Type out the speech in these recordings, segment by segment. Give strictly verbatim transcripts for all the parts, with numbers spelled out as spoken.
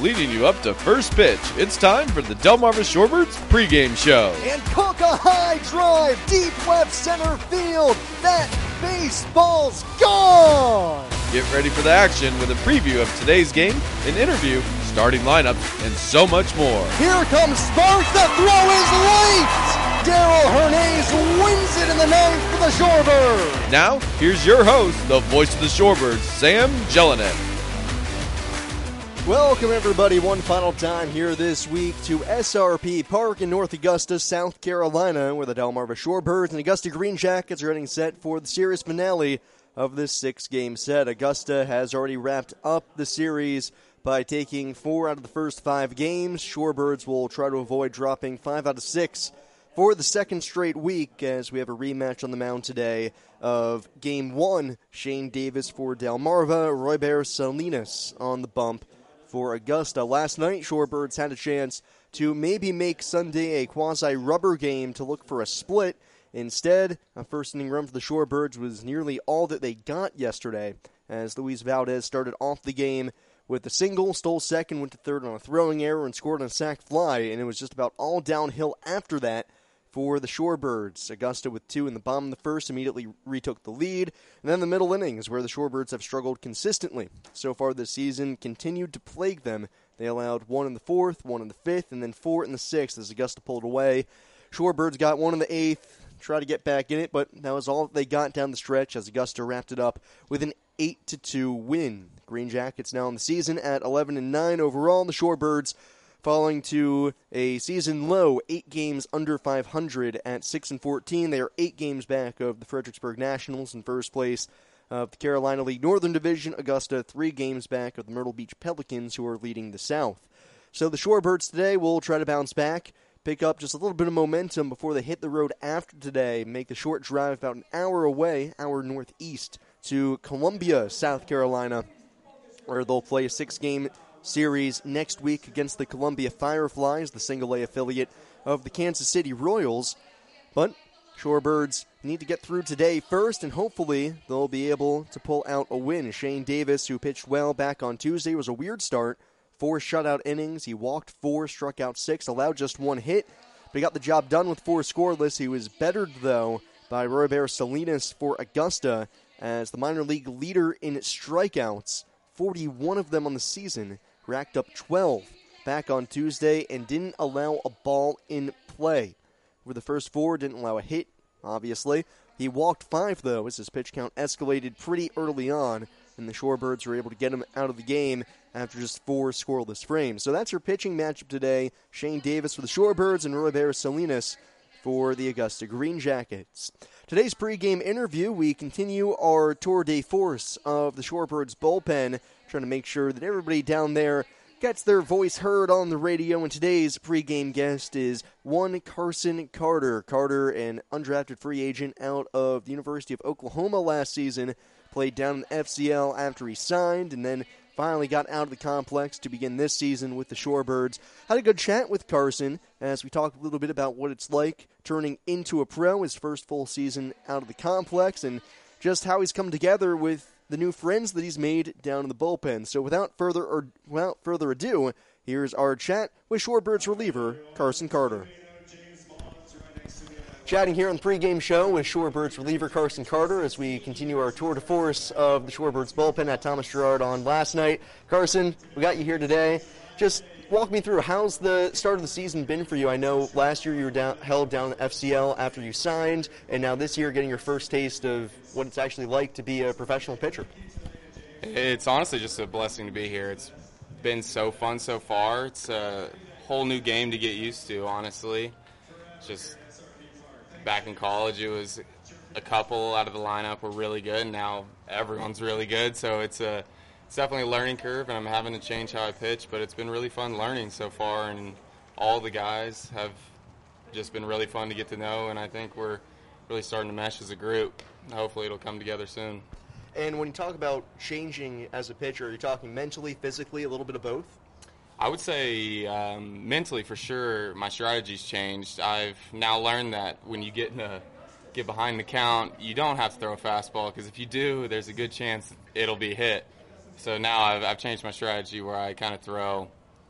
leading you up to first pitch. It's time for the Delmarva Shorebirds pregame show. And cook a high drive, deep left center field. That baseball's gone! Get ready for the action with a preview of today's game, an interview, starting lineup, and so much more. Here comes Spark. The throw is late! Daryl Hernandez wins it in the ninth for the Shorebirds. Now, here's your host, the voice of the Shorebirds, Sam Jelinek. Welcome, everybody, one final time here this week to S R P Park in North Augusta, South Carolina, where the Delmarva Shorebirds and Augusta Green Jackets are getting set for the series finale of this six-game set. Augusta has already wrapped up the series by taking four out of the first five games. Shorebirds will try to avoid dropping five out of six for the second straight week, as we have a rematch on the mound today of Game one. Shane Davis for Delmarva, Royber Salinas on the bump for Augusta. Last night, Shorebirds had a chance to maybe make Sunday a quasi-rubber game to look for a split. Instead, a first-inning run for the Shorebirds was nearly all that they got yesterday, as Luis Valdez started off the game with a single, stole second, went to third on a throwing error, and scored on a sac fly, and it was just about all downhill after that for the Shorebirds. Augusta with two in the bottom of the first immediately retook the lead. And then the middle innings, where the Shorebirds have struggled consistently so far this season, continued to plague them. They allowed one in the fourth, one in the fifth, and then four in the sixth as Augusta pulled away. Shorebirds got one in the eighth, tried to get back in it, but that was all they got down the stretch as Augusta wrapped it up with an eight to two win. Green Jackets now in the season at eleven and nine overall. The Shorebirds falling to a season-low eight games under five hundred at six and fourteen. They are eight games back of the Fredericksburg Nationals in first place of the Carolina League Northern Division. Augusta three games back of the Myrtle Beach Pelicans, who are leading the South. So the Shorebirds today will try to bounce back, pick up just a little bit of momentum before they hit the road after today, make the short drive about an hour away, hour northeast, to Columbia, South Carolina, where they'll play a six-game series next week against the Columbia Fireflies, the single-A affiliate of the Kansas City Royals. But Shorebirds need to get through today first, and hopefully they'll be able to pull out a win. Shane Davis, who pitched well back on Tuesday, was a weird start. Four shutout innings. He walked four, struck out six, allowed just one hit, but he got the job done with four scoreless. He was bettered, though, by Royber Salinas for Augusta as the minor league leader in strikeouts, forty-one of them on the season. Racked up twelve back on Tuesday and didn't allow a ball in play. Over the first four, didn't allow a hit, obviously. He walked five, though, as his pitch count escalated pretty early on, and the Shorebirds were able to get him out of the game after just four scoreless frames. So that's your pitching matchup today. Shane Davis for the Shorebirds and Royber Salinas for the Augusta Green Jackets. Today's pregame interview, we continue our tour de force of the Shorebirds bullpen, trying to make sure that everybody down there gets their voice heard on the radio. And today's pregame guest is one Carson Carter. Carter, an undrafted free agent out of the University of Oklahoma last season, played down in the F C L after he signed, and then finally got out of the complex to begin this season with the Shorebirds. Had a good chat with Carson as we talked a little bit about what it's like turning into a pro, his first full season out of the complex, and just how he's come together with the new friends that he's made down in the bullpen. So without further or without further ado, here's our chat with Shorebirds reliever Carson Carter. Chatting here on the pregame show with Shorebirds reliever Carson Carter as we continue our tour de force of the Shorebirds bullpen at Thomas Gerard on last night. Carson, we got you here today. Just walk me through, how's the start of the season been for you? I know last year you were down, held down the F C L after you signed, and now this year getting your first taste of what it's actually like to be a professional pitcher. It's honestly just a blessing to be here. It's been so fun so far. It's a whole new game to get used to, honestly. It's just back in college, it was a couple out of the lineup were really good, and now everyone's really good. So it's a it's definitely a learning curve, and I'm having to change how I pitch, but it's been really fun learning so far, and all the guys have just been really fun to get to know, and I think we're really starting to mesh as a group. Hopefully it'll come together soon. And when you talk about changing as a pitcher, are you talking mentally, physically, a little bit of both? I would say um, mentally, for sure, my strategy's changed. I've now learned that when you get in a, get behind the count, you don't have to throw a fastball, because if you do, there's a good chance it'll be hit. So now I've, I've changed my strategy where I kind of throw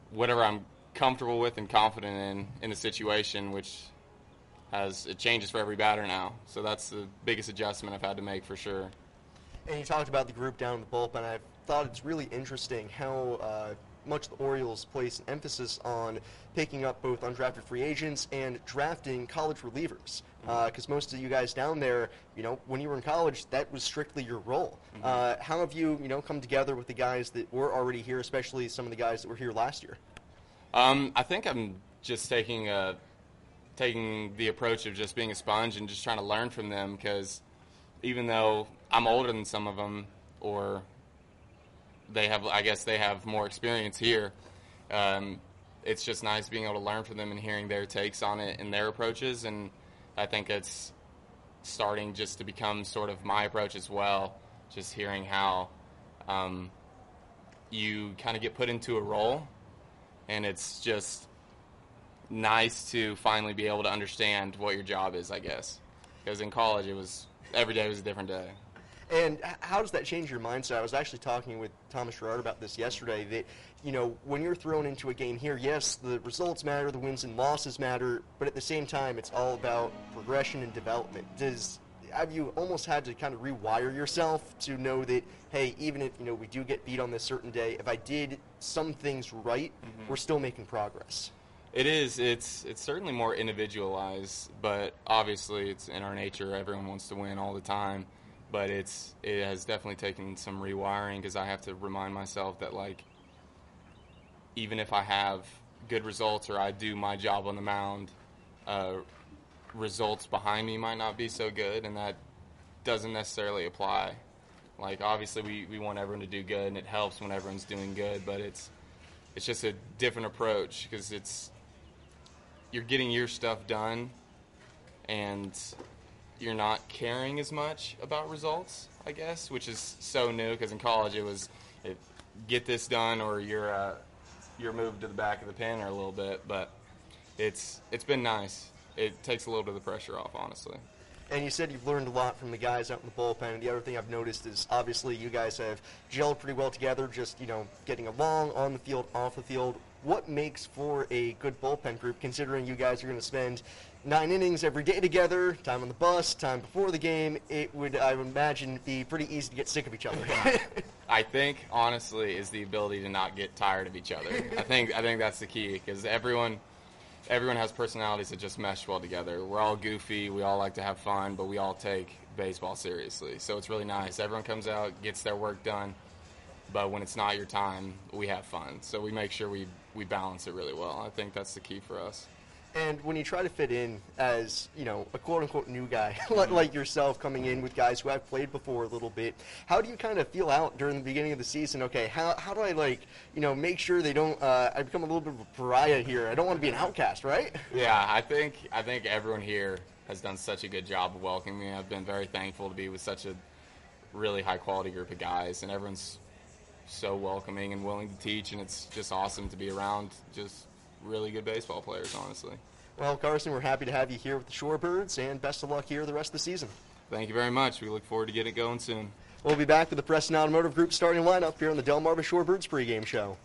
whatever I'm comfortable with and confident in in a situation, which has it changes for every batter now. So that's the biggest adjustment I've had to make for sure. And you talked about the group down in the bullpen. I thought it's really interesting how uh, much the Orioles place an emphasis on picking up both undrafted free agents and drafting college relievers. Because uh, most of you guys down there, you know, when you were in college, that was strictly your role. Mm-hmm. Uh, how have you, you know, come together with the guys that were already here, especially some of the guys that were here last year? Um, I think I'm just taking a, taking the approach of just being a sponge and just trying to learn from them, because even though I'm older than some of them, or they have, I guess they have more experience here, um, it's just nice being able to learn from them and hearing their takes on it and their approaches. And I think it's starting just to become sort of my approach as well, just hearing how um, you kind of get put into a role, and it's just nice to finally be able to understand what your job is, I guess. Because in college, it was every day was a different day. And how does that change your mindset? I was actually talking with Thomas Gerard about this yesterday, that, you know, when you're thrown into a game here, yes, the results matter, the wins and losses matter, but at the same time, it's all about progression and development. Does have you almost had to kind of rewire yourself to know that, hey, even if, you know, we do get beat on this certain day, if I did some things right, mm-hmm. we're still making progress? It is. It's it's certainly more individualized, but obviously it's in our nature. Everyone wants to win all the time. But it's it has definitely taken some rewiring, because I have to remind myself that, like, even if I have good results or I do my job on the mound, uh, results behind me might not be so good, and that doesn't necessarily apply. Like, obviously we, we want everyone to do good, and it helps when everyone's doing good, but it's it's just a different approach, because it's you're getting your stuff done, and you're not caring as much about results, I guess, which is so new, because in college it was it, get this done or you're uh, you're moved to the back of the pen or a little bit. But it's it's been nice. It takes a little bit of the pressure off, honestly. And you said you've learned a lot from the guys out in the bullpen. And the other thing I've noticed is obviously you guys have gelled pretty well together, just, you know, getting along on the field, off the field. What makes for a good bullpen group, considering you guys are going to spend nine innings every day together, time on the bus, time before the game? It would, I would imagine, be pretty easy to get sick of each other. I think, honestly, is the ability to not get tired of each other. I think I think that's the key, because everyone everyone has personalities that just mesh well together. We're all goofy, we all like to have fun, but we all take baseball seriously. So it's really nice. Everyone comes out, gets their work done, but when it's not your time, we have fun. So we make sure we, we balance it really well. I think that's the key for us. And when you try to fit in as, you know, a quote-unquote new guy, like yourself, coming in with guys who have played before a little bit, how do you kind of feel out during the beginning of the season? Okay, how how do I, like, you know, make sure they don't, uh, I become a little bit of a pariah here. I don't want to be an outcast, right? Yeah, I think I think everyone here has done such a good job of welcoming me. I've been very thankful to be with such a really high-quality group of guys, and everyone's so welcoming and willing to teach, and it's just awesome to be around just really good baseball players, honestly. Well, Carson, we're happy to have you here with the Shorebirds, and best of luck here the rest of the season. Thank you very much. We look forward to getting it going soon. We'll be back with the Preston Automotive Group starting lineup here on the Delmarva Shorebirds pregame show.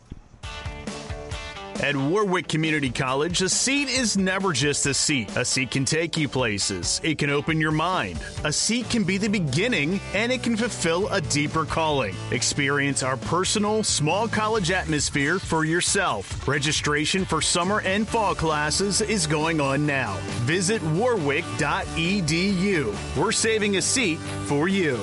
At Warwick Community College, a seat is never just a seat. A seat can take you places. It can open your mind. A seat can be the beginning, and it can fulfill a deeper calling. Experience our personal, small college atmosphere for yourself. Registration for summer and fall classes is going on now. Visit warwick dot e d u. We're saving a seat for you.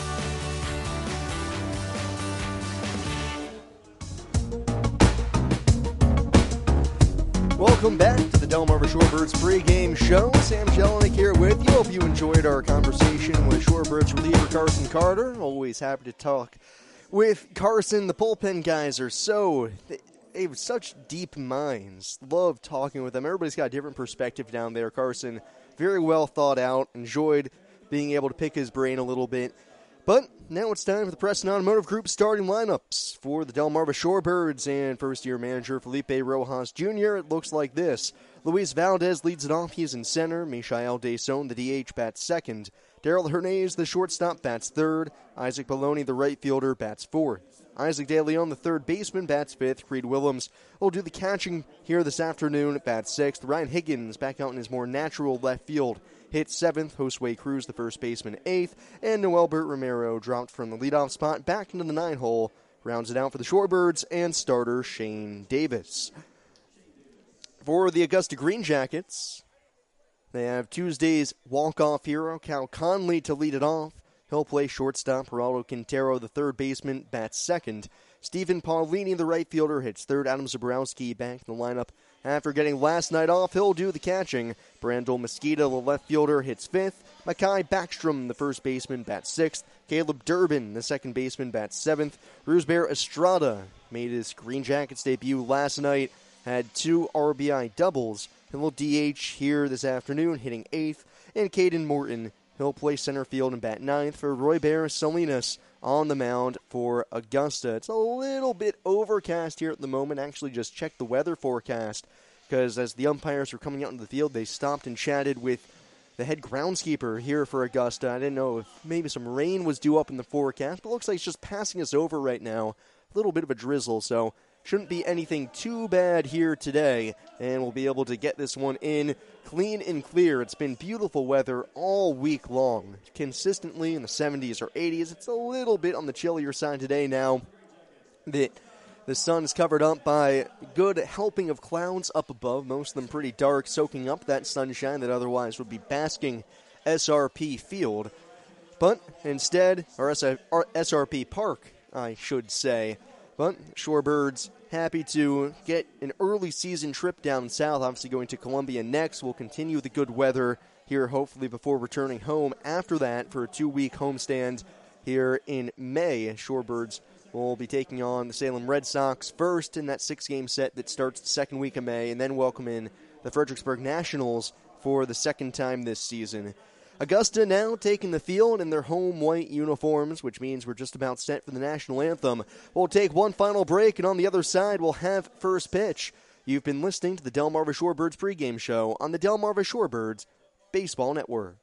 Welcome back to the Delmarva Shorebirds pregame show. Sam Jelinek here with you. Hope you enjoyed our conversation with Shorebirds reliever Carson Carter. Always happy to talk with Carson. The bullpen guys are so, they have such deep minds. Love talking with them. Everybody's got a different perspective down there. Carson, very well thought out. Enjoyed being able to pick his brain a little bit. But now it's time for the Preston Automotive Group starting lineups for the Delmarva Shorebirds, and first-year manager Felipe Rojas Junior It looks like this. Luis Valdez leads it off. He's in center. Michael Deson, the D H, bats second. Daryl Hernandez, the shortstop, bats third. Isaac Baloney, the right fielder, bats fourth. Isaac DeLeon, the third baseman, bats fifth. Creed Willems will do the catching here this afternoon, bats sixth. Ryan Higgins back out in his more natural left field, hits seventh. Josue Cruz, the first baseman, eighth. And Noelbert Romero dropped from the leadoff spot back into the nine hole. Rounds it out for the Shorebirds and starter Shane Davis. For the Augusta Green Jackets, they have Tuesday's walk-off hero, Cal Conley, to lead it off. He'll play shortstop. Geraldo Quintero, the third baseman, bats second. Stephen Paulini, the right fielder, hits third. Adam Zabrowski back in the lineup after getting last night off. He'll do the catching. Brandel Mosquito, the left fielder, hits fifth. Makai Backstrom, the first baseman, bats sixth. Caleb Durbin, the second baseman, bats seventh. Rusber Estrada made his Green Jackets debut last night, had two R B I doubles. He'll D H here this afternoon, hitting eighth. And Caden Morton, he'll play center field and bat ninth for Roy Bear Salinas on the mound for Augusta. It's a little bit overcast here at the moment. Actually, just checked the weather forecast because as the umpires were coming out into the field, they stopped and chatted with the head groundskeeper here for Augusta. I didn't know if maybe some rain was due up in the forecast, but it looks like it's just passing us over right now. A little bit of a drizzle, so shouldn't be anything too bad here today, and we'll be able to get this one in clean and clear. It's been beautiful weather all week long, consistently in the seventies or eighties. It's a little bit on the chillier side today now that the sun is covered up by a good helping of clouds up above, most of them pretty dark, soaking up that sunshine that otherwise would be basking S R P Field. But instead, or S R P Park, I should say. But Shorebirds happy to get an early season trip down south, obviously going to Columbia next. We'll continue the good weather here hopefully before returning home after that for a two-week homestand here in May. Shorebirds will be taking on the Salem Red Sox first in that six-game set that starts the second week of May, and then welcome in the Fredericksburg Nationals for the second time this season. Augusta now taking the field in their home white uniforms, which means we're just about set for the national anthem. We'll take one final break, and on the other side, we'll have first pitch. You've been listening to the Delmarva Shorebirds pregame show on the Delmarva Shorebirds Baseball Network.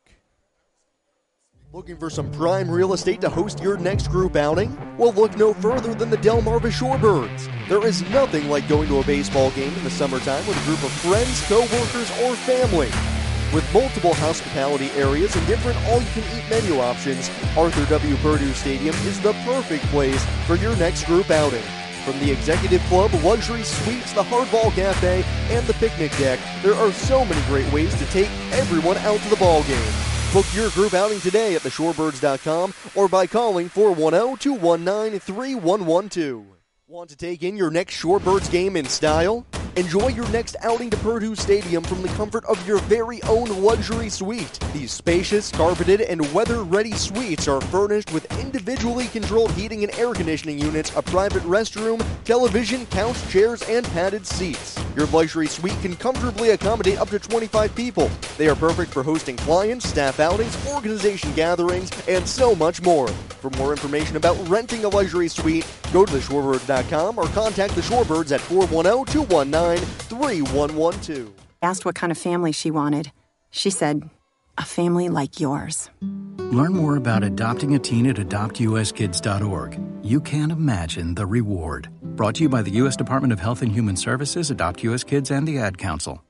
Looking for some prime real estate to host your next group outing? Well, look no further than the Delmarva Shorebirds. There is nothing like going to a baseball game in the summertime with a group of friends, co-workers, or family. With multiple hospitality areas and different all-you-can-eat menu options, Arthur W. Perdue Stadium is the perfect place for your next group outing. From the Executive Club, luxury suites, the Hardball Cafe, and the picnic deck, there are so many great ways to take everyone out to the ball game. Book your group outing today at the shorebirds dot com or by calling four one zero, two one nine, three one one two. Want to take in your next Shorebirds game in style? Enjoy your next outing to Perdue Stadium from the comfort of your very own luxury suite. These spacious, carpeted, and weather-ready suites are furnished with individually controlled heating and air conditioning units, a private restroom, television, couch, chairs, and padded seats. Your luxury suite can comfortably accommodate up to twenty-five people. They are perfect for hosting clients, staff outings, organization gatherings, and so much more. For more information about renting a luxury suite, go to the shorebirds dot com or contact the Shorebirds at four one zero, two one nine, three one one two. Asked what kind of family she wanted. She said, a family like yours. Learn more about adopting a teen at adopt u s kids dot org. You can't imagine the reward. Brought to you by the U S Department of Health and Human Services, Adopt U S Kids, and the Ad Council.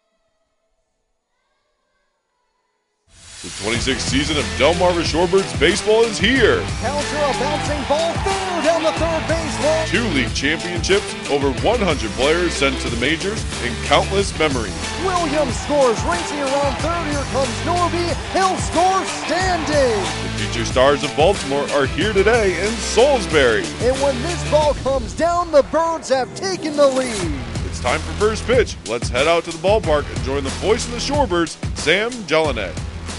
The twenty-sixth season of Delmarva Shorebirds baseball is here. Counter a bouncing ball fair down the third baseline. Two league championships, over one hundred players sent to the majors, and countless memories. Williams scores, racing around third. Here comes Norby. He'll score standing. The future stars of Baltimore are here today in Salisbury. And when this ball comes down, the Birds have taken the lead. It's time for first pitch. Let's head out to the ballpark and join the voice of the Shorebirds, Sam Jelinek.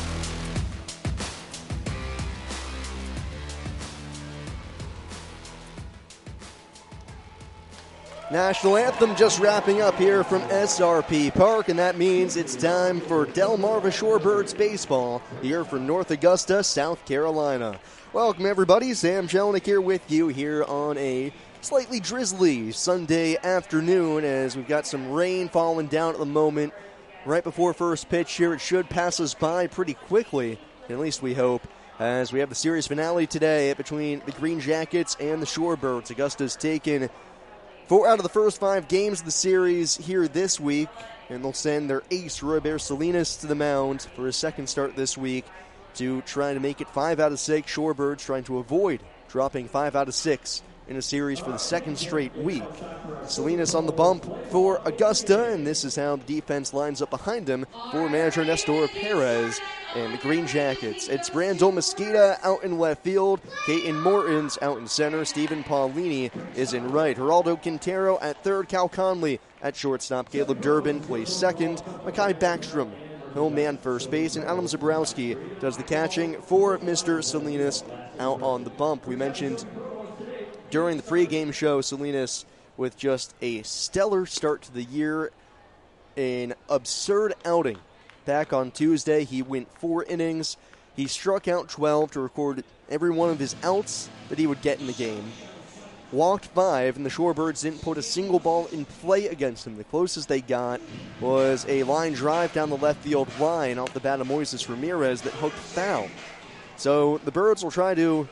National anthem just wrapping up here from S R P Park, and that means it's time for Delmarva Shorebirds baseball here from North Augusta, South Carolina. Welcome, everybody. Sam Jelinek here with you here on a slightly drizzly Sunday afternoon as we've got some rain falling down at the moment. Right before first pitch here, it should pass us by pretty quickly, at least we hope, as we have the series finale today between the Green Jackets and the Shorebirds. Augusta's taken four out of the first five games of the series here this week, and they'll send their ace, Roybert Salinas, to the mound for his second start this week to try to make it five out of six. Shorebirds trying to avoid dropping five out of six in a series for the second straight week. Salinas on the bump for Augusta, and this is how the defense lines up behind him for manager Nestor Perez and the Green Jackets. It's Brandel Mesquita out in left field, Caden Morton's out in center, Stephen Paulini is in right, Geraldo Quintero at third, Cal Conley at shortstop, Caleb Durbin plays second, Makai Backstrom home man first base, and Adam Zabrowski does the catching for Mister Salinas out on the bump. We mentioned during the pregame show, Salinas with just a stellar start to the year, an absurd outing. Back on Tuesday, he went four innings. He struck out twelve to record every one of his outs that he would get in the game. Walked five, and the Shorebirds didn't put a single ball in play against him. The closest they got was a line drive down the left field line off the bat of Moises Ramirez that hooked foul. So the Birds will try to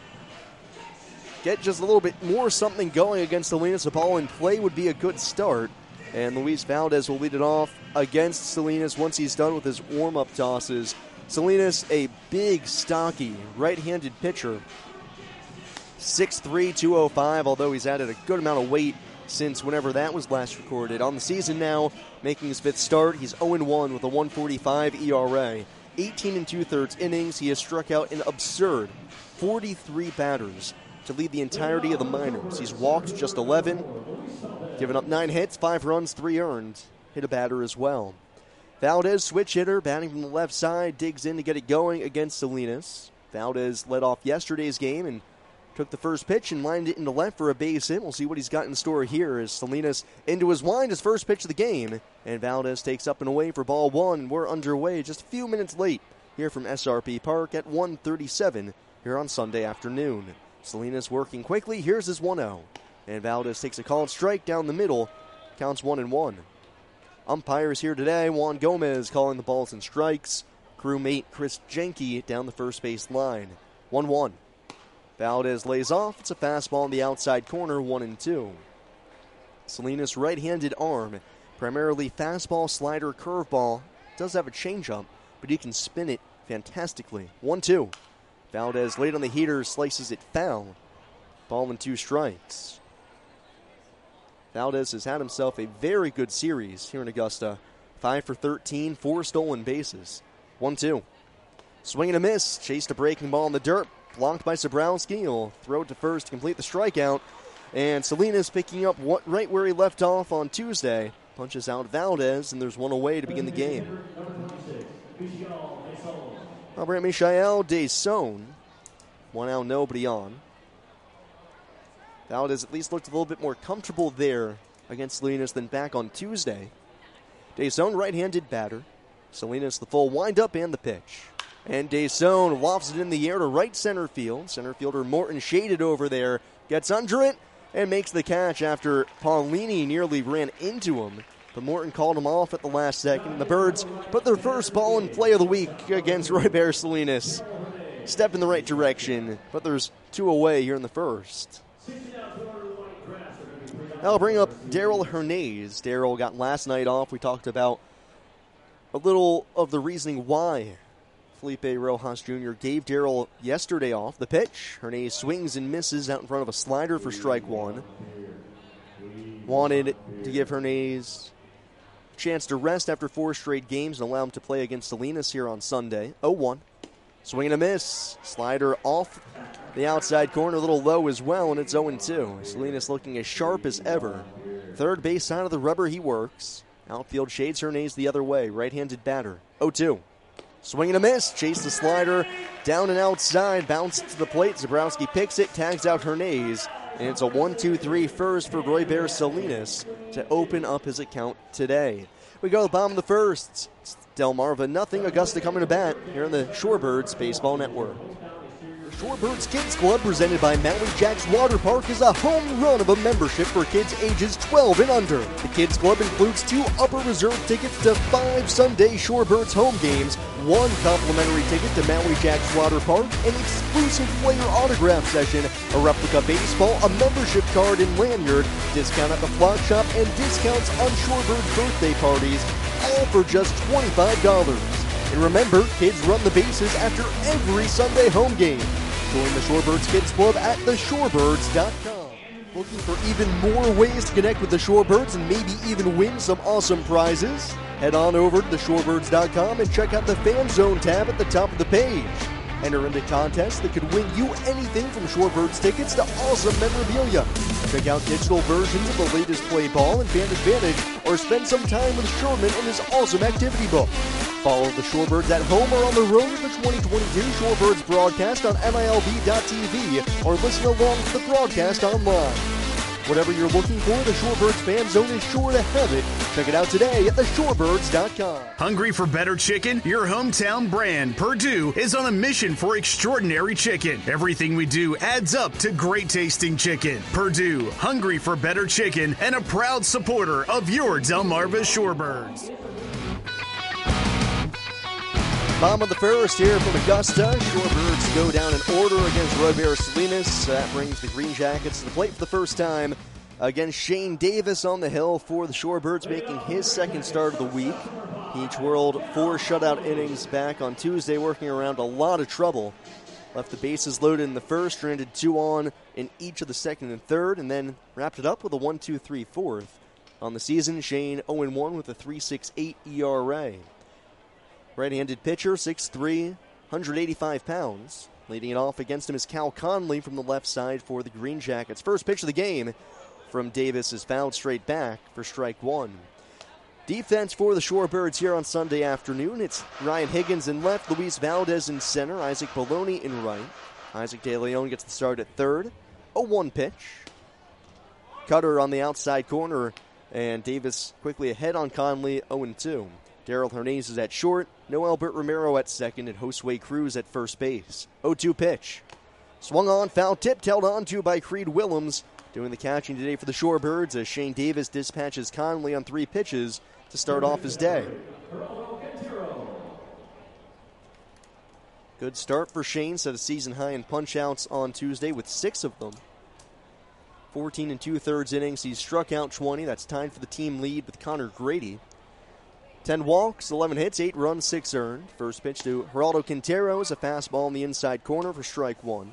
get just a little bit more something going against Salinas. A ball in play would be a good start. And Luis Valdez will lead it off against Salinas once he's done with his warm-up tosses. Salinas, a big, stocky, right-handed pitcher. six three, two oh five, although he's added a good amount of weight since whenever that was last recorded. On the season now, making his fifth start, he's oh and one with a one forty-five E R A. eighteen and two-thirds innings, he has struck out an absurd forty-three batters to lead the entirety of the minors. He's walked just eleven, given up nine hits, five runs, three earned. Hit a batter as well. Valdez, switch hitter, batting from the left side, digs in to get it going against Salinas. Valdez led off yesterday's game and took the first pitch and lined it into left for a base hit. We'll see what he's got in store here as Salinas into his wind, his first pitch of the game. And Valdez takes up and away for ball one. We're underway just a few minutes late here from S R P Park at one thirty-seven here on Sunday afternoon. Salinas working quickly. Here's his one oh. And Valdez takes a called strike down the middle. Counts one and one. Umpires here today. Juan Gomez calling the balls and strikes. Crewmate Chris Jenke down the first base line. one one. Valdez lays off. It's a fastball in the outside corner, one and two. Salinas' right-handed arm, primarily fastball, slider, curveball. Does have a changeup, but he can spin it fantastically. one two. Valdez late on the heater, slices it foul. Ball and two strikes. Valdez has had himself a very good series here in Augusta. five for thirteen, four stolen bases. one two. Swing and a miss. Chased a breaking ball in the dirt. Blocked by Zabrowski. He'll throw it to first to complete the strikeout. And Salinas picking up what, right where he left off on Tuesday. Punches out Valdez, and there's one away to begin the game. Albert Michael Deson. One out, nobody on. Valdez at least looked a little bit more comfortable there against Salinas than back on Tuesday. Deson, right-handed batter. Salinas the full windup and the pitch. And Deson lofts it in the air to right center field. Center fielder Morton shaded over there. Gets under it and makes the catch after Paulini nearly ran into him. But Morton called him off at the last second. And the Birds put their first ball in play of the week against Roybert Salinas. Step in the right direction, but there's two away here in the first. I'll bring up Daryl Hernandez. Daryl got last night off. We talked about a little of the reasoning why Felipe Rojas Junior gave Daryl yesterday off. The pitch. Hernandez swings and misses out in front of a slider for strike one. Wanted to give Hernandez a chance to rest after four straight games and allow him to play against Salinas here on Sunday. oh one. Swing and a miss. Slider off the outside corner, a little low as well, and it's oh two. Salinas looking as sharp as ever. Third base side of the rubber he works. Outfield shades Hernandez the other way. Right-handed batter. oh two. Swing and a miss. Chase the slider down and outside. Bounce to the plate. Zabrowski picks it. Tags out Hernandez. And it's a one two three first for Roybert Salinas to open up his account today. We go to the bottom of the first. It's Delmarva nothing. Augusta coming to bat here on the Shorebirds Baseball Network. Shorebirds Kids Club, presented by Maui Jacks Water Park, is a home run of a membership for kids ages twelve and under. The Kids Club includes two upper reserve tickets to five Sunday Shorebirds home games, one complimentary ticket to Maui Jacks Water Park, an exclusive player autograph session, a replica baseball, a membership card and lanyard, discount at the flock shop, and discounts on Shorebirds birthday parties, all for just twenty-five dollars. And remember, kids run the bases after every Sunday home game. Join the Shorebirds Kids Club at the shorebirds dot com. Looking for even more ways to connect with the Shorebirds and maybe even win some awesome prizes? Head on over to the shorebirds dot com and check out the Fan Zone tab at the top of the page. Enter into contests that could win you anything from Shorebirds tickets to awesome memorabilia. Check out digital versions of the latest play ball and Fan Advantage, or spend some time with Sherman and his awesome activity book. Follow the Shorebirds at home or on the road with the twenty twenty-two Shorebirds broadcast on M I L B dot T V, or listen along to the broadcast online. Whatever you're looking for, the Shorebirds Fan Zone is sure to have it. Check it out today at the shorebirds dot com. Hungry for better chicken? Your hometown brand, Perdue, is on a mission for extraordinary chicken. Everything we do adds up to great tasting chicken. Perdue, hungry for better chicken, and a proud supporter of your Delmarva Shorebirds. Bottom of the first here from Augusta. Shorebirds go down in order against Red Bear Salinas. That brings the Green Jackets to the plate for the first time against Shane Davis on the hill for the Shorebirds, making his second start of the week. He twirled four shutout innings back on Tuesday, working around a lot of trouble. Left the bases loaded in the first, stranded two on in each of the second and third, and then wrapped it up with a one two three fourth. On the season, Shane oh and one with a three point six eight E R A. Right-handed pitcher, six three, one hundred eighty-five pounds. Leading it off against him is Cal Conley from the left side for the Green Jackets. First pitch of the game from Davis is fouled straight back for strike one. Defense for the Shorebirds here on Sunday afternoon. It's Ryan Higgins in left, Luis Valdez in center, Isaac Bologna in right. Isaac De Leon gets the start at third. oh one pitch. Cutter on the outside corner, and Davis quickly ahead on Conley, oh and two. Daryl Hernandez is at short, Noelbert Romero at second, and Josue Cruz at first base. oh two pitch. Swung on, foul tipped, held on to by Creed Willems. Doing the catching today for the Shorebirds as Shane Davis dispatches Conley on three pitches to start off his day. Good start for Shane, set a season high in punch-outs on Tuesday with six of them. fourteen and two-thirds innings, he's struck out twenty. That's tied for the team lead with Connor Grady. ten walks, eleven hits, eight runs, six earned. First pitch to Geraldo Quintero is a fastball in the inside corner for strike one.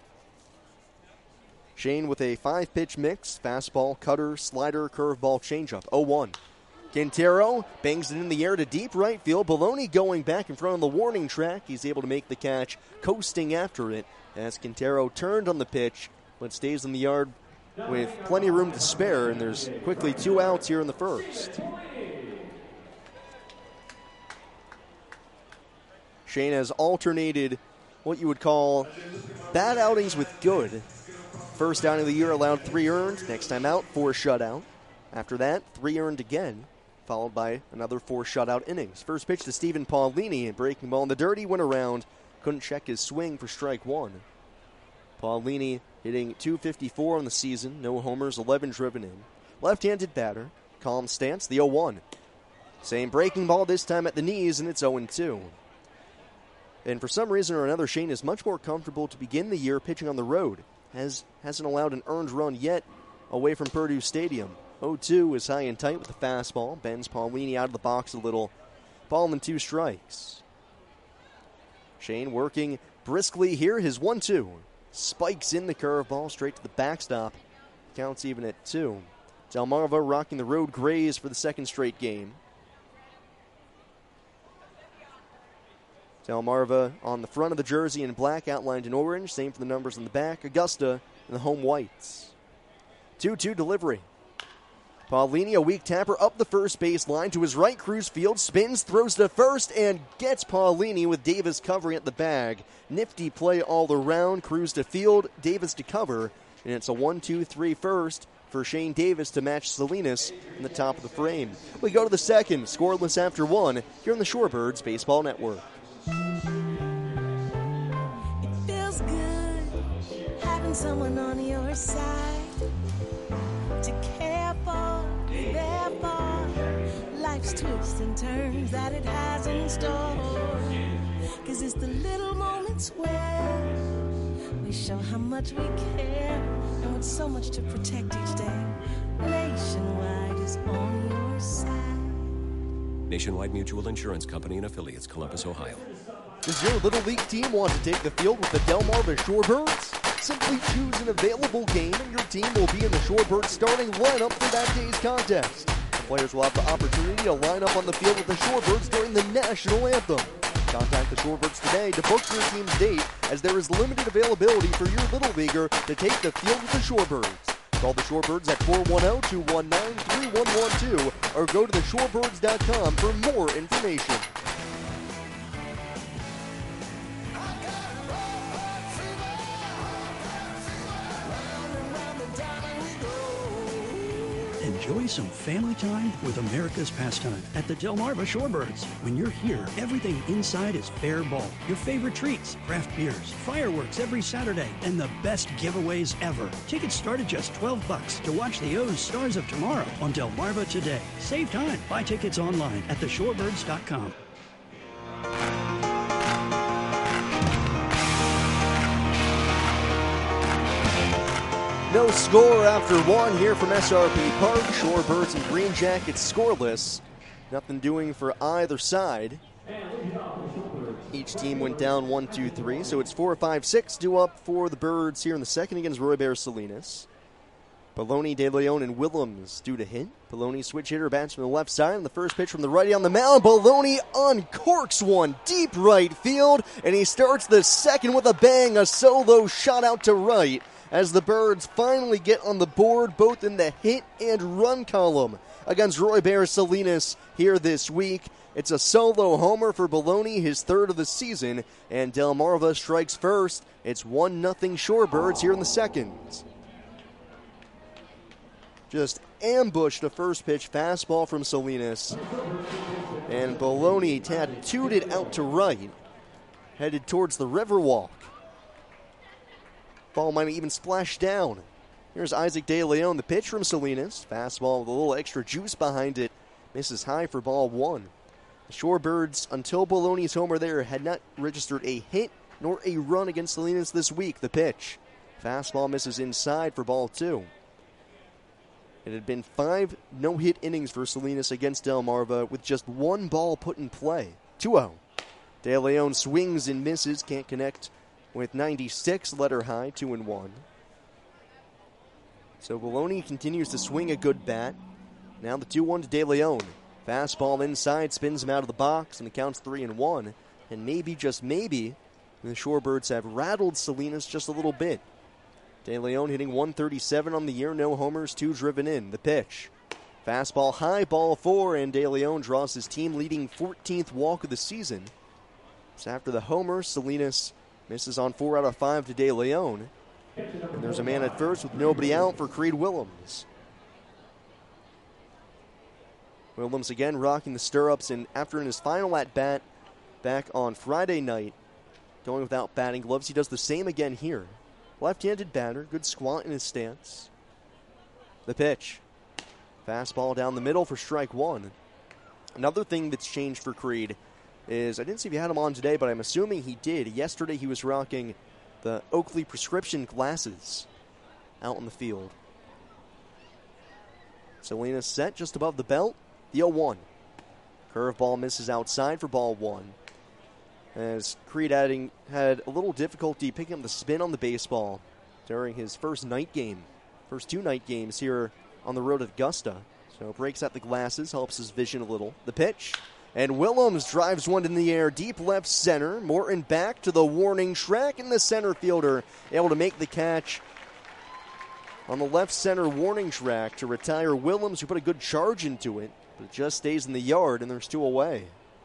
Shane with a five-pitch mix, fastball, cutter, slider, curveball, changeup, oh one. Quintero bangs it in the air to deep right field. Bologna going back in front of the warning track. He's able to make the catch, coasting after it as Quintero turned on the pitch, but stays in the yard with plenty of room to spare, and there's quickly two outs here in the first. Shane has alternated what you would call bad outings with good. First outing of the year allowed three earned. Next time out, four shutout. After that, three earned again, followed by another four shutout innings. First pitch to Stephen Paulini, breaking ball in the dirt. He went around, couldn't check his swing for strike one. Paulini hitting two fifty-four on the season, no homers, eleven driven in. Left-handed batter, calm stance, the oh one. Same breaking ball this time at the knees, and it's oh and two. And for some reason or another, Shane is much more comfortable to begin the year pitching on the road. Has, hasn't allowed an earned run yet away from Perdue Stadium. oh two is high and tight with the fastball. Bends Paulini out of the box a little. Ball and two strikes. Shane working briskly here. His one two. Spikes in the curveball straight to the backstop. Counts even at two. Delmarva rocking the road grays for the second straight game. Delmarva on the front of the jersey in black, outlined in orange. Same for the numbers on the back. Augusta in the home whites. two two delivery. Paulini, a weak tapper up the first base line to his right. Cruz field, spins, throws to first, and gets Paulini with Davis covering at the bag. Nifty play all around. Cruz to field, Davis to cover. And it's a one two three first for Shane Davis to match Salinas in the top of the frame. We go to the second, scoreless after one, here on the Shorebirds Baseball Network. It feels good. someone on your side to care for, be there for life's twists and turns that it has in store. Cause it's the little moments where we show how much we care, and with so much to protect each day, Nationwide is on your side. Nationwide Mutual Insurance Company and affiliates, Columbus, Ohio. Does your Little League team want to take the field with the Delmarva Shorebirds? Simply choose an available game and your team will be in the Shorebirds starting lineup for that day's contest. The players will have the opportunity to line up on the field with the Shorebirds during the national anthem. Contact the Shorebirds today to book your team's date, as there is limited availability for your Little Leaguer to take the field with the Shorebirds. Call the Shorebirds at four one zero, two one nine, three one one two or go to the shorebirds dot com for more information. Enjoy some family time with America's pastime at the Delmarva Shorebirds. When you're here, everything inside is fair ball. Your favorite treats, craft beers, fireworks every Saturday, and the best giveaways ever. Tickets start at just twelve bucks to watch the O's Stars of Tomorrow on Delmarva today. Save time. Buy tickets online at the shorebirds dot com. No score after one here from S R P Park. Shorebirds and Green Jackets scoreless. Nothing doing for either side. Each team went down one, two, three, so it's four, five, six due up for the Birds here in the second against Roy Bear Salinas. Baloney, De Leon, and Willems due to hit. Baloney switch hitter bats from the left side, and the first pitch from the righty on the mound. Baloney uncorks one deep right field, and he starts the second with a bang, a solo shot out to right, as the Birds finally get on the board both in the hit and run column against Roy Bear Salinas here this week. It's a solo homer for Baloney, his third of the season, and Delmarva strikes first. It's one nothing Shorebirds here in the second. Just ambushed a first pitch fastball from Salinas, and Baloney tattooed it out to right, headed towards the Riverwalk. Ball might even splash down. Here's Isaac De Leon, the pitch from Salinas. Fastball with a little extra juice behind it. Misses high for ball one. The Shorebirds, until Baloney's homer there, had not registered a hit nor a run against Salinas this week. The pitch. Fastball misses inside for ball two. It had been five no-hit innings for Salinas against Delmarva with just one ball put in play. two oh. De Leon swings and misses, can't connect with ninety-six, letter high, two and one. So Baloney continues to swing a good bat. Now the two one to De Leon. Fastball inside, spins him out of the box, and it counts three and one. And maybe, just maybe, the Shorebirds have rattled Salinas just a little bit. De Leon hitting one thirty-seven on the year, no homers, two driven in. The pitch. Fastball high, ball four, and De Leon draws his team-leading fourteenth walk of the season. So after the homer, Salinas misses on four out of five to De Leon. And there's a man at first with nobody out for Creed Willems. Willems again rocking the stirrups, and after in his final at-bat back on Friday night, going without batting gloves, he does the same again here. Left-handed batter, good squat in his stance. The pitch. Fastball down the middle for strike one. Another thing that's changed for Creed is, I didn't see if he had him on today, but I'm assuming he did. Yesterday he was rocking the Oakley prescription glasses out in the field. Salinas set just above the belt. The oh one. Curveball misses outside for ball one. As Creed adding, had a little difficulty picking up the spin on the baseball during his first night game. First two night games here on the road at Augusta. So breaks out the glasses, helps his vision a little. The pitch. And Willems drives one in the air, deep left center. Morton back to the warning track, and the center fielder able to make the catch on the left center warning track to retire Willems, who put a good charge into it, but it just stays in the yard, and there's two away.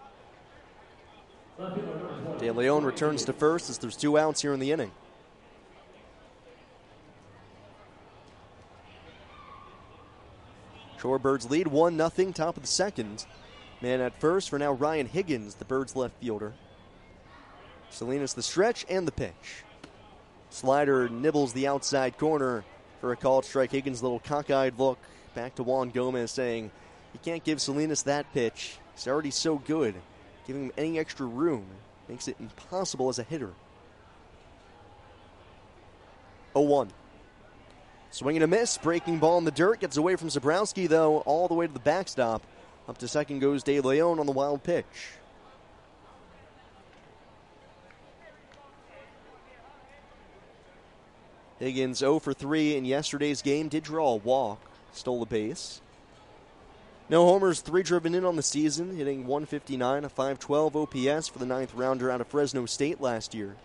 De Leon returns to first as there's two outs here in the inning. Shorebirds lead one nothing, top of the second. Man at first for now Ryan Higgins, the Birds left fielder. Salinas the stretch and the pitch. Slider nibbles the outside corner for a called strike. Higgins' little cockeyed look back to Juan Gomez saying, you can't give Salinas that pitch. He's already so good. Giving him any extra room makes it impossible as a hitter. oh one. Swing and a miss. Breaking ball in the dirt. Gets away from Zabrowski, though, all the way to the backstop. Up to second goes De Leon on the wild pitch. Higgins oh for three in yesterday's game. Did draw a walk. Stole a base. No homers, three driven in on the season, hitting one fifty-nine, a five twelve O P S for the ninth rounder out of Fresno State last year.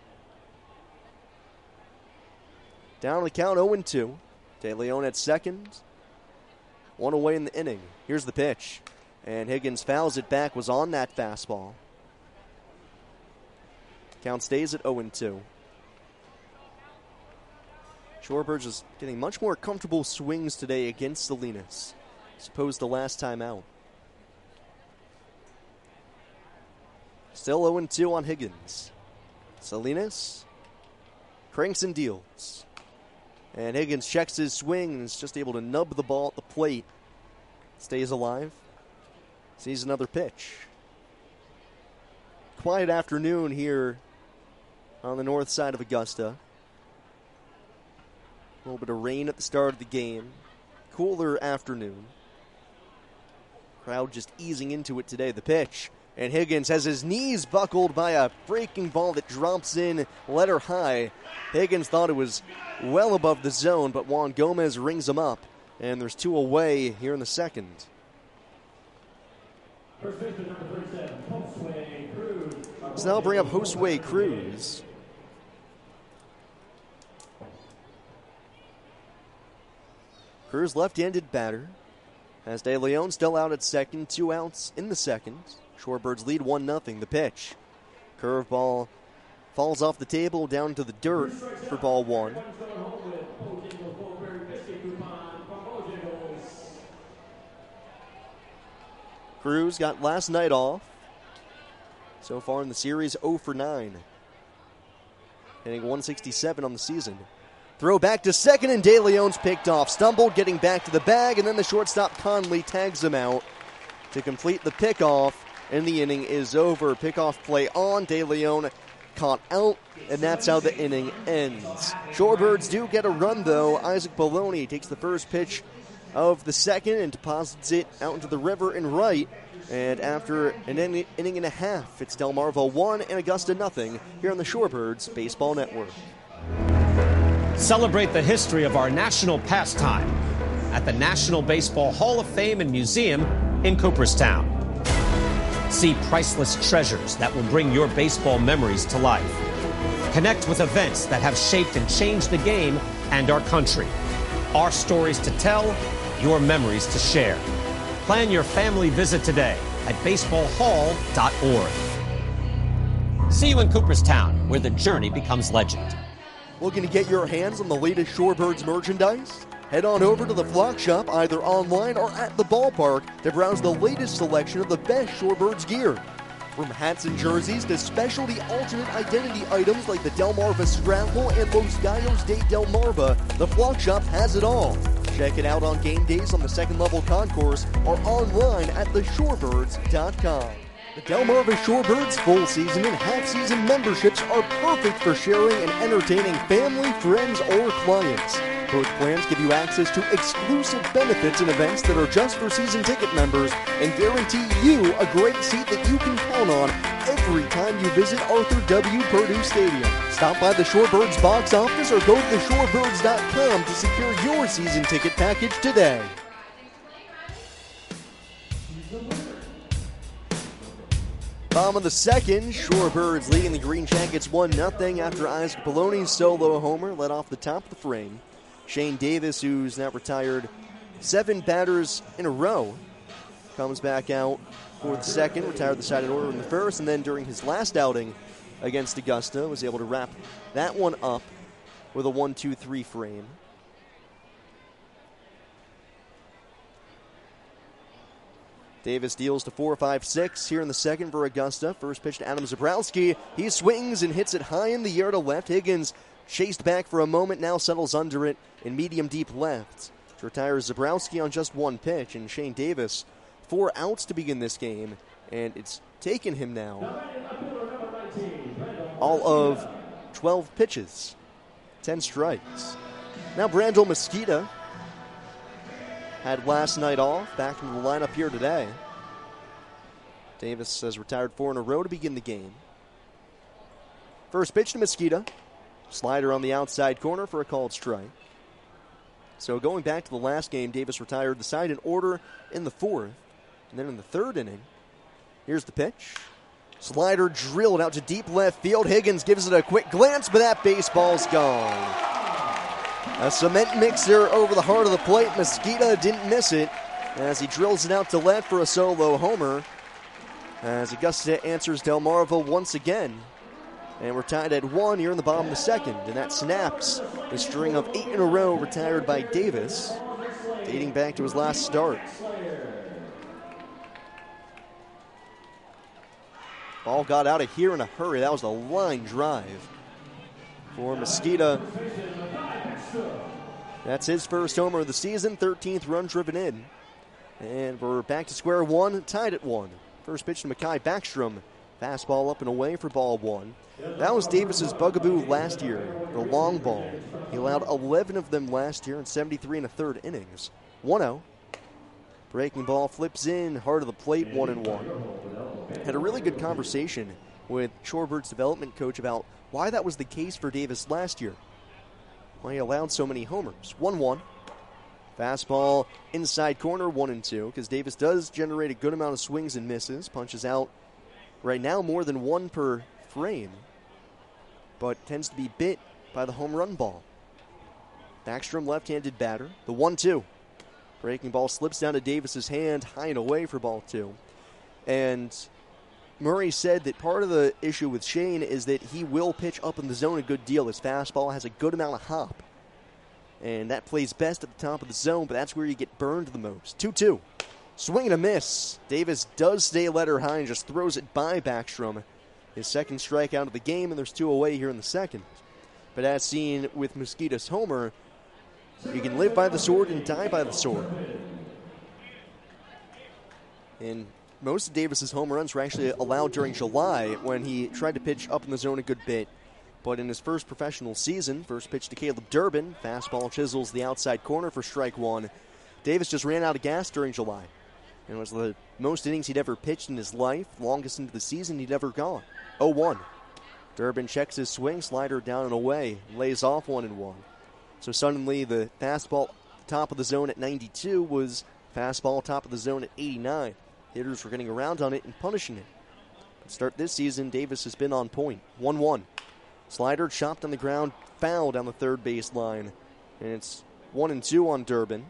Down the count oh and two. De Leon at second. One away in the inning. Here's the pitch. And Higgins fouls it back, was on that fastball. Count stays at oh and two. Shorebirds is getting much more comfortable swings today against Salinas, as opposed to last time out. Still oh and two on Higgins. Salinas cranks and deals. And Higgins checks his swing and is just able to nub the ball at the plate. Stays alive. Sees another pitch. Quiet afternoon here on the north side of Augusta. A little bit of rain at the start of the game. Cooler afternoon. Crowd just easing into it today. The pitch. And Higgins has his knees buckled by a breaking ball that drops in letter high. Higgins thought it was well above the zone, but Juan Gomez rings him up. And there's two away here in the second. So now bring up Josue Cruz. Cruz left-handed batter. Has De Leon still out at second, two outs in the second. Shorebirds lead one nothing. The pitch. Curveball falls off the table down to the dirt for ball one. Cruz got last night off. So far in the series, oh for nine. Hitting one sixty-seven on the season. Throw back to second, and De Leon's picked off. Stumbled, getting back to the bag, and then the shortstop Conley tags him out to complete the pickoff, and the inning is over. Pickoff play on. De Leon caught out, and that's how the inning ends. Shorebirds do get a run, though. Isaac Bologna takes the first pitch of the second and deposits it out into the river and right. And after an in- inning and a half, it's Delmarva one and Augusta nothing here on the Shorebirds Baseball Network. Celebrate the history of our national pastime at the National Baseball Hall of Fame and Museum in Cooperstown. See priceless treasures that will bring your baseball memories to life. Connect with events that have shaped and changed the game and our country. Our stories to tell, your memories to share. Plan your family visit today at baseball hall dot org. See you in Cooperstown, where the journey becomes legend. Looking to get your hands on the latest Shorebirds merchandise? Head on over to the Flock Shop, either online or at the ballpark, to browse the latest selection of the best Shorebirds gear. From hats and jerseys to specialty alternate identity items like the Delmarva Straddle and Los Gallos de Delmarva, the Flock Shop has it all. Check it out on game days on the second level concourse or online at the shorebirds dot com. The Delmarva Shorebirds full season and half season memberships are perfect for sharing and entertaining family, friends, or clients. Both plans give you access to exclusive benefits and events that are just for season ticket members and guarantee you a great seat that you can count on every time you visit Arthur W. Purdue Stadium. Stop by the Shorebirds box office or go to the shorebirds dot com to secure your season ticket package today. Bottom of the second, Shorebirds leading the Green Jackets one nothing after Isaac Bologna's solo homer led off the top of the frame. Shane Davis, who's now retired seven batters in a row, comes back out for the second, retired the side in order in the first, and then during his last outing against Augusta was able to wrap that one up with a one two three frame. Davis deals to four five six here in the second for Augusta. First pitch to Adam Zabrowski. He swings and hits it high in the air to left. Higgins chased back for a moment, now settles under it in medium deep left to retire Zabrowski on just one pitch, and Shane Davis four outs to begin this game, and it's taken him now all of twelve pitches, ten strikes. Now Brandel Mosqueda had last night off, back in the lineup here today. Davis has retired four in a row to begin the game. First pitch to Mosqueda. Slider on the outside corner for a called strike. So going back to the last game, Davis retired the side in order in the fourth. And then in the third inning, here's the pitch. Slider drilled out to deep left field. Higgins gives it a quick glance, but that baseball's gone. A cement mixer over the heart of the plate. Mosqueda didn't miss it as he drills it out to left for a solo homer. As Augusta answers Delmarva once again. And we're tied at one here in the bottom of the second. And that snaps the string of eight in a row retired by Davis, dating back to his last start. Ball got out of here in a hurry. That was a line drive for Mosqueda. That's his first homer of the season, thirteenth run driven in. And we're back to square one, tied at one. First pitch to Mekhi Backstrom. Fastball up and away for ball one. That was Davis's bugaboo last year, the long ball. He allowed eleven of them last year in seventy-three and a third innings. one oh. Breaking ball flips in, heart of the plate, one and one. Had a really good conversation with Shorebirds development coach about why that was the case for Davis last year. Why he allowed so many homers. one one. Fastball inside corner, one and two, because Davis does generate a good amount of swings and misses. Punches out right now more than one per frame, but tends to be bit by the home run ball. Backstrom, left-handed batter. The one two. Breaking ball slips down to Davis's hand, high and away for ball two. And Murray said that part of the issue with Shane is that he will pitch up in the zone a good deal. His fastball has a good amount of hop, and that plays best at the top of the zone, but that's where you get burned the most. two two. Swing and a miss. Davis does stay letter high and just throws it by Backstrom. His second strikeout of the game, and there's two away here in the second. But as seen with Mosqueda's homer, you can live by the sword and die by the sword. And most of Davis's home runs were actually allowed during July when he tried to pitch up in the zone a good bit. But in his first professional season, first pitch to Caleb Durbin, fastball chisels the outside corner for strike one. Davis just ran out of gas during July. And it was the most innings he'd ever pitched in his life, longest into the season he'd ever gone. oh one. Durbin checks his swing, slider down and away, lays off one and one. So suddenly the fastball top of the zone at ninety-two was fastball top of the zone at eighty-nine. Hitters were getting around on it and punishing it. To start this season, Davis has been on point. one one. Slider chopped on the ground, foul down the third base line. And it's one and two on Durbin.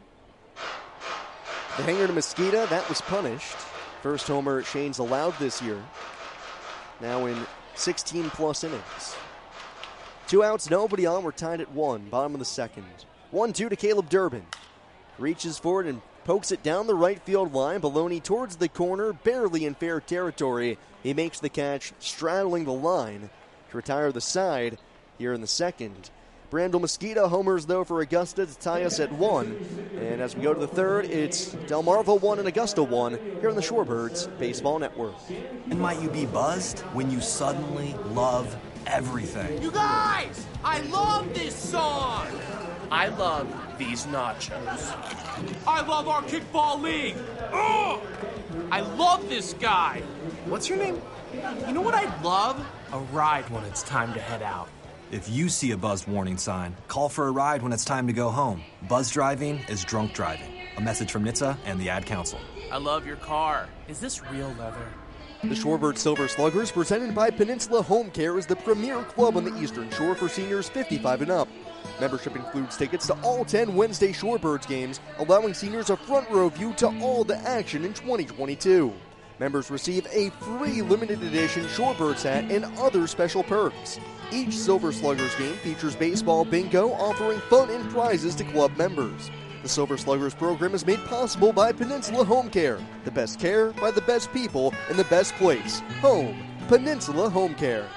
The hanger to Mosqueda, that was punished. First homer Shane's allowed this year. Now in sixteen plus innings. Two outs, nobody on. We're tied at one. Bottom of the second. one two to Caleb Durbin. Reaches forward and pokes it down the right field line. Baloney towards the corner, barely in fair territory. He makes the catch, straddling the line to retire the side here in the second. Brandel Mosqueda homers, though, for Augusta to tie us at one. And as we go to the third, it's Delmarva one and Augusta one here on the Shorebirds Baseball Network. And might you be buzzed when you suddenly love everything? You guys, I love this song. I love these nachos. I love our kickball league. Ugh! I love this guy. What's your name? You know what I'd love? A ride when it's time to head out. If you see a buzzed warning sign, call for a ride when it's time to go home. Buzz driving is drunk driving. A message from N H T S A and the Ad Council. I love your car. Is this real leather? The Shorebird Silver Sluggers, presented by Peninsula Home Care, is the premier club on the Eastern Shore for seniors fifty-five and up. Membership includes tickets to all ten Wednesday Shorebirds games, allowing seniors a front row view to all the action in twenty twenty-two. Members receive a free limited edition Shorebirds hat and other special perks. Each Silver Sluggers game features baseball bingo, offering fun and prizes to club members. The Silver Sluggers program is made possible by Peninsula Home Care. The best care by the best people in the best place. Home. Peninsula Home Care.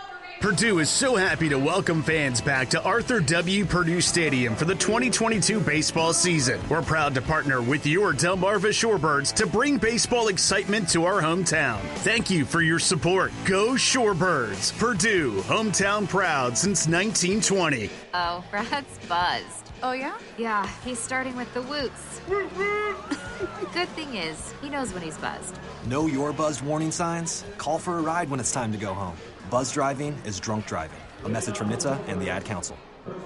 Purdue is so happy to welcome fans back to Arthur W. Purdue Stadium for the twenty twenty-two baseball season. We're proud to partner with your Delmarva Shorebirds to bring baseball excitement to our hometown. Thank you for your support. Go Shorebirds. Purdue, hometown proud since nineteen twenty. Oh, Brad's buzzed. Oh, yeah? Yeah, he's starting with the woots. Good thing is, he knows when he's buzzed. Know your buzzed warning signs? Call for a ride when it's time to go home. Buzz driving is drunk driving. A message from N H T S A and the Ad Council.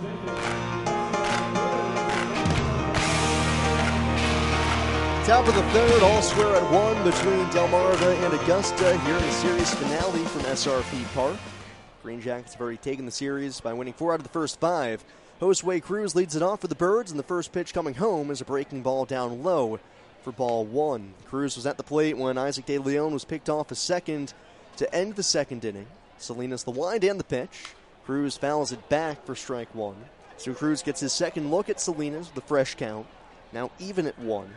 Top of the third, all square at one between Delmarva and Augusta here in the series finale from S R P Park. Green Jackets have already taken the series by winning four out of the first five. Josue Cruz leads it off for the Birds, and the first pitch coming home is a breaking ball down low for ball one. Cruz was at the plate when Isaac De Leon was picked off a second to end the second inning. Salinas the wind and the pitch. Cruz fouls it back for strike one. So Cruz gets his second look at Salinas with a fresh count. Now even at one.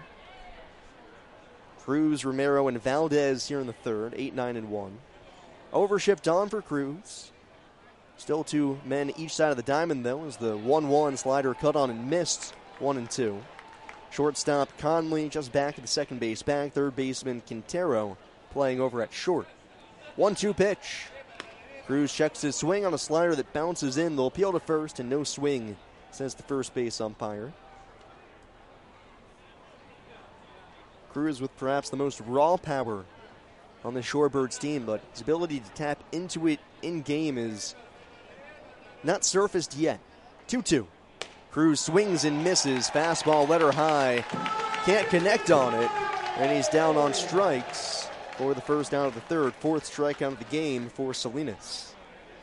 Cruz, Romero, and Valdez here in the third, eight, nine, and one. Overshift on for Cruz. Still two men each side of the diamond, though, as the one one slider cut on and missed, one and two. Shortstop Conley just back at the second base bag. Third baseman Quintero playing over at short. one two pitch. Cruz checks his swing on a slider that bounces in. They'll appeal to first, and no swing, says the first base umpire. Cruz with perhaps the most raw power on the Shorebirds team, but his ability to tap into it in-game is not surfaced yet. two two. Cruz swings and misses. Fastball letter high. Can't connect on it, and he's down on strikes for the first out of the third. Fourth strikeout of the game for Salinas.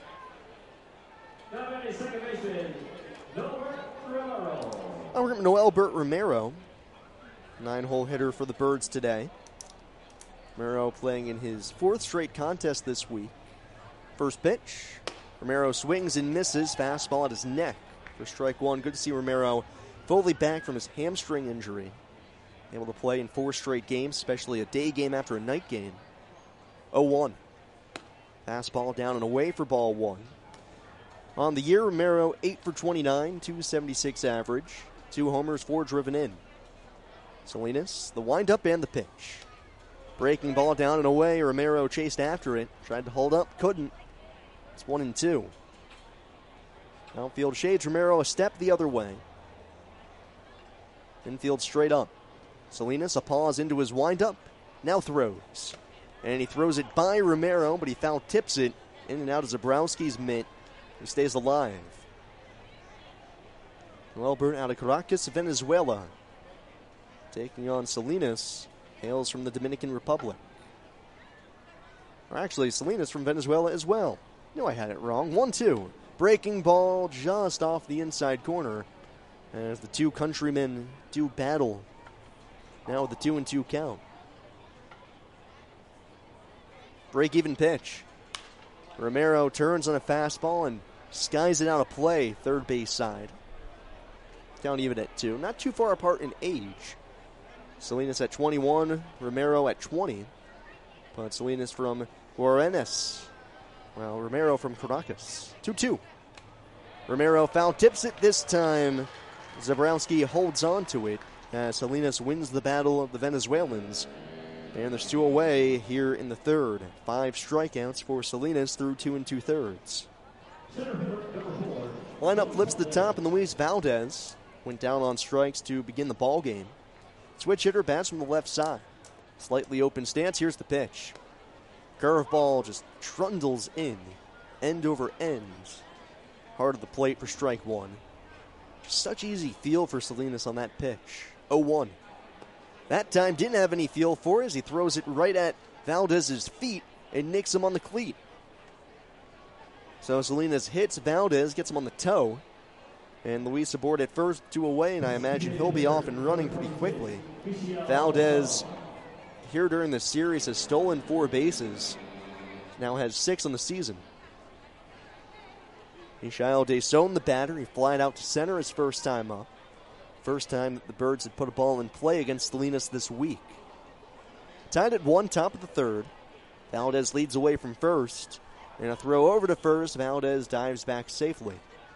Noelbert Romero, nine-hole hitter for the Birds today. Romero playing in his fourth straight contest this week. First pitch. Romero swings and misses. Fastball at his neck for strike one. Good to see Romero fully back from his hamstring injury. Able to play in four straight games, especially a day game after a night game. oh one. Fastball down and away for ball one. On the year, Romero eight for twenty-nine, two seventy-six average. Two homers, four driven in. Salinas, the windup and the pitch. Breaking ball down and away. Romero chased after it. Tried to hold up, couldn't. It's one and two. Outfield shades Romero a step the other way. Infield straight up. Salinas, a pause into his windup. Now throws. And he throws it by Romero, but he foul tips it in and out of Zabrowski's mitt. He stays alive. Noelbert out of Caracas, Venezuela. Taking on Salinas, hails from the Dominican Republic. Or actually, Salinas from Venezuela as well. Knew I had it wrong. one two. Breaking ball just off the inside corner as the two countrymen do battle. Now with the two and two count. Break-even pitch. Romero turns on a fastball and skies it out of play, third base side. Count even at two. Not too far apart in age. Salinas at twenty-one, Romero at twenty. But Salinas from Guarenas. Well, Romero from Caracas. two two. Romero foul tips it this time. Zabrowski holds on to it as Salinas wins the battle of the Venezuelans. And there's two away here in the third. Five strikeouts for Salinas through two and two thirds. Lineup flips the top, and Luis Valdez went down on strikes to begin the ball game. Switch hitter bats from the left side. Slightly open stance. Here's the pitch. Curveball just trundles in, end over end. Hard of the plate for strike one. Just such easy feel for Salinas on that pitch. oh one. That time didn't have any feel for it as he throws it right at Valdez's feet and nicks him on the cleat. So Salinas hits Valdez, gets him on the toe. And Luis aboard at first, two away, and I imagine he'll be off and running pretty quickly. Valdez, here during the series, has stolen four bases. Now has six on the season. Michael Deson, the batter, he flied out to center his first time up. First time that the Birds had put a ball in play against Salinas this week. Tied at one, top of the third. Valdez leads away from first. And a throw over to first. Valdez dives back safely.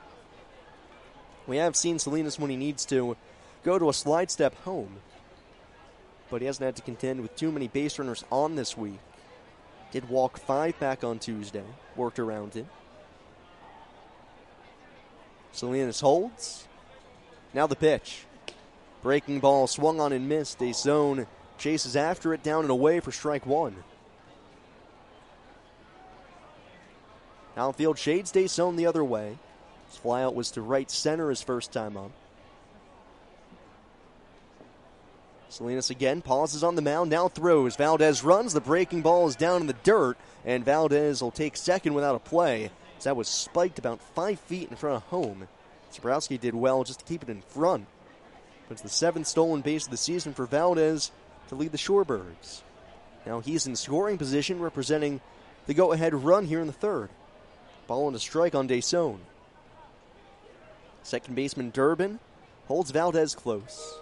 We have seen Salinas, when he needs to, go to a slide step home. But he hasn't had to contend with too many base runners on this week. Did walk five back on Tuesday. Worked around it. Salinas holds. Now the pitch. Breaking ball swung on and missed. DeSone chases after it, down and away for strike one. Outfield shades DeSone the other way. His flyout was to right center his first time up. Salinas again pauses on the mound, now throws. Valdez runs, the breaking ball is down in the dirt, and Valdez will take second without a play. As that was spiked about five feet in front of home. Zabrowski did well just to keep it in front. But it's the seventh stolen base of the season for Valdez to lead the Shorebirds. Now he's in scoring position, representing the go-ahead run here in the third. Ball and a strike on DeSone. Second baseman Durbin holds Valdez close.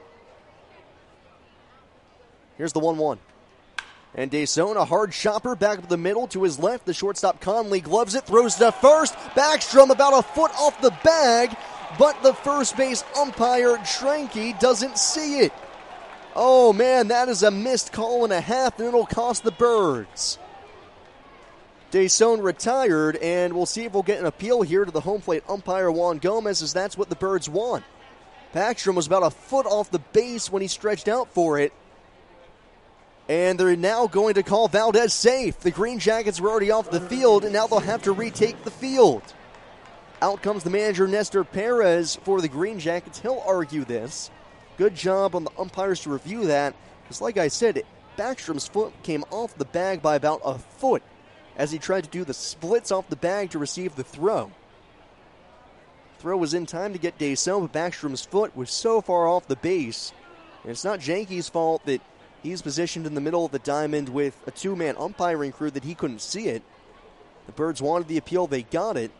Here's the one one. And DeSone, a hard chopper back up the middle to his left. The shortstop Conley gloves it, throws to first. Backstrom about a foot off the bag, but the first base umpire, Tranke, doesn't see it. Oh man, that is a missed call and a half, and it'll cost the Birds. DeSone retired, and we'll see if we'll get an appeal here to the home plate umpire, Juan Gomez, as that's what the Birds want. Backstrom was about a foot off the base when he stretched out for it. And they're now going to call Valdez safe. The Green Jackets were already off the field, and now they'll have to retake the field. Out comes the manager, Nestor Perez, for the Green Jackets. He'll argue this. Good job on the umpires to review that. Because like I said, Backstrom's foot came off the bag by about a foot as he tried to do the splits off the bag to receive the throw. Throw was in time to get DeSone, but Backstrom's foot was so far off the base. And it's not Janke's fault that he's positioned in the middle of the diamond with a two-man umpiring crew that he couldn't see it. The Birds wanted the appeal. They got it.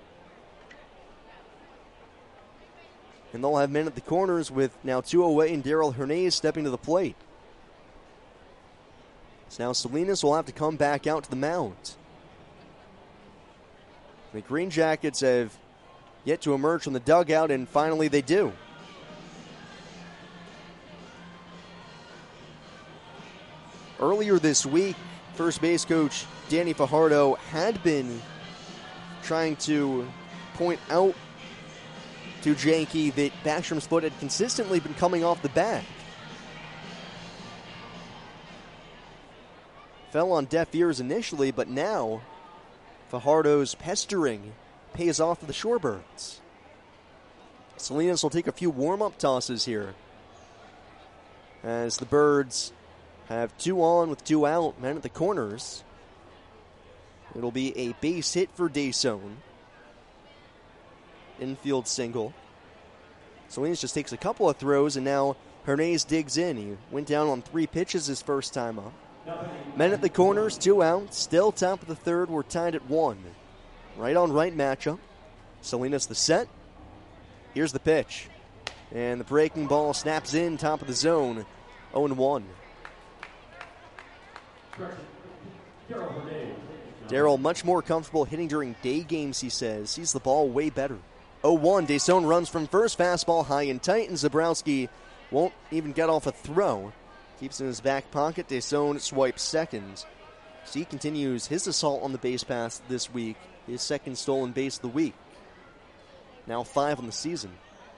And they'll have men at the corners with now two away and Daryl Hernandez stepping to the plate. So now Salinas will have to come back out to the mound. The Green Jackets have yet to emerge from the dugout, and finally they do. Earlier this week, first base coach Danny Fajardo had been trying to point out to Janke that Backstrom's foot had consistently been coming off the bag. Fell on deaf ears initially, but now Fajardo's pestering pays off for the Shorebirds. Salinas will take a few warm-up tosses here as the Birds have two on with two out, men at the corners. It'll be a base hit for DeSone. Infield single. Salinas just takes a couple of throws, and now Hernandez digs in. He went down on three pitches his first time up. Men at the corners, two out. Still top of the third. We're tied at one. Right on right matchup. Salinas the set. Here's the pitch. And the breaking ball snaps in, top of the zone. oh and one. Daryl much more comfortable hitting during day games, he says. Sees the ball way better. oh one, DeSone runs from first, fastball high and tight, and Zabrowski won't even get off a throw. Keeps in his back pocket. DeSone swipes second. So he continues his assault on the base pass this week. His second stolen base of the week. Now five on the season.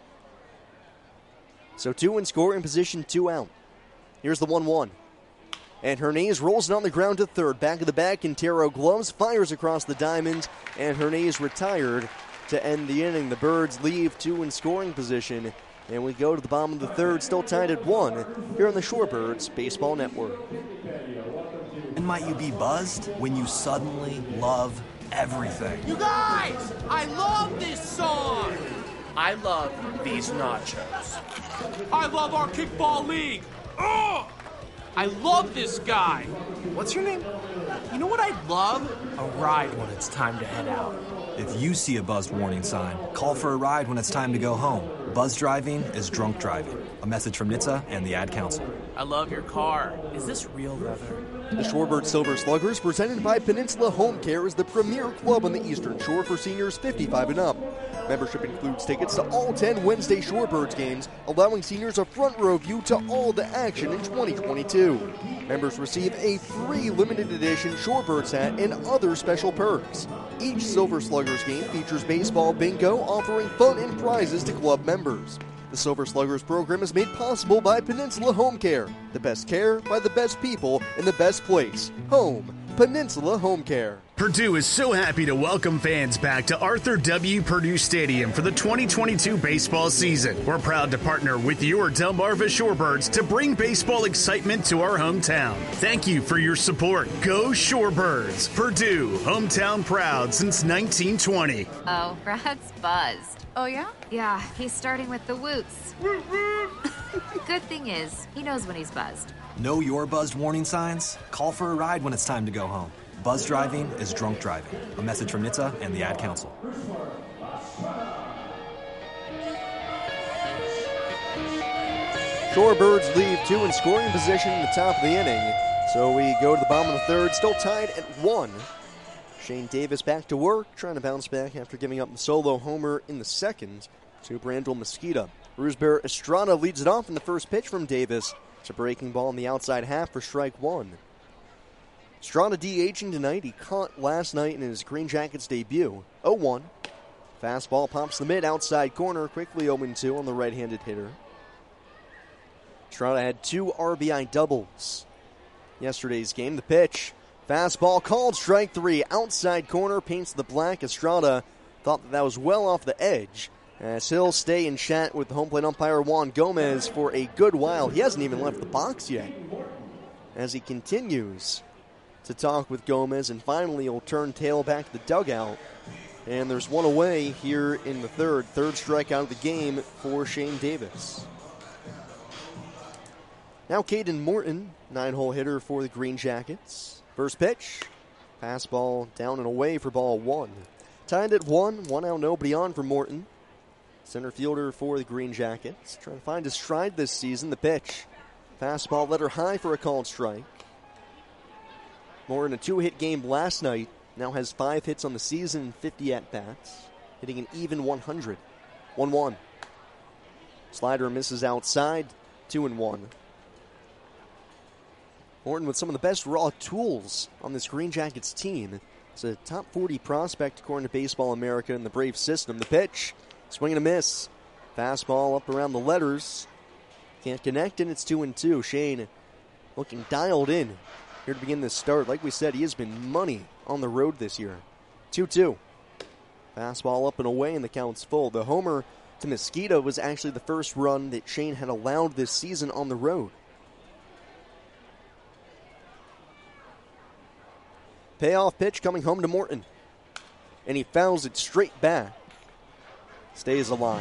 So two in scoring position, two out. Here's the one one. And Hernandez rolls it on the ground to third. Back of the bag, Quintero gloves, fires across the diamond, and Hernandez retired to end the inning. The Birds leave two in scoring position, and we go to the bottom of the third, still tied at one, here on the Shorebirds Baseball Network. And might you be buzzed when you suddenly love everything? You guys, I love this song. I love these nachos. I love our kickball league. Ugh! I love this guy. What's your name? You know what I'd love? A ride when it's time to head out. If you see a buzzed warning sign, call for a ride when it's time to go home. Buzz driving is drunk driving. A message from N H T S A and the Ad Council. I love your car. Is this real leather? The Shorebird Silver Sluggers, presented by Peninsula Home Care, is the premier club on the Eastern Shore for seniors fifty-five and up. Membership includes tickets to all ten Wednesday Shorebirds games, allowing seniors a front row view to all the action in twenty twenty-two. Members receive a free limited edition Shorebirds hat and other special perks. Each Silver Sluggers game features baseball bingo, offering fun and prizes to club members. The Silver Sluggers program is made possible by Peninsula Home Care. The best care by the best people in the best place. Home. Peninsula Home Care. Purdue is so happy to welcome fans back to Arthur W. Purdue Stadium for the twenty twenty-two baseball season. We're proud to partner with your Delmarva Shorebirds to bring baseball excitement to our hometown. Thank you for your support. Go Shorebirds! Purdue, hometown proud since nineteen twenty. Oh, Brad's buzzed. Oh, yeah? Yeah, he's starting with the woots. Good thing is, he knows when he's buzzed. Know your buzzed warning signs? Call for a ride when it's time to go home. Buzz driving is drunk driving. A message from N H T S A and the Ad Council. Shorebirds leave two in scoring position in the top of the inning. So we go to the bottom of the third, still tied at one. Shane Davis back to work, trying to bounce back after giving up the solo homer in the second to Brandel Mesquita. Roosbear Estrada leads it off in the first pitch from Davis. It's a breaking ball in the outside half for strike one. Estrada DHing tonight. He caught last night in his Green Jackets debut. oh one. Fastball pops the mid outside corner, quickly oh two on the right-handed hitter. Estrada had two R B I doubles yesterday's game. The pitch. Fastball called, strike three. Outside corner, paints the black. Estrada thought that, that was well off the edge, as he'll stay in chat with the home plate umpire Juan Gomez for a good while. He hasn't even left the box yet, as he continues to talk with Gomez, and finally he'll turn tail back to the dugout. And there's one away here in the third. Third strikeout of the game for Shane Davis. Now Caden Morton, nine-hole hitter for the Green Jackets. First pitch, fastball down and away for ball one. Tied at one, one out, nobody on for Morton. Center fielder for the Green Jackets. Trying to find his stride this season. The pitch, fastball let her high for a called strike. Morton, a two-hit game last night, now has five hits on the season and fifty at-bats, hitting an even one hundred. one one. Slider misses outside, two and one. Morton with some of the best raw tools on this Green Jackets team. It's a top forty prospect according to Baseball America in the Brave system. The pitch, swing and a miss. Fastball up around the letters. Can't connect, and it's two and two. Shane looking dialed in here to begin this start. Like we said, he has been money on the road this year. two two. Fastball up and away, and the count's full. The homer to Mesquita was actually the first run that Shane had allowed this season on the road. Payoff pitch coming home to Morton. And he fouls it straight back. Stays alive.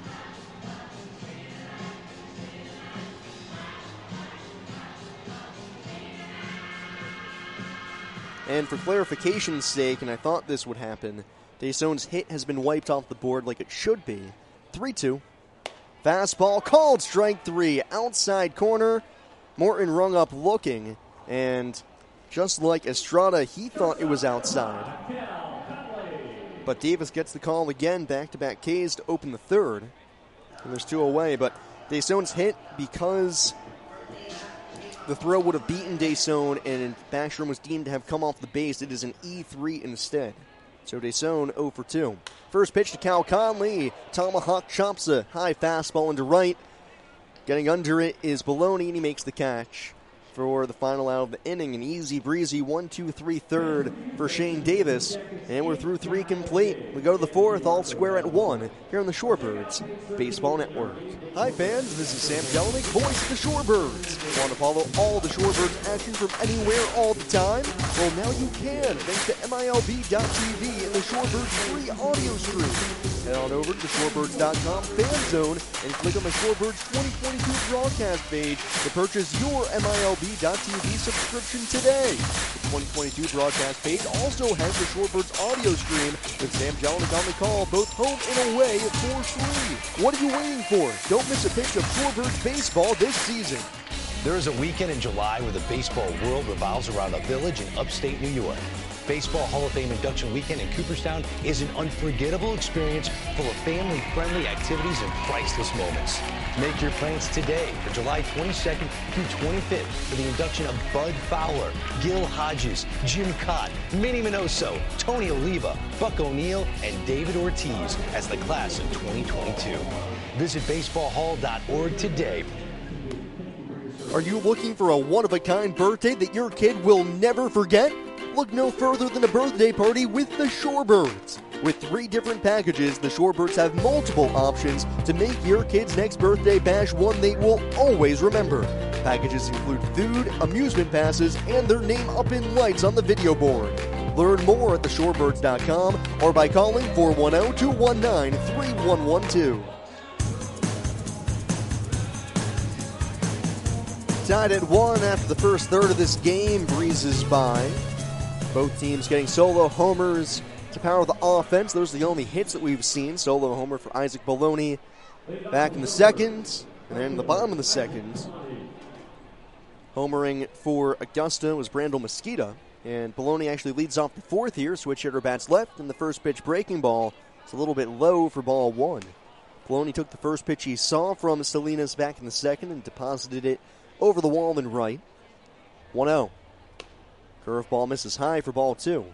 And for clarification's sake, and I thought this would happen, DeSone's hit has been wiped off the board like it should be. three two. Fastball called, strike three. Outside corner. Morton rung up looking, and just like Estrada, he thought it was outside. But Davis gets the call again, back-to-back Ks to open the third. And there's two away, but DeSone's hit, because the throw would have beaten DeSone and Backstrom was deemed to have come off the base. It is an E three instead. So DeSone oh for two. First pitch to Cal Conley. Tomahawk chops a high fastball into right. Getting under it is Baloney, and he makes the catch for the final out of the inning. An easy breezy one two three third for Shane Davis. And we're through three complete. We go to the fourth, all square at one, here on the Shorebirds Baseball Network. Hi fans, this is Sam Jelinek, voice of the Shorebirds. Want to follow all the Shorebirds action from anywhere all the time? Well, now you can, thanks to M I L B dot T V and the Shorebirds free audio stream. Head on over to the shorebirds dot com fan zone and click on the Shorebirds twenty twenty-two broadcast page to purchase your M I L B dot T V subscription today. The twenty twenty-two broadcast page also has the Shorebirds audio stream with Sam Jelinek on the call, both home and away for free. What are you waiting for? Don't miss a pitch of Shorebirds baseball this season. There is a weekend in July where the baseball world revolves around a village in upstate New York. Baseball Hall of Fame induction weekend in Cooperstown is an unforgettable experience full of family-friendly activities and priceless moments. Make your plans today for July twenty-second through twenty-fifth for the induction of Bud Fowler, Gil Hodges, Jim Cott, Minnie Minoso, Tony Oliva, Buck O'Neill, and David Ortiz as the class of twenty twenty-two. Visit baseball hall dot org today. Are you looking for a one-of-a-kind birthday that your kid will never forget? Look no further than a birthday party with the Shorebirds. With three different packages, the Shorebirds have multiple options to make your kid's next birthday bash one they will always remember. Packages include food, amusement passes, and their name up in lights on the video board. Learn more at the shorebirds dot com or by calling four one zero, two one nine, three one one two. Tied at one after the first third of this game breezes by. Both teams getting solo homers to power the offense. Those are the only hits that we've seen. Solo homer for Isaac Baloney back in the second. And then in the bottom of the second, homering for Augusta was Brandel Mosqueda. And Baloney actually leads off the fourth here. Switch hitter bats left, and the first pitch breaking ball. It's a little bit low for ball one. Baloney took the first pitch he saw from Salinas back in the second and deposited it over the wall and right. one oh. Curveball misses high for ball two.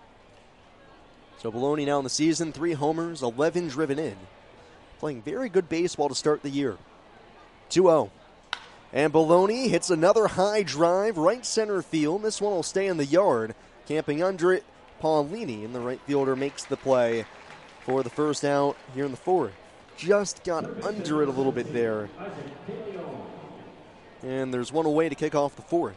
So Baloney now in the season, three homers, eleven driven in. Playing very good baseball to start the year. two oh. And Baloney hits another high drive, right center field. This one will stay in the yard. Camping under it, Paulini, and the right fielder makes the play for the first out here in the fourth. Just got under it a little bit there. And there's one away to kick off the fourth.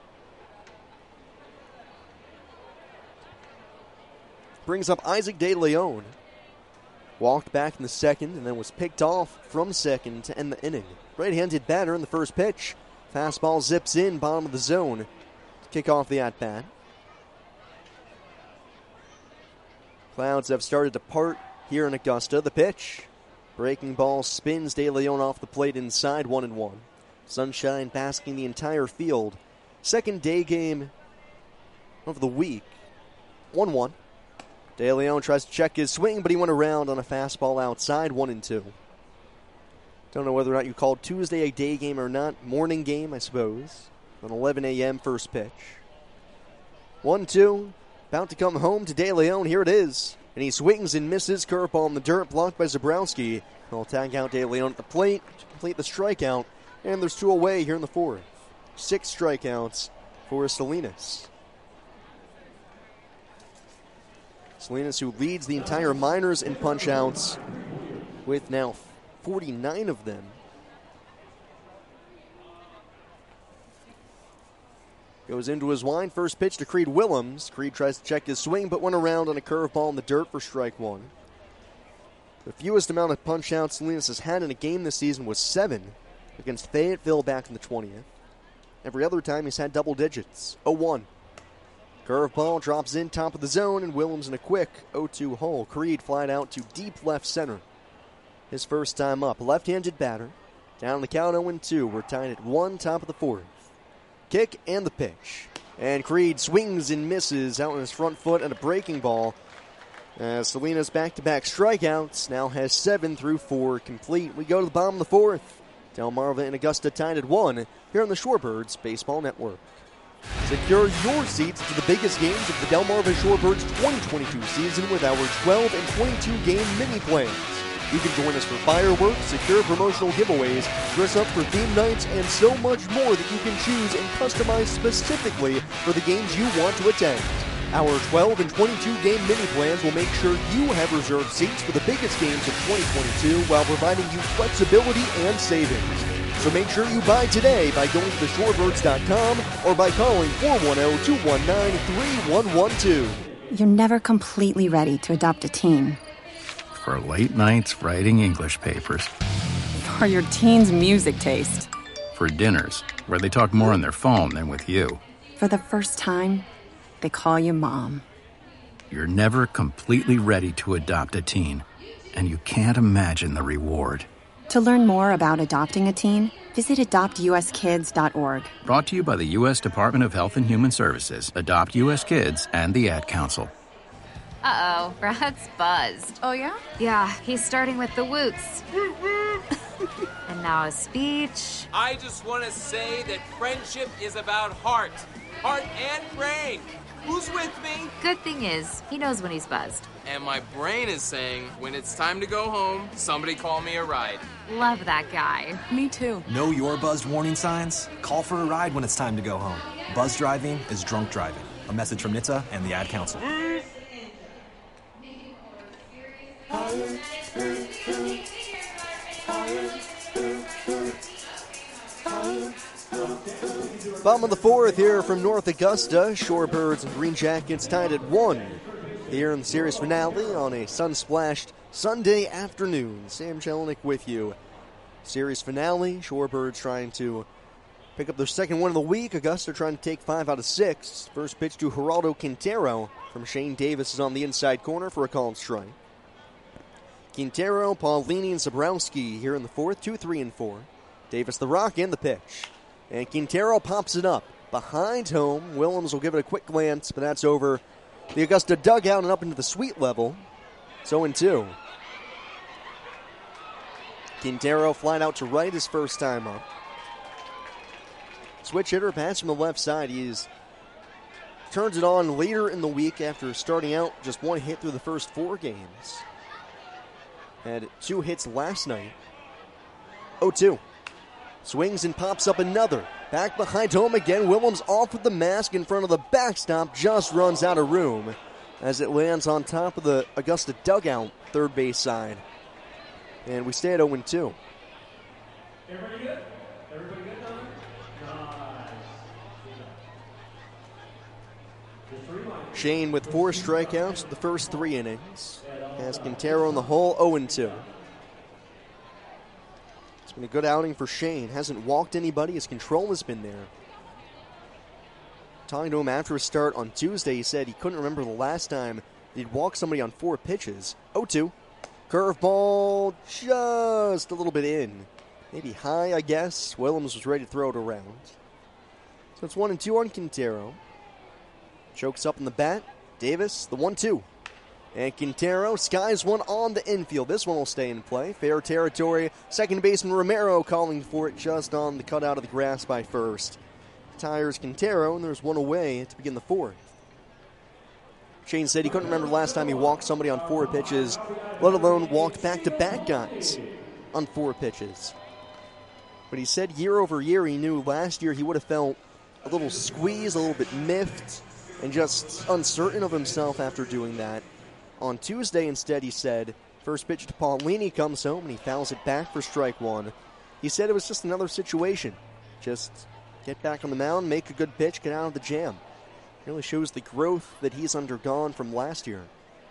Brings up Isaac De Leon. Walked back in the second and then was picked off from second to end the inning. Right-handed batter in the first pitch. Fastball zips in, bottom of the zone to kick off the at-bat. Clouds have started to part here in Augusta. The pitch. Breaking ball spins De Leon off the plate inside, one and one. Sunshine basking the entire field. Second day game of the week. one one. De Leon tries to check his swing, but he went around on a fastball outside, one and two. Don't know whether or not you called Tuesday a day game or not. Morning game, I suppose. An eleven a.m. first pitch. one two. About to come home to De Leon. Here it is. And he swings and misses. Curveball in the dirt, blocked by Zabrowski. He'll tag out De Leon at the plate to complete the strikeout. And there's two away here in the fourth. Six strikeouts for Salinas. Salinas, who leads the entire minors in punch-outs with now forty-nine of them. Goes into his wind. First pitch to Creed Willems. Creed tries to check his swing, but went around on a curveball in the dirt for strike one. The fewest amount of punch-outs Salinas has had in a game this season was seven against Fayetteville back in the twentieth. Every other time he's had double digits. oh one. Curveball drops in top of the zone, and Willems in a quick oh two hole. Creed flied out to deep left center. His first time up. Left-handed batter. Down the count oh two. We're tied at one, top of the fourth. Kick and the pitch. And Creed swings and misses out on his front foot and a breaking ball. As Salinas back-to-back strikeouts now has seven through four complete. We go to the bottom of the fourth. Delmarva and Augusta tied at one here on the Shorebirds Baseball Network. Secure your seats to the biggest games of the Delmarva Shorebirds twenty twenty-two season with our twelve and twenty-two game mini plans. You can join us for fireworks, secure promotional giveaways, dress up for theme nights, and so much more that you can choose and customize specifically for the games you want to attend. Our twelve and twenty-two game mini plans will make sure you have reserved seats for the biggest games of twenty twenty-two while providing you flexibility and savings. So make sure you buy today by going to the shorebirds dot com or by calling four one zero, two one nine, three one one two. You're never completely ready to adopt a teen. For late nights writing English papers. For your teen's music taste. For dinners where they talk more on their phone than with you. For the first time, they call you mom. You're never completely ready to adopt a teen, and you can't imagine the reward. To learn more about adopting a teen, visit adopt u s kids dot org. Brought to you by the U S Department of Health and Human Services, Adopt U S Kids, and the Ad Council. Uh-oh, Brad's buzzed. Oh, yeah? Yeah, he's starting with the woots. And now a speech. I just want to say that friendship is about heart. Heart and brain. Who's with me? Good thing is, he knows when he's buzzed. And my brain is saying, when it's time to go home, somebody call me a ride. Love that guy. Me too. Know your buzzed warning signs? Call for a ride when it's time to go home. Buzz driving is drunk driving. A message from N H T S A and the Ad Council. Bottom of the fourth here from North Augusta. Shorebirds and Green Jackets tied at one here in the series finale on a sun-splashed Sunday afternoon. Sam Jelinek with you. Series finale, Shorebirds trying to pick up their second win of the week. Augusta trying to take five out of six. First pitch to Geraldo Quintero from Shane Davis is on the inside corner for a called strike. Quintero, Paulini, and Zabrowski here in the fourth, two, three, and four. Davis the rock and the pitch. And Quintero pops it up behind home. Willems will give it a quick glance, but that's over the Augusta dugout and up into the suite level. It's oh and two. Quintero flying out to right his first time up. Switch hitter, pass from the left side. He's turns it on later in the week after starting out just one hit through the first four games. Had two hits last night. oh two. Swings and pops up another. Back behind home again. Willems off with the mask in front of the backstop. Just runs out of room as it lands on top of the Augusta dugout, third base side. And we stay at oh and two. Everybody good? Everybody good now? Shane with four strikeouts the first three innings. Has Quintero in the hole, oh and two. It's been a good outing for Shane. Hasn't walked anybody. His control has been there. Talking to him after his start on Tuesday, he said he couldn't remember the last time he'd walked somebody on four pitches. oh two. Curveball just a little bit in. Maybe high, I guess. Willems was ready to throw it around. So it's one and two on Quintero. Chokes up in the bat. Davis, the one two. And Quintero skies one on the infield. This one will stay in play. Fair territory. Second baseman Romero calling for it just on the cutout of the grass by first. Tires Quintero, and there's one away to begin the fourth. Shane said he couldn't remember the last time he walked somebody on four pitches, let alone walked back-to-back guys on four pitches. But he said year over year he knew last year he would have felt a little squeezed, a little bit miffed, and just uncertain of himself after doing that. On Tuesday, instead, he said, first pitch to Paulini comes home, and he fouls it back for strike one. He said it was just another situation. Just get back on the mound, make a good pitch, get out of the jam. Really shows the growth that he's undergone from last year.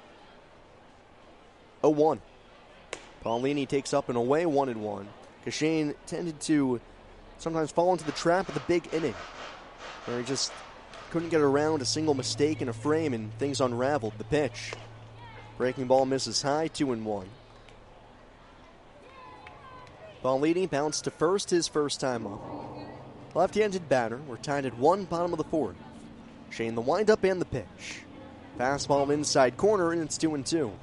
oh one. Paulini takes up and away, one and one. Because Shane tended to sometimes fall into the trap of the big inning, where he just couldn't get around a single mistake in a frame, and things unraveled. The pitch. Breaking ball misses high, two and one. Paulini bounced to first his first time up. Left-handed batter. We're tied at one, bottom of the fourth. Shane the windup and the pitch. Fastball inside corner, and it's two and two.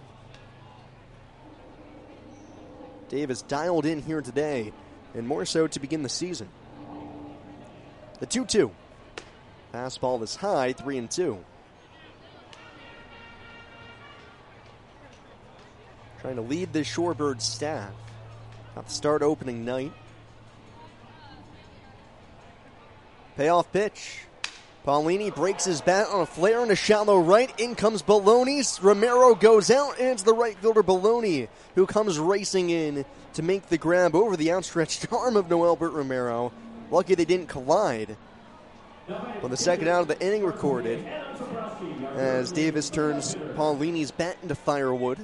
Davis dialed in here today, and more so to begin the season. The two two. Fastball is high, three and two. Trying to lead the Shorebirds staff. Got the start opening night. Payoff pitch. Paulini breaks his bat on a flare in a shallow right. In comes Baloney. Romero goes out, and it's the right fielder Baloney who comes racing in to make the grab over the outstretched arm of Noelbert Romero. Lucky they didn't collide. But the second out of the inning recorded as Davis turns Paulini's bat into firewood.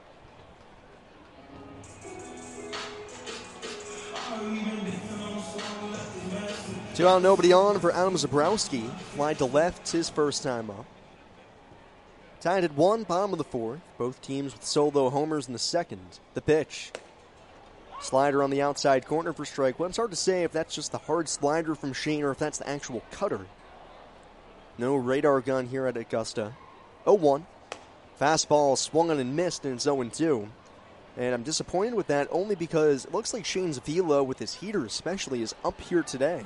Two out, nobody on for Adam Zabrowski. Fly to left, his first time up. Tied at one, bottom of the fourth. Both teams with solo homers in the second. The pitch. Slider on the outside corner for strike one. It's hard to say if that's just the hard slider from Shane or if that's the actual cutter. No radar gun here at Augusta. oh one. Fastball swung on and missed, and it's oh two. And I'm disappointed with that only because it looks like Shane's velo with his heater especially is up here today.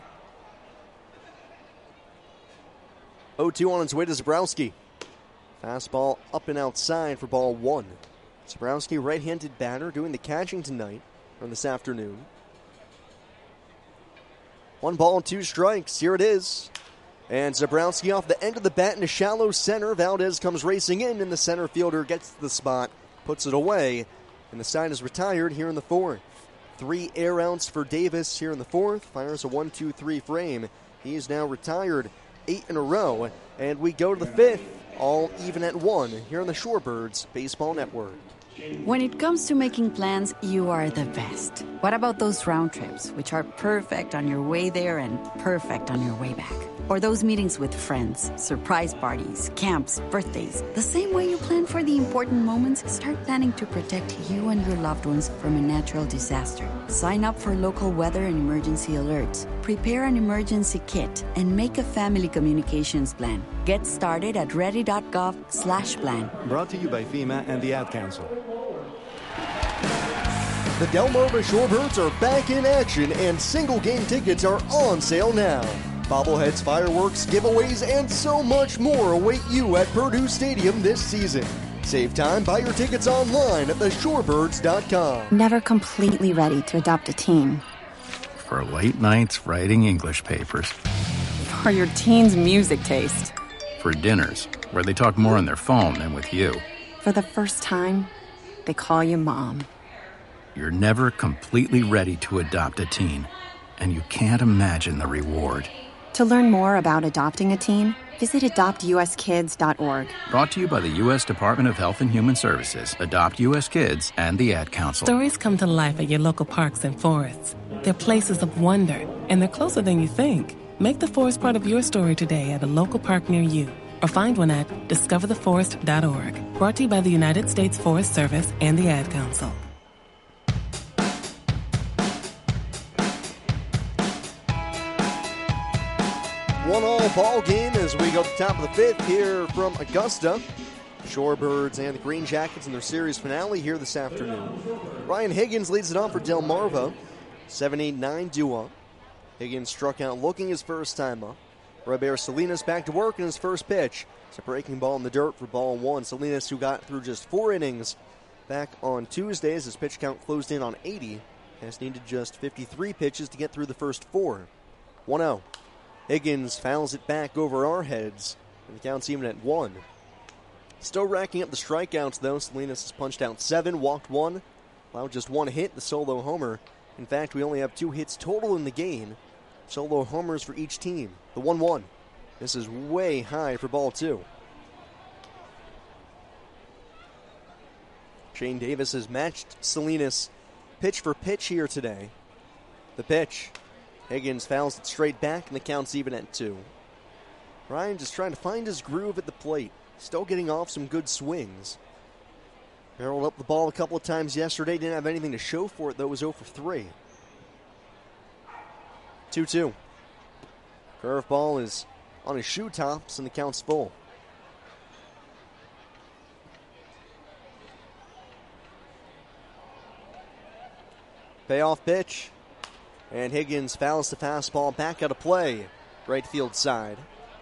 oh two on its way to Zabrowski. Fastball up and outside for ball one. Zabrowski, right-handed batter, doing the catching tonight, or this afternoon. One ball and two strikes. Here it is. And Zabrowski off the end of the bat into shallow center. Valdez comes racing in, and the center fielder gets to the spot, puts it away, and the side is retired here in the fourth. Three air outs for Davis here in the fourth. Fires a one two three frame. He is now retired eight in a row, and we go to the fifth, all even at one here on the Shorebirds Baseball Network. When it comes to making plans, you are the best. What about those round trips, which are perfect on your way there and perfect on your way back? Or those meetings with friends, surprise parties, camps, birthdays. The same way you plan for the important moments, start planning to protect you and your loved ones from a natural disaster. Sign up for local weather and emergency alerts. Prepare an emergency kit and make a family communications plan. Get started at ready.gov slash plan. Brought to you by FEMA and the Ad Council. The Delmarva Shorebirds are back in action, and single game tickets are on sale now. Bobbleheads, fireworks, giveaways, and so much more await you at Purdue Stadium this season. Save time, buy your tickets online at the shorebirds dot com. Never completely ready to adopt a teen. For late nights writing English papers. For your teen's music taste. For dinners where they talk more on their phone than with you. For the first time, they call you mom. You're never completely ready to adopt a teen, and you can't imagine the reward. To learn more about adopting a teen, visit adopt u s kids dot org. Brought to you by the U S Department of Health and Human Services, Adopt U S Kids, and the Ad Council. Stories come to life at your local parks and forests. They're places of wonder, and they're closer than you think. Make the forest part of your story today at a local park near you, or find one at discover the forest dot org. Brought to you by the United States Forest Service and the Ad Council. One all ball game as we go to the top of the fifth here from Augusta. Shorebirds and the Green Jackets in their series finale here this afternoon. Ryan Higgins leads it off for Delmarva. seven eight nine duo. Higgins struck out looking his first time up. Robert Salinas back to work in his first pitch. It's a breaking ball in the dirt for ball one. Salinas, who got through just four innings back on Tuesday as his pitch count closed in on eighty, has needed just fifty-three pitches to get through the first four. one oh. Higgins fouls it back over our heads, and the count's even at one. Still racking up the strikeouts, though. Salinas has punched out seven, walked one, allowed just one hit, the solo homer. In fact, we only have two hits total in the game. Solo homers for each team. The one one. This is way high for ball two. Shane Davis has matched Salinas pitch for pitch here today. The pitch. Higgins fouls it straight back, and the count's even at two. Ryan just trying to find his groove at the plate. Still getting off some good swings. Barreled up the ball a couple of times yesterday. Didn't have anything to show for it, though. It was oh for three. two two. Curveball is on his shoe tops, and the count's full. Payoff pitch. And Higgins fouls the fastball back out of play. Right field side.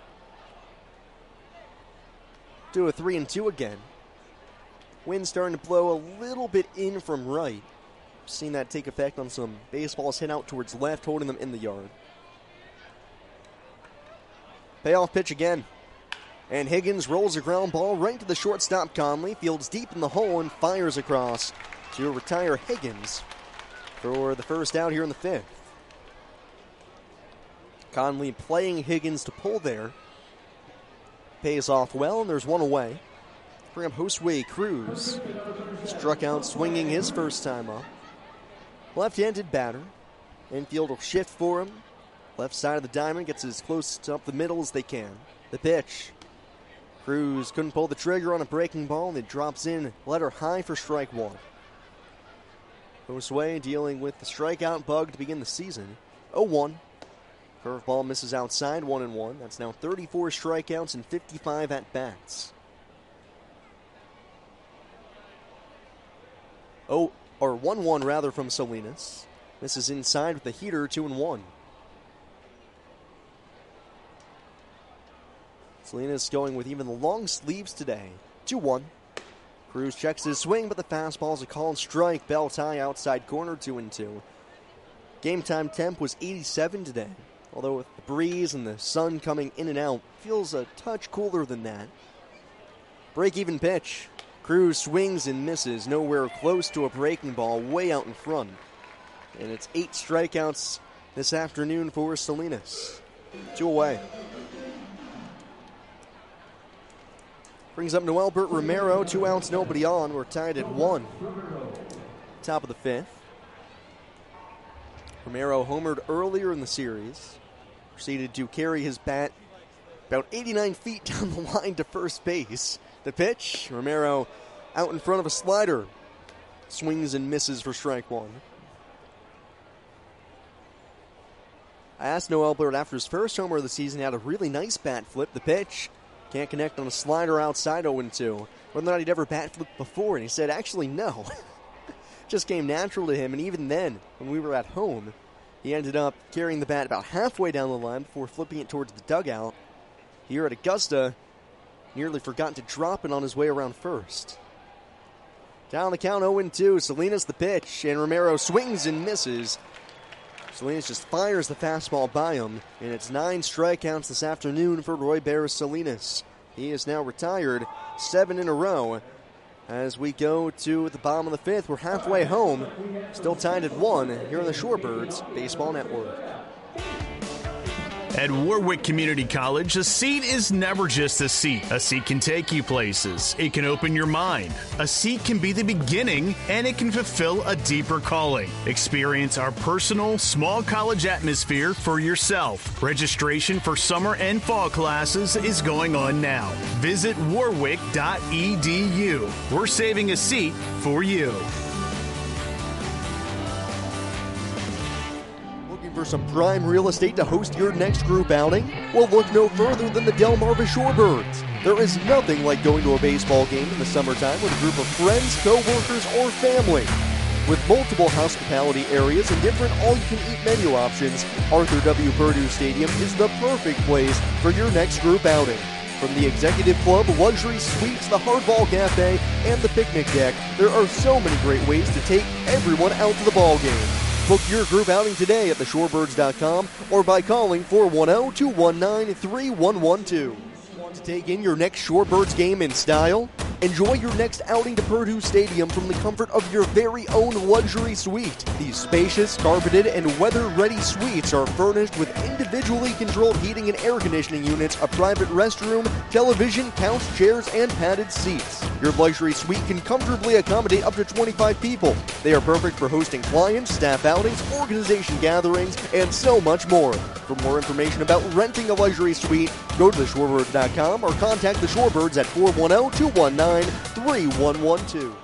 Do a three and two again. Wind starting to blow a little bit in from right. Seen that take effect on some baseballs hit out towards left, holding them in the yard. Payoff pitch again. And Higgins rolls a ground ball right to the shortstop Conley. Fields deep in the hole and fires across to retire Higgins for the first out here in the fifth. Conley playing Higgins to pull there. Pays off well, and there's one away. Bring up Josue Cruz. Struck out swinging his first time up. Left-handed batter. Infield will shift for him. Left side of the diamond, gets as close to up the middle as they can. The pitch. Cruz couldn't pull the trigger on a breaking ball, and it drops in letter high for strike one. Josue dealing with the strikeout bug to begin the season. oh one. Curveball misses outside, one and one. That's now thirty-four strikeouts and fifty-five at-bats. Oh, or one one rather from Salinas. Misses inside with a heater, two and one. Salinas going with even the long sleeves today. two one. Cruz checks his swing, but the fastball's a called strike. Bell tie outside corner, two and two. Game time temp was eighty-seven today. Although with the breeze and the sun coming in and out, feels a touch cooler than that. Break-even pitch. Cruz swings and misses, nowhere close to a breaking ball, way out in front. And it's eight strikeouts this afternoon for Salinas. Two away. Brings up Noelbert Romero, two outs, nobody on. We're tied at one. Top of the fifth. Romero homered earlier in the series. Proceeded to carry his bat about eighty-nine feet down the line to first base. The pitch, Romero out in front of a slider. Swings and misses for strike one. I asked Noelbert after his first homer of the season, he had a really nice bat flip. The pitch, can't connect on a slider outside oh and two. Whether or not he'd ever bat flipped before, and he said, actually, no. Just came natural to him, and even then, when we were at home, he ended up carrying the bat about halfway down the line before flipping it towards the dugout. Here at Augusta, nearly forgot to drop it on his way around first. Down the count, oh and two. Salinas the pitch, and Romero swings and misses. Salinas just fires the fastball by him, and it's nine strikeouts this afternoon for Royber Salinas. He is now retired, seven in a row. As we go to the bottom of the fifth, we're halfway home, still tied at one here on the Shorebirds Baseball Network. At Warwick Community College, a seat is never just a seat. A seat can take you places. It can open your mind. A seat can be the beginning, and it can fulfill a deeper calling. Experience our personal, small college atmosphere for yourself. Registration for summer and fall classes is going on now. Visit warwick dot e d u. We're saving a seat for you. For some prime real estate to host your next group outing? Well, look no further than the Delmarva Shorebirds. There is nothing like going to a baseball game in the summertime with a group of friends, co-workers, or family. With multiple hospitality areas and different all-you-can-eat menu options, Arthur W. Purdue Stadium is the perfect place for your next group outing. From the Executive Club, luxury suites, the Hardball Cafe, and the picnic deck, there are so many great ways to take everyone out to the ball game. Book your group outing today at the shorebirds dot com or by calling four one zero, two one nine, three one one two. Want to take in your next Shorebirds game in style? Enjoy your next outing to Purdue Stadium from the comfort of your very own luxury suite. These spacious, carpeted, and weather-ready suites are furnished with individually controlled heating and air conditioning units, a private restroom, television, couch, chairs, and padded seats. Your luxury suite can comfortably accommodate up to twenty-five people. They are perfect for hosting clients, staff outings, organization gatherings, and so much more. For more information about renting a luxury suite, go to the shorebirds dot com or contact the Shorebirds at four one zero, two one nine, three one one two.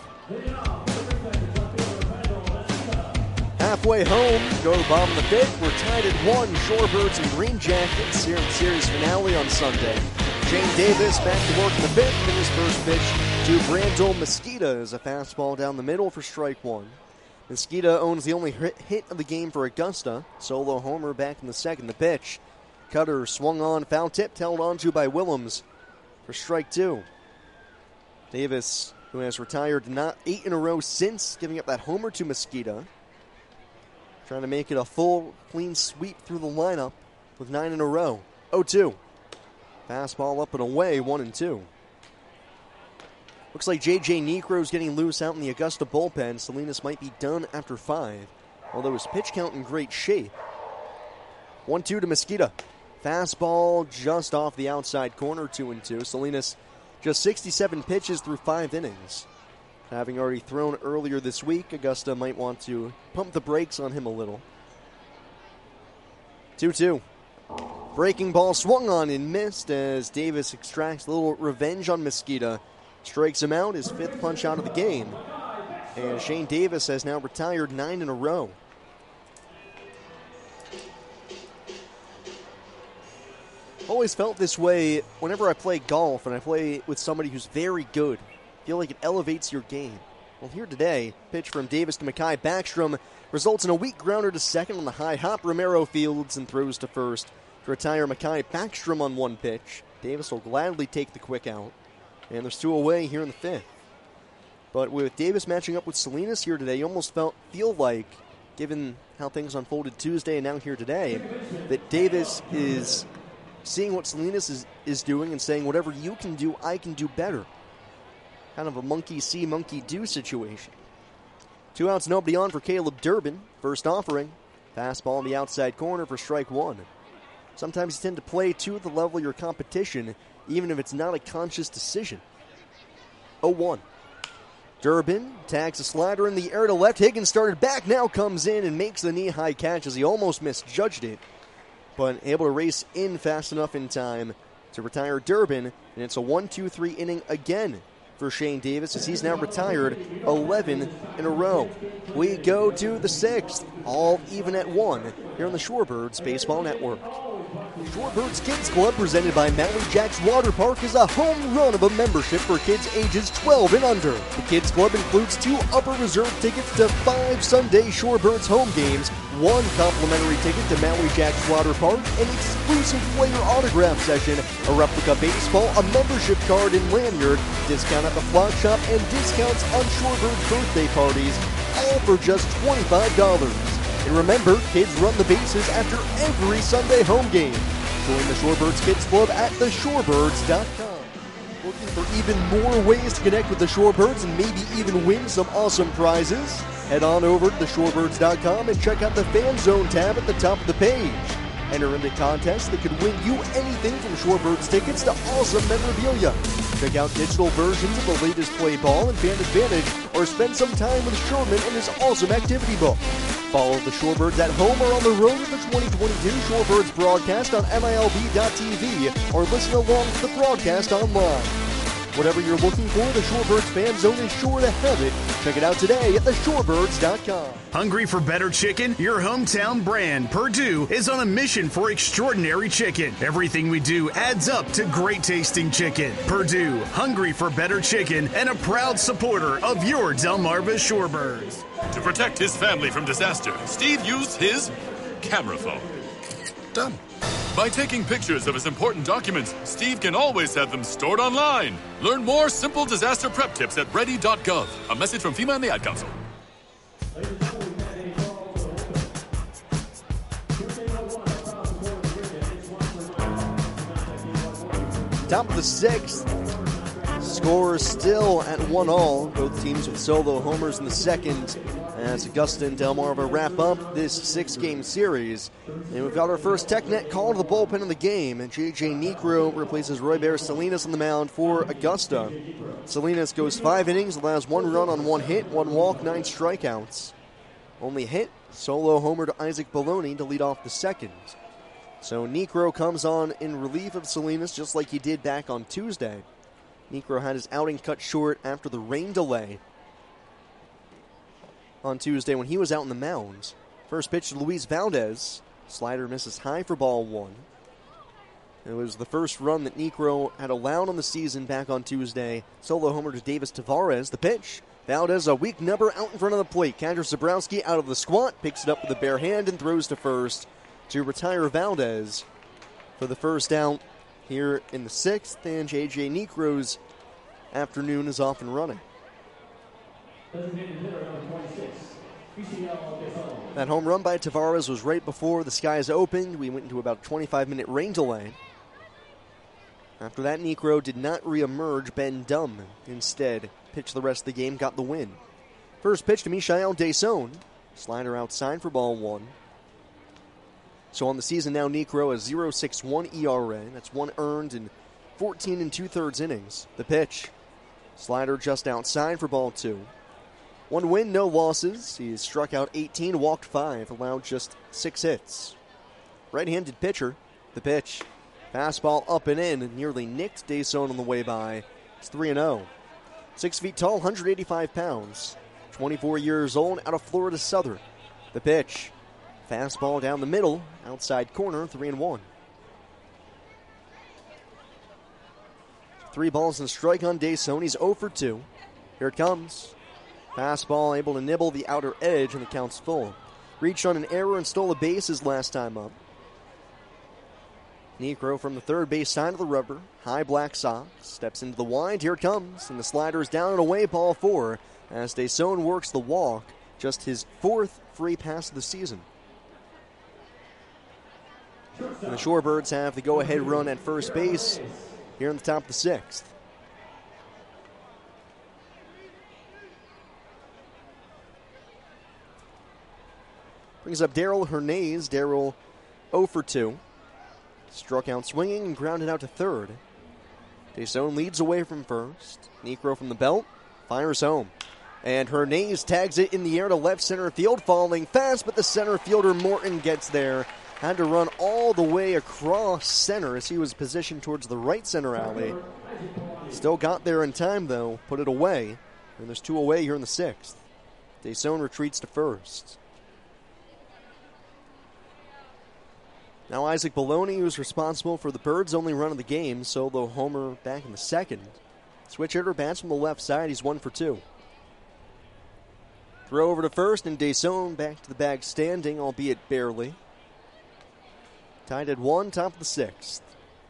Halfway home, go to the bottom of the fifth. We're tied at one. Shorebirds and Green Jackets here in the series finale on Sunday. Shane Davis back to work in the fifth, and his first pitch to Brandel Mesquita is a fastball down the middle for strike one. Mesquita owns the only hit of the game for Augusta. Solo homer back in the second. The pitch. Cutter swung on, foul tip, held onto by Willems for strike two. Davis, who has retired not eight in a row since giving up that homer to Mesquita. Trying to make it a full, clean sweep through the lineup with nine in a row. oh two. Fastball up and away, one and two. Looks like J J Necro's getting loose out in the Augusta bullpen. Salinas might be done after five, although his pitch count in great shape. one two to Mesquita. Fastball just off the outside corner, two and two. Salinas just sixty-seven pitches through five innings. Having already thrown earlier this week, Augusta might want to pump the brakes on him a little. two two. Breaking ball swung on and missed as Davis extracts a little revenge on Mesquita. Strikes him out, his fifth punch out of the game. And Shane Davis has now retired nine in a row. Always felt this way whenever I play golf and I play with somebody who's very good. I feel like it elevates your game. Well, here today, pitch from Davis to Mekhi Backstrom results in a weak grounder to second on the high hop. Romero fields and throws to first to retire Mekhi Backstrom on one pitch. Davis will gladly take the quick out. And there's two away here in the fifth. But with Davis matching up with Salinas here today, you almost felt feel like, given how things unfolded Tuesday and now here today, that Davis is seeing what Salinas is, is doing and saying, whatever you can do, I can do better. Kind of a monkey see, monkey do situation. Two outs, nobody on for Caleb Durbin. First offering. Fastball in the outside corner for strike one. Sometimes you tend to play to the level of your competition, even if it's not a conscious decision. oh one. Durbin tags a slider in the air to left. Higgins started back, now comes in and makes the knee-high catch as he almost misjudged it, but able to race in fast enough in time to retire Durbin, and it's a one two three inning again for Shane Davis as he's now retired eleven in a row. We go to the sixth, all even at one here on the Shorebirds Baseball Network. Shorebirds Kids Club, presented by Maui Jacks Water Park, is a home run of a membership for kids ages twelve and under. The Kids Club includes two upper reserve tickets to five Sunday Shorebirds home games, one complimentary ticket to Maui Jacks Water Park, an exclusive player autograph session, a replica baseball, a membership card and lanyard, discount at the flock shop, and discounts on Shorebirds birthday parties, all for just twenty-five dollars. And remember, kids run the bases after every Sunday home game. Join the Shorebirds Kids Club at the shorebirds dot com. Looking for even more ways to connect with the Shorebirds and maybe even win some awesome prizes? Head on over to the shorebirds dot com and check out the Fan Zone tab at the top of the page. Enter in the contest that could win you anything from Shorebirds tickets to awesome memorabilia. Check out digital versions of the latest play ball and Fan Advantage, or spend some time with Sherman and his awesome activity book. Follow the Shorebirds at home or on the road with the twenty twenty-two Shorebirds broadcast on M I L B dot T V, or listen along to the broadcast online. Whatever you're looking for, the Shorebirds Fan Zone is sure to have it. Check it out today at the shorebirds dot com. Hungry for better chicken? Your hometown brand, Purdue, is on a mission for extraordinary chicken. Everything we do adds up to great tasting chicken. Purdue, hungry for better chicken, and a proud supporter of your Delmarva Shorebirds. To protect his family from disaster, Steve used his camera phone. Done. By taking pictures of his important documents, Steve can always have them stored online. Learn more simple disaster prep tips at ready dot gov. A message from FEMA and the Ad Council. Top of the sixth. Score still at one all. Both teams with solo homers in the second as Augusta and Delmarva wrap up this six-game series. And we've got our first TechNet call to the bullpen of the game. And J J Niekro replaces Roy Bear Salinas on the mound for Augusta. Salinas goes five innings, allows one run on one hit, one walk, nine strikeouts. Only hit, solo homer to Isaac Baloney to lead off the second. So Niekro comes on in relief of Salinas just like he did back on Tuesday. Niekro had his outing cut short after the rain delay on Tuesday when he was out on the mound. First pitch to Luis Valdez. Slider misses high for ball one. It was the first run that Niekro had allowed on the season back on Tuesday. Solo homer to Davis Tavares. The pitch. Valdez, a weak number out in front of the plate. Kendra Zabrowski out of the squat, picks it up with a bare hand and throws to first to retire Valdez for the first out here in the sixth, and J J Niekro's afternoon is off and running. That home run by Tavares was right before the skies opened. We went into about a twenty-five minute rain delay. After that, Niekro did not reemerge. Ben Dunn instead pitched the rest of the game, got the win. First pitch to Michael Deson. Slider outside for ball one. So on the season now, Niekro has point oh six one E R A. That's one earned in fourteen and two-thirds innings. The pitch. Slider just outside for ball two. One win, no losses. He's struck out eighteen, walked five, allowed just six hits. Right-handed pitcher. The pitch. Fastball up and in, and nearly nicked Deson on the way by. It's three and oh. Six feet tall, one hundred eighty-five pounds. twenty-four years old, out of Florida Southern. The pitch. Fastball down the middle, outside corner, three and one. Three balls and a strike on Dason. He's oh for two. Here it comes. Fastball able to nibble the outer edge, and the count's full. Reached on an error and stole a base his last time up. Niekro from the third base side of the rubber. High black socks. Steps into the wind. Here it comes. And the slider is down and away, ball four. As Dason works the walk. Just his fourth free pass of the season. And the Shorebirds have the go-ahead run at first base here in the top of the sixth. Brings up Daryl Hernandez. Daryl oh for two. Struck out swinging and grounded out to third. Dason leads away from first. Niekro from the belt. Fires home. And Hernandez tags it in the air to left center field. Falling fast, but the center fielder Morton gets there. Had to run all the way across center as he was positioned towards the right center alley. Still got there in time, though. Put it away. And there's two away here in the sixth. Dason retreats to first. Now Isaac Baloney, who's responsible for the Birds' only run of the game, solo homer back in the second. Switch hitter bats from the left side. He's one for two. Throw over to first, and Dason back to the bag standing, albeit barely. Tied at one, top of the sixth.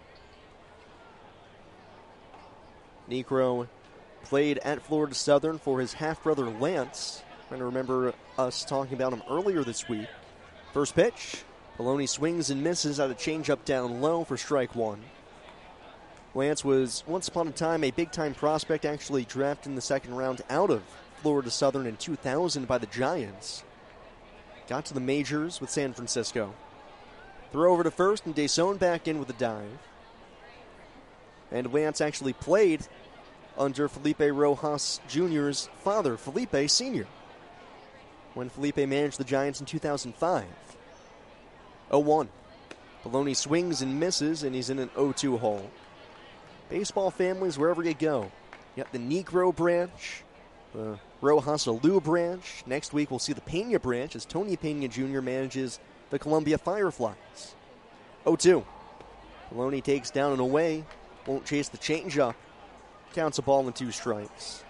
Niekro played at Florida Southern for his half-brother Lance. Trying to remember us talking about him earlier this week. First pitch. Baloney swings and misses out a changeup down low for strike one. Lance was once upon a time a big-time prospect, actually drafted in the second round out of Florida Southern in two thousand by the Giants. Got to the majors with San Francisco. Throw over to first, and Dason back in with a dive. And Lance actually played under Felipe Rojas Junior's father, Felipe Senior, when Felipe managed the Giants in two thousand five. oh one. Baloney swings and misses, and he's in an oh two hole. Baseball families, wherever you go. You got the Niekro branch, the Rojas Alou branch. Next week we'll see the Pena branch as Tony Pena Junior manages the Columbia Fireflies. oh two. Baloney takes down and away. Won't chase the changeup. Counts a ball and two strikes.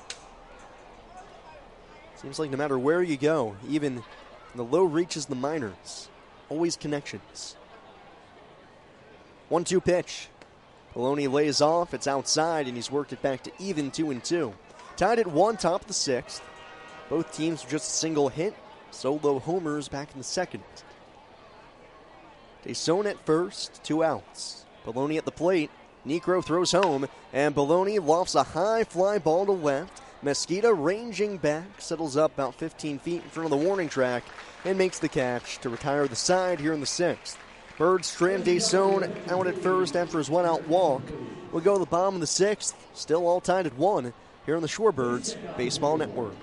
Seems like no matter where you go, even in the low reaches of the minors, always connections. one two pitch. Baloney lays off. It's outside, and he's worked it back to even two and two. Tied at one, top of the sixth. Both teams with just a single hit. Solo homers back in the second. Dason at first, two outs. Baloney at the plate. Niekro throws home, and Baloney lofts a high fly ball to left. Mesquita ranging back, settles up about fifteen feet in front of the warning track, and makes the catch to retire the side here in the sixth. Birds trim Dason out at first after his one-out walk. We'll go to the bottom of the sixth, still all tied at one here on the Shorebirds Baseball Network.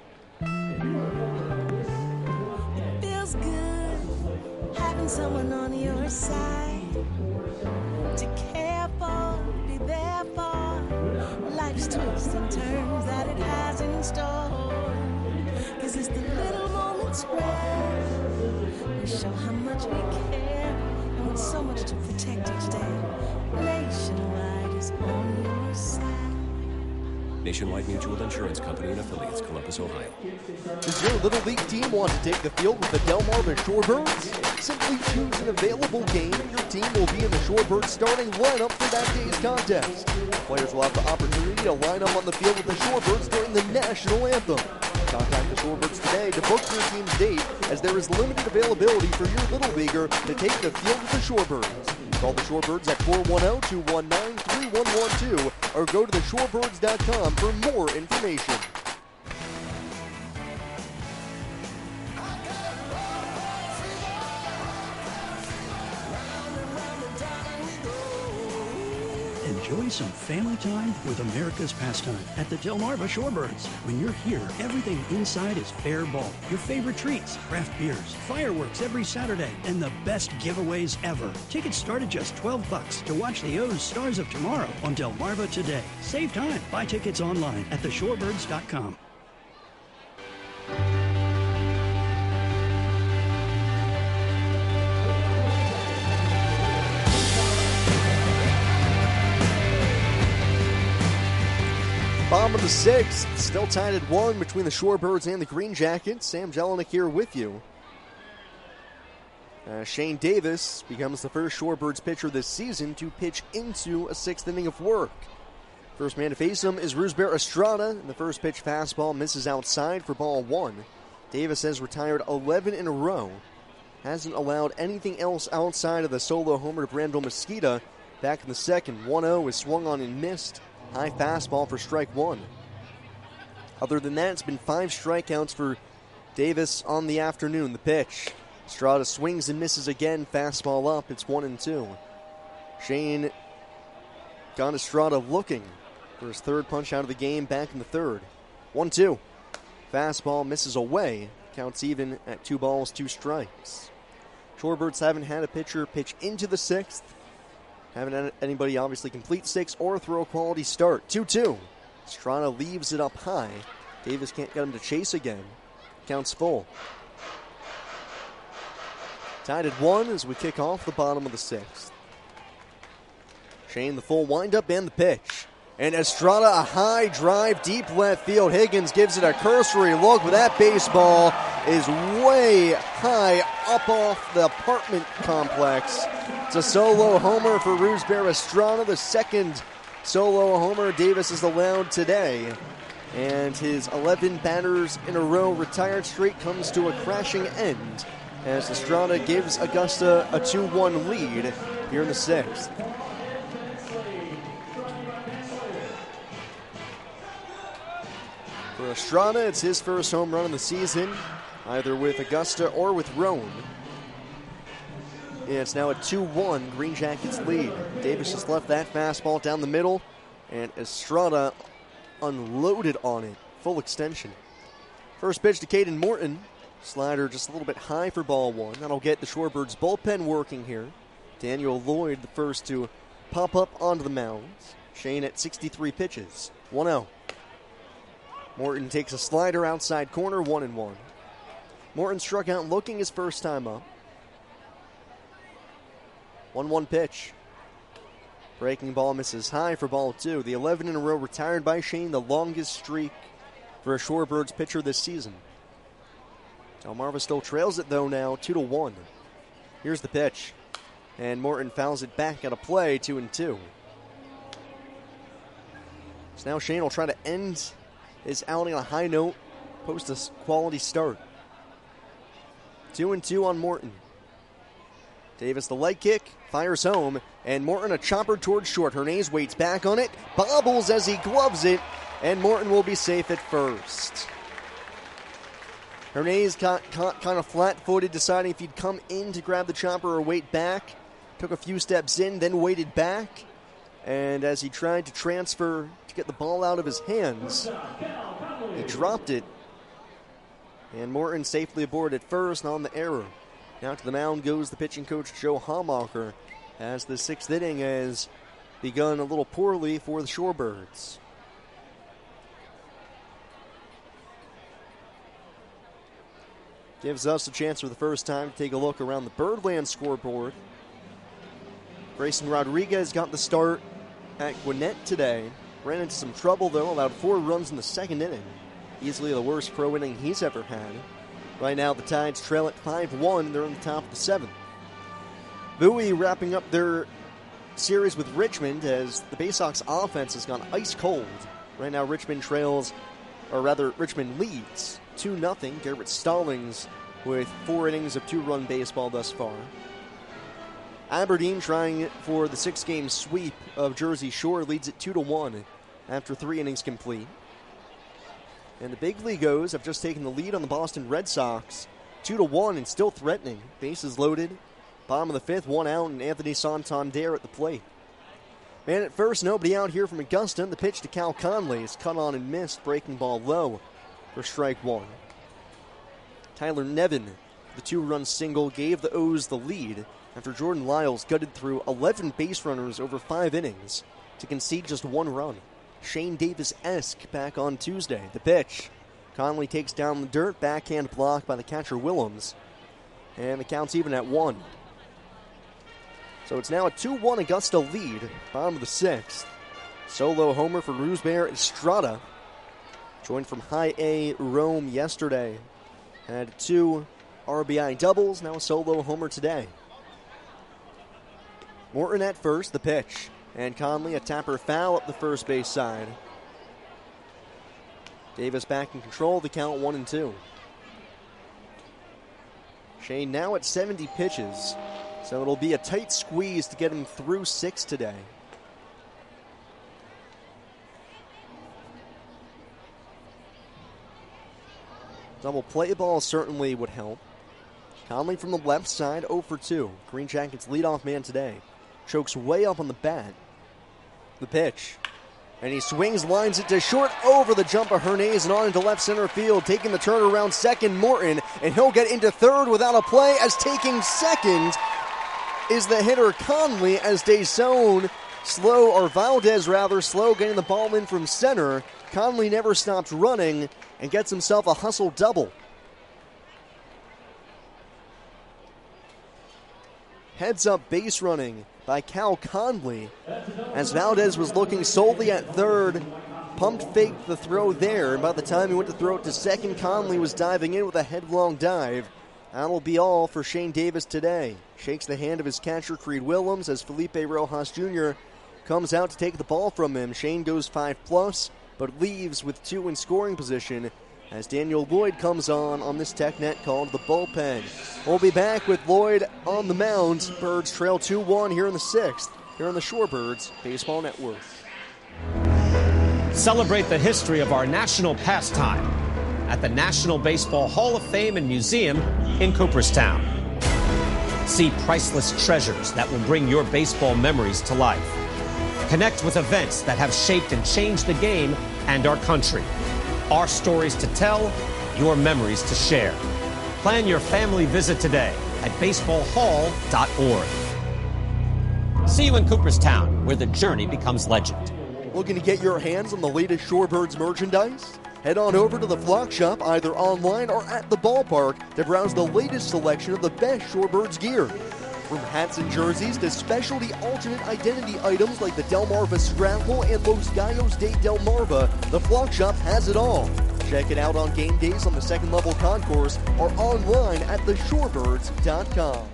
It feels good having someone on your side to care for, be there for life's twists and turns that it has in store. 'Cause it's the little moments where we show how much we care, and with so much to protect each day, Nationwide is on your side. Nationwide Mutual Insurance Company and Affiliates, Columbus, Ohio. Does your Little League team want to take the field with the Delmarva Shorebirds? Simply choose an available game and your team will be in the Shorebirds starting lineup for that day's contest. Players will have the opportunity to line up on the field with the Shorebirds during the national anthem. Contact the Shorebirds today to book your team's date, as there is limited availability for your Little Leaguer to take the field with the Shorebirds. Call the Shorebirds at four one zero, two one nine, three one one two or go to the shorebirds dot com for more information. Enjoy some family time with America's pastime at the Delmarva Shorebirds. When you're here, everything inside is fair ball. Your favorite treats, craft beers, fireworks every Saturday, and the best giveaways ever. Tickets start at just twelve bucks to watch the O's Stars of Tomorrow on Delmarva today. Save time. Buy tickets online at the shorebirds dot com. Bottom of the sixth, still tied at one between the Shorebirds and the Green Jackets. Sam Jelinek here with you. Uh, Shane Davis becomes the first Shorebirds pitcher this season to pitch into a sixth inning of work. First man to face him is Roosbear Estrada, and the first pitch fastball misses outside for ball one. Davis has retired eleven in a row. Hasn't allowed anything else outside of the solo homer to Brandel Mesquita. Back in the second, one oh is swung on and missed. High fastball for strike one. Other than that, it's been five strikeouts for Davis on the afternoon. The pitch. Estrada swings and misses again. Fastball up. It's one and two. Shane got Estrada looking for his third punch out of the game back in the third. one two. Fastball misses away. Counts even at two balls, two strikes. Shorebirds haven't had a pitcher pitch into the sixth. Haven't had anybody obviously complete six or throw a quality start. two two. Estrada leaves it up high. Davis can't get him to chase again. Counts full. Tied at one as we kick off the bottom of the sixth. Shane the full windup and the pitch. And Estrada a high drive deep left field. Higgins gives it a cursory look, but that baseball is way high up off the apartment complex. It's a solo homer for Roosbear Estrada, the second solo homer Davis has allowed today. And his eleven batters in a row retired streak comes to a crashing end as Estrada gives Augusta a two one lead here in the sixth. For Estrada, it's his first home run of the season, either with Augusta or with Roan. Yeah, it's now a two one Green Jackets lead. Davis just left that fastball down the middle, and Estrada unloaded on it. Full extension. First pitch to Caden Morton. Slider just a little bit high for ball one. That'll get the Shorebirds bullpen working here. Daniel Lloyd the first to pop up onto the mound. Shane at sixty-three pitches. one oh. Morton takes a slider outside corner, one and one. Morton struck out looking his first time up. one one pitch. Breaking ball misses high for ball two. The eleven in a row retired by Shane, the longest streak for a Shorebirds pitcher this season. Delmarva still trails it though now, two to one. Here's the pitch. And Morton fouls it back out of play, two and two. So now Shane will try to end his outing on a high note, post a quality start. Two and two on Morton. Davis the leg kick, fires home, and Morton a chopper towards short. Hernandez waits back on it, bobbles as he gloves it, and Morton will be safe at first. Hernandez got kind of flat-footed, deciding if he'd come in to grab the chopper or wait back. Took a few steps in, then waited back. And as he tried to transfer to get the ball out of his hands, he dropped it. And Morton safely aboard at first on the error. Now to the mound goes the pitching coach, Joe Hamacher, as the sixth inning has begun a little poorly for the Shorebirds. Gives us a chance for the first time to take a look around the Birdland scoreboard. Grayson Rodriguez got the start at Gwinnett today. Ran into some trouble, though, allowed four runs in the second inning. Easily the worst pro inning he's ever had. Right now, the Tides trail at five one. They're on the top of the seventh. Bowie wrapping up their series with Richmond as the Bay Sox offense has gone ice cold. Right now, Richmond trails, or rather, Richmond leads two nothing. Garrett Stallings with four innings of two-run baseball thus far. Aberdeen trying for the six-game sweep of Jersey Shore leads it two to one after three innings complete. And the big leagues have just taken the lead on the Boston Red Sox, two to one and still threatening. Bases loaded. Bottom of the fifth, one out, and Anthony Santander at the plate. Man at first, nobody out here from Augusta. The pitch to Cal Conley is cut on and missed, breaking ball low for strike one. Tyler Nevin, the two-run single, gave the O's the lead after Jordan Lyles gutted through eleven base runners over five innings to concede just one run. Shane Davis-esque back on Tuesday. The pitch. Conley takes down the dirt, backhand block by the catcher Willems, and the count's even at one. So it's now a two one Augusta lead, bottom of the sixth. Solo homer for Roosbear Estrada. Joined from High A Rome yesterday. Had two R B I doubles, now a solo homer today. Morton at first, the pitch. And Conley, a tapper foul up the first base side. Davis back in control, the count one and two. Shane now at seventy pitches, so it'll be a tight squeeze to get him through six today. Double play ball certainly would help. Conley from the left side, oh for two. Green Jackets leadoff man today. Chokes way up on the bat. The pitch. And he swings, lines it to short over the jump of Hernandez and on into left center field. Taking the turn around second, Morton. And he'll get into third without a play, as taking second is the hitter Conley, as Deson slow, or Valdez rather, slow getting the ball in from center. Conley never stopped running and gets himself a hustle double. Heads up base running by Cal Conley, as Valdez was looking solely at third. Pumped faked the throw there, and by the time he went to throw it to second, Conley was diving in with a headlong dive. That'll be all for Shane Davis today. Shakes the hand of his catcher, Creed Willems, as Felipe Rojas Junior comes out to take the ball from him. Shane goes five plus, but leaves with two in scoring position, as Daniel Lloyd comes on on this tech net called the bullpen. We'll be back with Lloyd on the mound. Birds trail two one here in the sixth, here on the Shorebirds Baseball Network. Celebrate the history of our national pastime at the National Baseball Hall of Fame and Museum in Cooperstown. See priceless treasures that will bring your baseball memories to life. Connect with events that have shaped and changed the game and our country. Our stories to tell, your memories to share. Plan your family visit today at baseball hall dot org. See you in Cooperstown, where the journey becomes legend. Looking to get your hands on the latest Shorebirds merchandise? Head on over to the Flock Shop, either online or at the ballpark, to browse the latest selection of the best Shorebirds gear. From hats and jerseys to specialty alternate identity items like the Delmarva Scrapple and Los Gallos de Delmarva, the Flock Shop has it all. Check it out on game days on the second level concourse or online at the shorebirds dot com.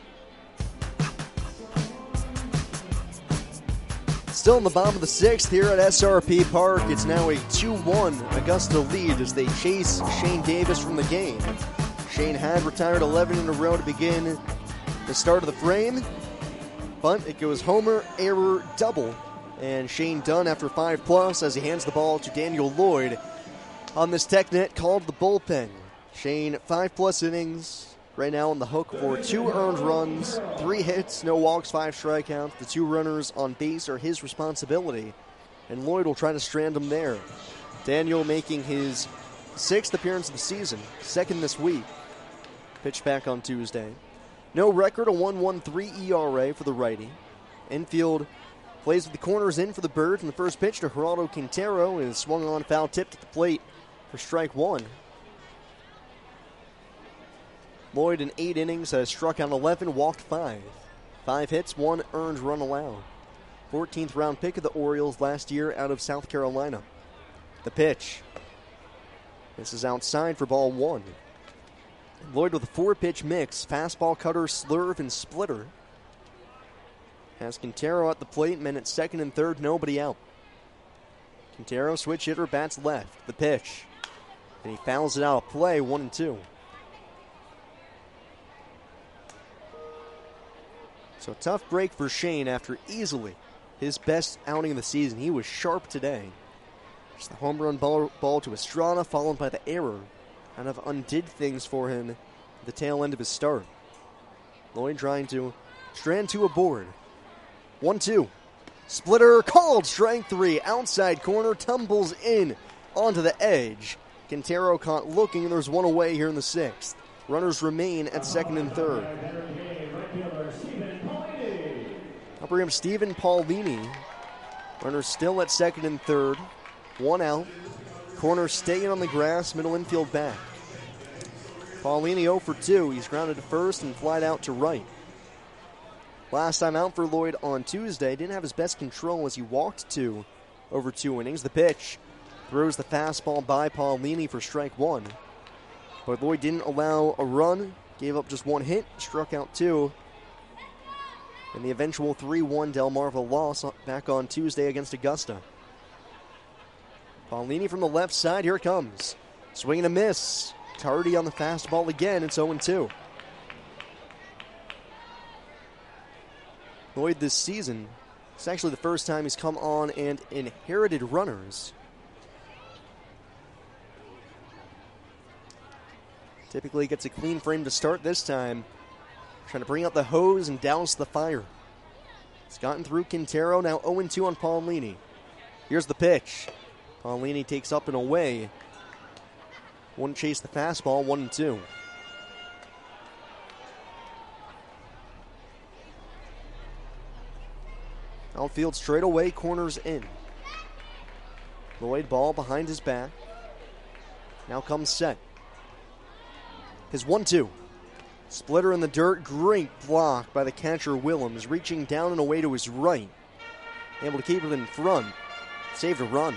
Still in the bottom of the sixth here at S R P Park. It's now a two one Augusta lead as they chase Shane Davis from the game. Shane had retired eleven in a row to begin the start of the frame, but it goes homer, error, double, and Shane done after five plus as he hands the ball to Daniel Lloyd on this tech net called the bullpen. Shane, five plus innings, right now on the hook for two earned runs, three hits, no walks, five strikeouts. The two runners on base are his responsibility, and Lloyd will try to strand him there. Daniel making his sixth appearance of the season, second this week. Pitched back on Tuesday. No record, a one one three E R A for the righty. Infield plays with the corners in for the Birds, and the first pitch to Geraldo Quintero is swung on, foul tipped at the plate for strike one. Lloyd in eight innings has struck out eleven, walked five. Five hits, one earned run allowed. fourteenth round pick of the Orioles last year out of South Carolina. The pitch. This is outside for ball one. Lloyd with a four-pitch mix, fastball, cutter, slurve, and splitter. Has Quintero at the plate, men at second and third, nobody out. Quintero, switch hitter, bats left. The pitch. And he fouls it out of play, one and two. So tough break for Shane after easily his best outing of the season. He was sharp today. Just the home run ball, ball to Estrada, followed by the error. Kind of undid things for him at the tail end of his start. Lloyd trying to strand two aboard. one two. Splitter called, strike three. Outside corner, tumbles in onto the edge. Quintero caught looking, and there's one away here in the sixth. Runners remain at second and third. I'll bring up Stephen Paulini. Runners still at second and third. One out. Corner staying on the grass, middle infield back. Paulini oh for two. He's grounded to first and flied out to right. Last time out for Lloyd on Tuesday, didn't have his best control as he walked two over two innings. The pitch throws the fastball by Paulini for strike one. But Lloyd didn't allow a run, gave up just one hit, struck out two. And the eventual three one Delmarva loss back on Tuesday against Augusta. Paulini from the left side, here it comes. Swing and a miss. Tardy on the fastball again, it's oh two. Lloyd this season, it's actually the first time he's come on and inherited runners. Typically gets a clean frame to start this time. Trying to bring out the hose and douse the fire. It's gotten through Quintero, now oh two on Paulini. Here's the pitch. Paulini takes up and away. Wouldn't chase the fastball, one and two. Outfield straight away, corners in. Lloyd ball behind his back. Now comes set. His one two. Splitter in the dirt, great block by the catcher Willems, reaching down and away to his right. Able to keep it in front. Saved a run.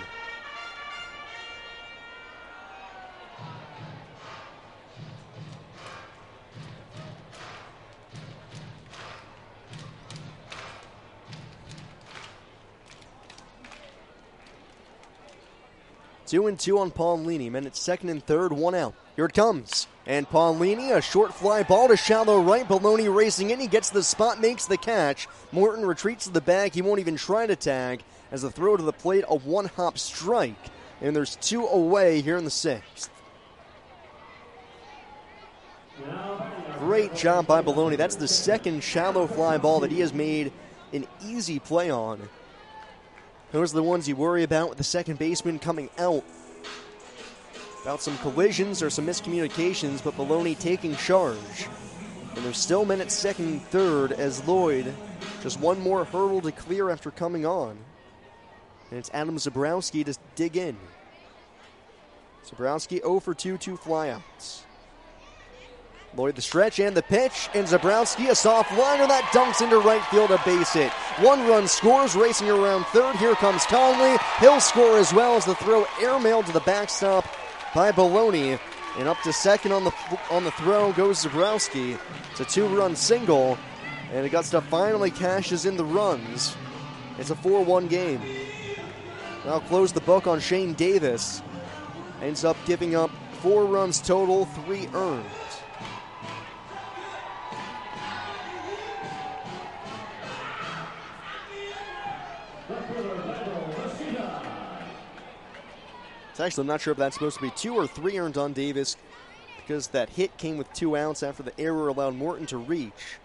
Two and two on Paulini. Men at second and third, one out. Here it comes. And Paulini, a short fly ball to shallow right. Baloney racing in. He gets the spot, makes the catch. Morton retreats to the bag. He won't even try to tag as the throw to the plate, a one-hop strike. And there's two away here in the sixth. Great job by Baloney. That's the second shallow fly ball that he has made an easy play on. Those are the ones you worry about with the second baseman coming out. About some collisions or some miscommunications, but Baloney taking charge. And there's still men at second and third as Lloyd just one more hurdle to clear after coming on. And it's Adam Zabrowski to dig in. Zabrowski oh for two, two flyouts. Lloyd the stretch and the pitch, and Zabrowski a soft liner that dunks into right field, a base hit. One run scores, racing around third. Here comes Conley. He'll score as well as the throw airmailed to the backstop by Baloney. And up to second on the on the throw goes Zabrowski. It's a two-run single, and Augusta finally cashes in the runs. It's a four one game. Now close the book on Shane Davis. Ends up giving up four runs total, three earned. It's actually, I'm not sure if that's supposed to be two or three earned on Davis because that hit came with two outs after the error allowed Morton to reach.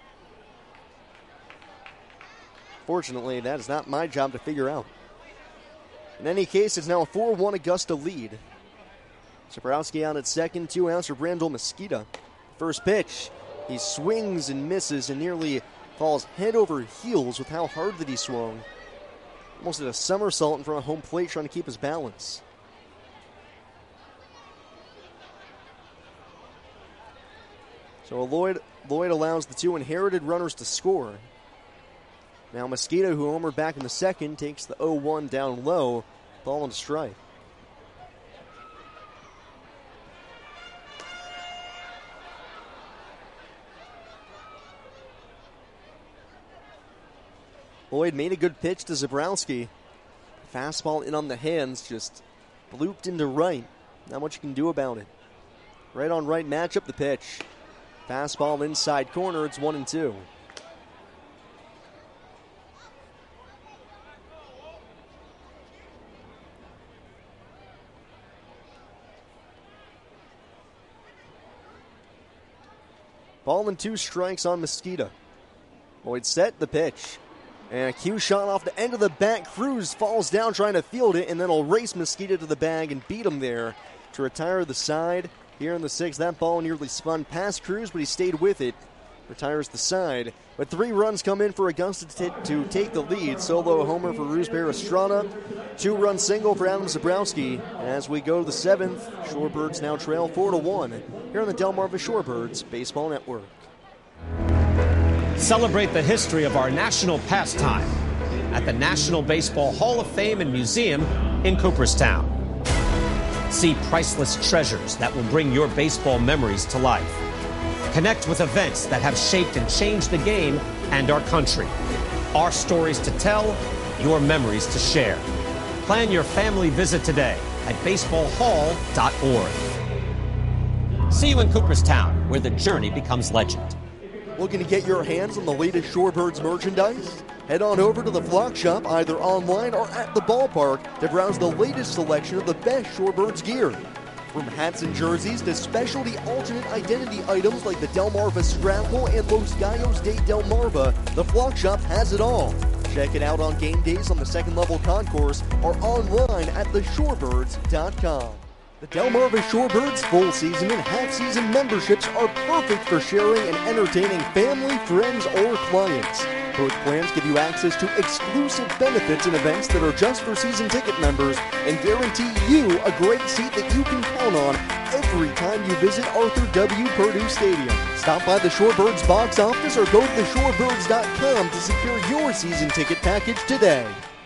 Fortunately, that is not my job to figure out. In any case, it's now a four one Augusta lead. Zabrowski out at second, two outs for Brandel Mosqueda. First pitch, he swings and misses and nearly falls head over heels with how hard that he swung. Almost did a somersault in front of home plate trying to keep his balance. So Lloyd, Lloyd allows the two inherited runners to score. Now Mosqueda, who homered back in the second, takes the oh one down low, ball and a strike. Lloyd made a good pitch to Zabrowski. Fastball in on the hands, just blooped into right. Not much you can do about it. Right on right matchup, the pitch. Fastball inside corner, it's one and two. Ball and two strikes on Mosqueda. Lloyd set the pitch. And a cue shot off the end of the bat. Cruz falls down trying to field it, and then he'll race Mosqueda to the bag and beat him there to retire the side. Here in the sixth, that ball nearly spun past Cruz, but he stayed with it. Retires the side. But three runs come in for Augusta to, t- to take the lead. Solo homer for Roosbear Estrada. Two-run single for Adam Zabrowski. As we go to the seventh, Shorebirds now trail four to one. Here on the Delmarva Shorebirds Baseball Network. Celebrate the history of our national pastime at the National Baseball Hall of Fame and Museum in Cooperstown. See priceless treasures that will bring your baseball memories to life. Connect with events that have shaped and changed the game and our country. Our stories to tell, your memories to share. Plan your family visit today at baseball hall dot org. See you in Cooperstown, where the journey becomes legend. Looking to get your hands on the latest Shorebirds merchandise? Head on over to the Flock Shop, either online or at the ballpark, to browse the latest selection of the best Shorebirds gear. From hats and jerseys to specialty alternate identity items like the Delmarva Scrapple and Los Gallos de Delmarva, the Flock Shop has it all. Check it out on game days on the second level concourse or online at the shorebirds dot com. The Delmarva Shorebirds full season and half season memberships are perfect for sharing and entertaining family, friends, or clients. Both plans give you access to exclusive benefits and events that are just for season ticket members and guarantee you a great seat that you can count on every time you visit Arthur W. Purdue Stadium. Stop by the Shorebirds box office or go to the shorebirds dot com to secure your season ticket package today.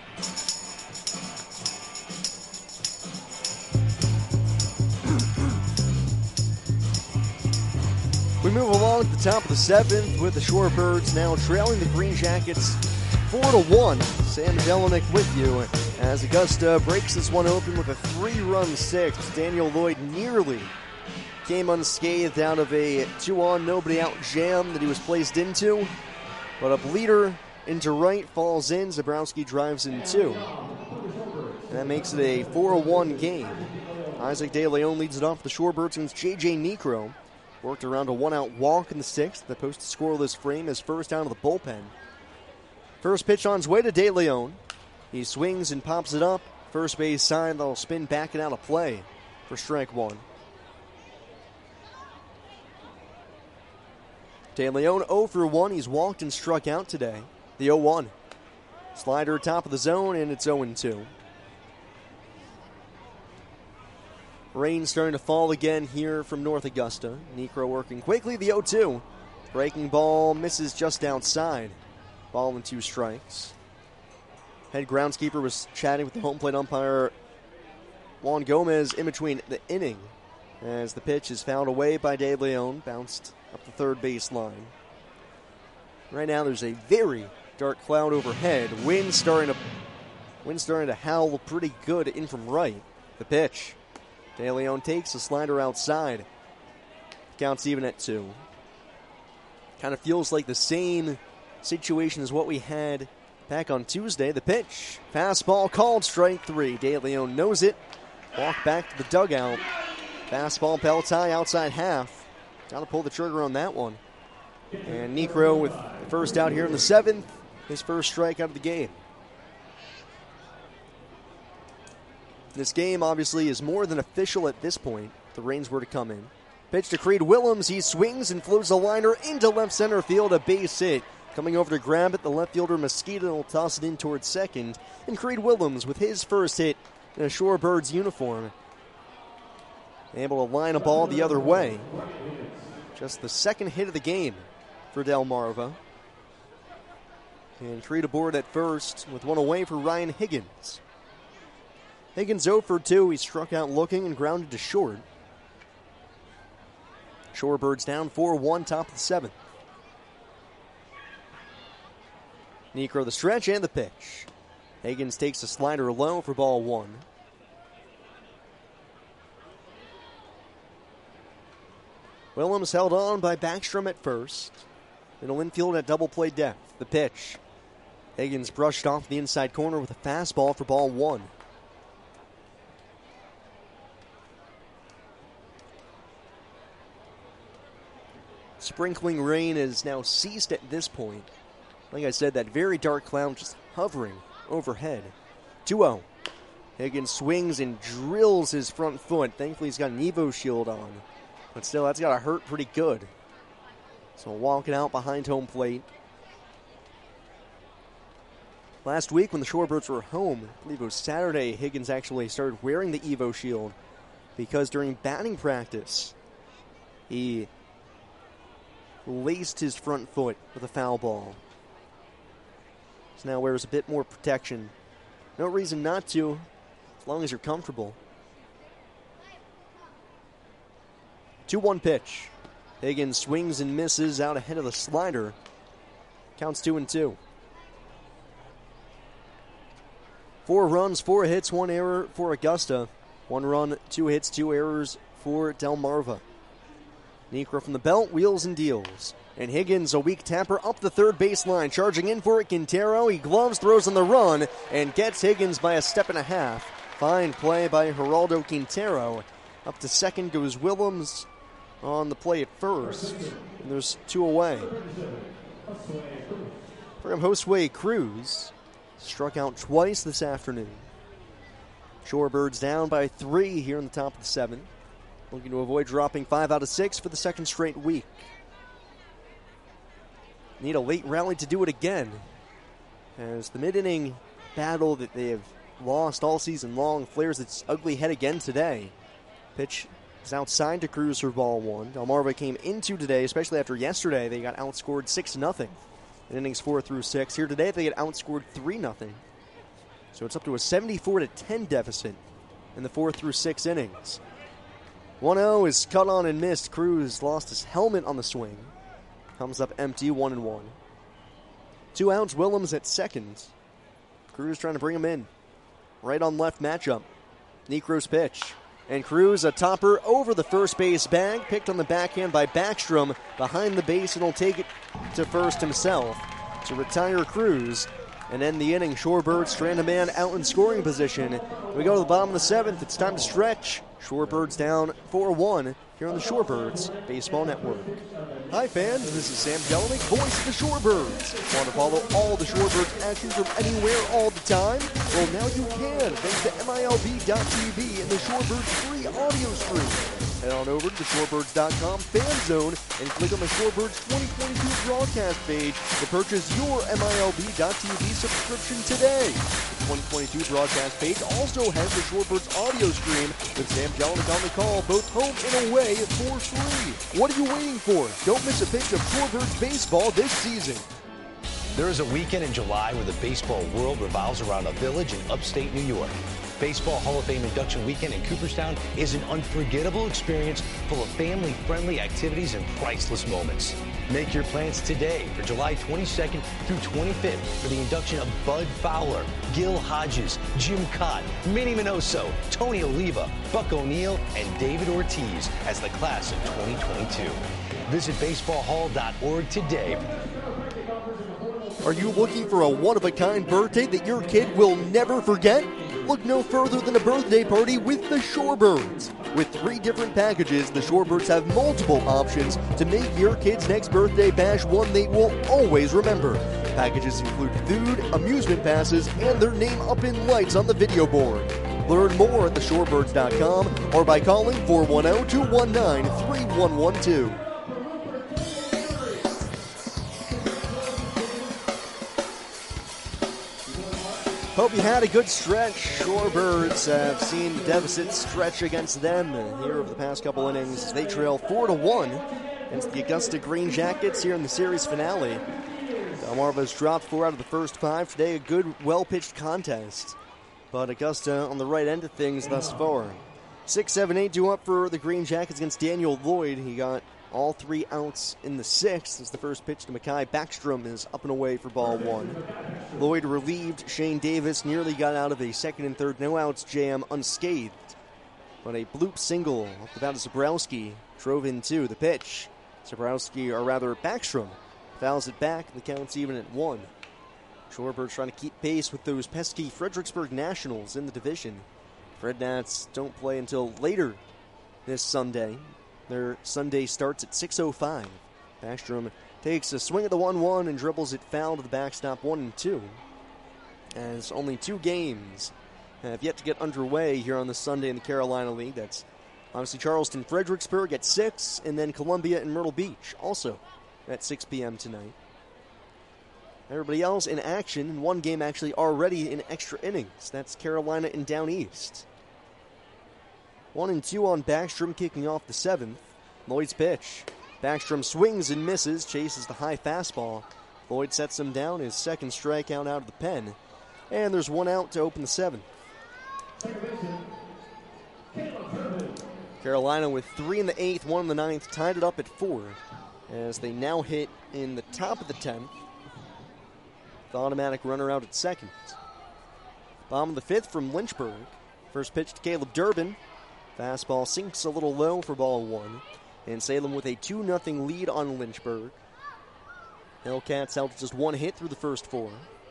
We move along at the top of the seventh with the Shorebirds now trailing the Green Jackets four to one. Sam Jelinek with you as Augusta breaks this one open with a three-run sixth. Daniel Lloyd nearly came unscathed out of a two-on, nobody-out jam that he was placed into. But a bleeder into right falls in. Zabrowski drives in two. And that makes it a four to one game. Isaac De Leon leads it off for the Shorebirds against J J Necro. Worked around a one-out walk in the sixth that posted scoreless frame his first out of the bullpen. First pitch on his way to De Leon. He swings and pops it up. First base side, that'll spin back and out of play for strike one. De Leon oh for one. He's walked and struck out today. The oh one. Slider top of the zone, and it's oh two. Rain starting to fall again here from North Augusta. Necro working quickly, the oh two. Breaking ball misses just outside. Ball and two strikes. Head groundskeeper was chatting with the home plate umpire Juan Gomez in between the inning as the pitch is fouled away by De Leon, bounced up the third base line. Right now there's a very dark cloud overhead. Wind starting to, wind starting to howl pretty good in from right. The pitch. De Leon takes a slider outside. Counts even at two. Kind of feels like the same situation as what we had back on Tuesday. The pitch. Fastball called strike three. De Leon knows it. Walk back to the dugout. Fastball Peltai outside half. Got to pull the trigger on that one. And Necro with the first out here in the seventh. His first strike out of the game. This game, obviously, is more than official at this point. The rains were to come in. Pitch to Creed Willems. He swings and floats a liner into left center field. A base hit. Coming over to grab it, the left fielder Mosquito will toss it in towards second. And Creed Willems with his first hit in a Shorebirds uniform. Able to line a ball the other way. Just the second hit of the game for Delmarva. And Creed aboard at first with one away for Ryan Higgins. Higgins oh for two. He struck out looking and grounded to short. Shorebirds down four one, top of the seventh. Necro the stretch and the pitch. Higgins takes a slider low for ball one. Willems held on by Backstrom at first. Middle infield at double play depth. The pitch. Higgins brushed off the inside corner with a fastball for ball one. Sprinkling rain has now ceased at this point. Like I said, that very dark cloud just hovering overhead. two oh. Higgins swings and drills his front foot. Thankfully, he's got an Evo shield on. But still, that's got to hurt pretty good. So walking out behind home plate. Last week when the Shorebirds were home, I believe it was Saturday, Higgins actually started wearing the Evo shield because during batting practice, he laced his front foot with a foul ball. So now wears a bit more protection. No reason not to, as long as you're comfortable. two one pitch. Higgins swings and misses out ahead of the slider. Counts two and two. Four runs, four hits, one error for Augusta. One run, two hits, two errors for Delmarva. Niekro from the belt, wheels and deals. And Higgins, a weak tapper, up the third baseline. Charging in for it, Quintero. He gloves, throws on the run, and gets Higgins by a step and a half. Fine play by Geraldo Quintero. Up to second goes Willems on the play at first. And there's two away. From Josue Cruz. Struck out twice this afternoon. Shorebirds down by three here in the top of the seventh. Looking to avoid dropping five out of six for the second straight week. Need a late rally to do it again. As the mid-inning battle that they have lost all season long flares its ugly head again today. Pitch is outside to Cruz for ball one. Delmarva came into today, especially after yesterday, they got outscored six nothing. In innings four through six. Here today, they get outscored three nothing. So it's up to a seventy-four to ten deficit in the four through six innings. one oh is cut on and missed. Cruz lost his helmet on the swing. Comes up empty, one and one. Two outs, Willems at second. Cruz trying to bring him in. Right on left matchup. Niekro's pitch. And Cruz, a topper over the first base bag, picked on the backhand by Backstrom behind the base, and will take it to first himself to retire Cruz and end the inning. Shorebirds strand a man out in scoring position. We go to the bottom of the seventh. It's time to stretch. Shorebirds down four one here on the Shorebirds Baseball Network. Hi fans, this is Sam Jelinek, voice of the Shorebirds. Want to follow all the Shorebirds action from anywhere all the time? Well, now you can, thanks to M I L B dot T V and the Shorebirds free audio stream. Head on over to the shorebirds dot com fan zone and click on the Shorebirds twenty twenty-two broadcast page to purchase your M I L B dot T V subscription today. The twenty twenty-two broadcast page also has the Shorebirds audio stream with Sam Jelinek on the call, both home and away for free. What are you waiting for? Don't miss a pitch of Shorebirds baseball this season. There is a weekend in July where the baseball world revolves around a village in upstate New York. Baseball Hall of Fame induction weekend in Cooperstown is an unforgettable experience full of family-friendly activities and priceless moments. Make your plans today for July twenty-second through twenty-fifth for the induction of Bud Fowler, Gil Hodges, Jim Cott, Minnie Minoso, Tony Oliva, Buck O'Neill, and David Ortiz as the class of twenty twenty-two. Visit baseball hall dot org today. Are you looking for a one-of-a-kind birthday that your kid will never forget? Look no further than a birthday party with the Shorebirds. With three different packages, the Shorebirds have multiple options to make your kid's next birthday bash one they will always remember. Packages include food, amusement passes, and their name up in lights on the video board. Learn more at the shorebirds dot com or by calling four one zero, two one nine, three one one two. Hope you had a good stretch. Shorebirds have seen the deficit stretch against them here over the past couple innings as they trail four to one against the Augusta Green Jackets here in the series finale. Delmarva's dropped four out of the first five. Today a good, well-pitched contest. But Augusta on the right end of things thus far. six seven eight due up for the Green Jackets against Daniel Lloyd. He got all three outs in the sixth as the first pitch to Mackay Backstrom is up and away for ball one. Lloyd relieved. Shane Davis nearly got out of a second and third no-outs jam unscathed. But a bloop single off the bat of Zabrowski drove in two. The pitch. Zabrowski, or rather Backstrom, fouls it back. The count's even at one. Shorebirds trying to keep pace with those pesky Fredericksburg Nationals in the division. Fred Nats don't play until later this Sunday. Their Sunday starts at six oh five. Backstrom takes a swing at the one one and dribbles it foul to the backstop one and two. As only two games have yet to get underway here on the Sunday in the Carolina League. That's obviously Charleston Fredericksburg at six, and then Columbia and Myrtle Beach also at six p.m. tonight. Everybody else in action, and one game actually already in extra innings. That's Carolina and Down East. One and two on Backstrom kicking off the seventh. Lloyd's pitch. Backstrom swings and misses, chases the high fastball, Lloyd sets him down, his second strikeout out of the pen. And there's one out to open the seventh. Carolina with three in the eighth, one in the ninth, tied it up at four as they now hit in the top of the tenth. The automatic runner out at second. Bottom of the fifth from Lynchburg. First pitch to Caleb Durbin. Fastball sinks a little low for ball one. And Salem with a two nothing lead on Lynchburg. Hellcats held just one hit through the first four.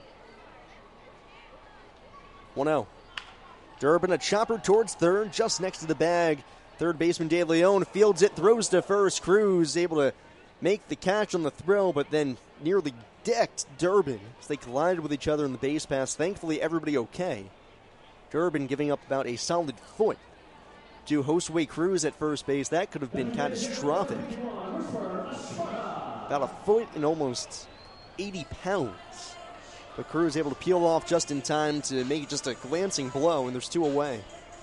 one oh. Durbin, a chopper towards third, just next to the bag. Third baseman Dave Leone fields it, throws to first. Cruz able to make the catch on the throw, but then nearly decked Durbin as they collided with each other in the base pass. Thankfully, everybody okay. Durbin giving up about a solid foot to Josue Cruz at first base. That could have been catastrophic. About a foot and almost eighty pounds. But Cruz able to peel off just in time to make it just a glancing blow, and there's two away.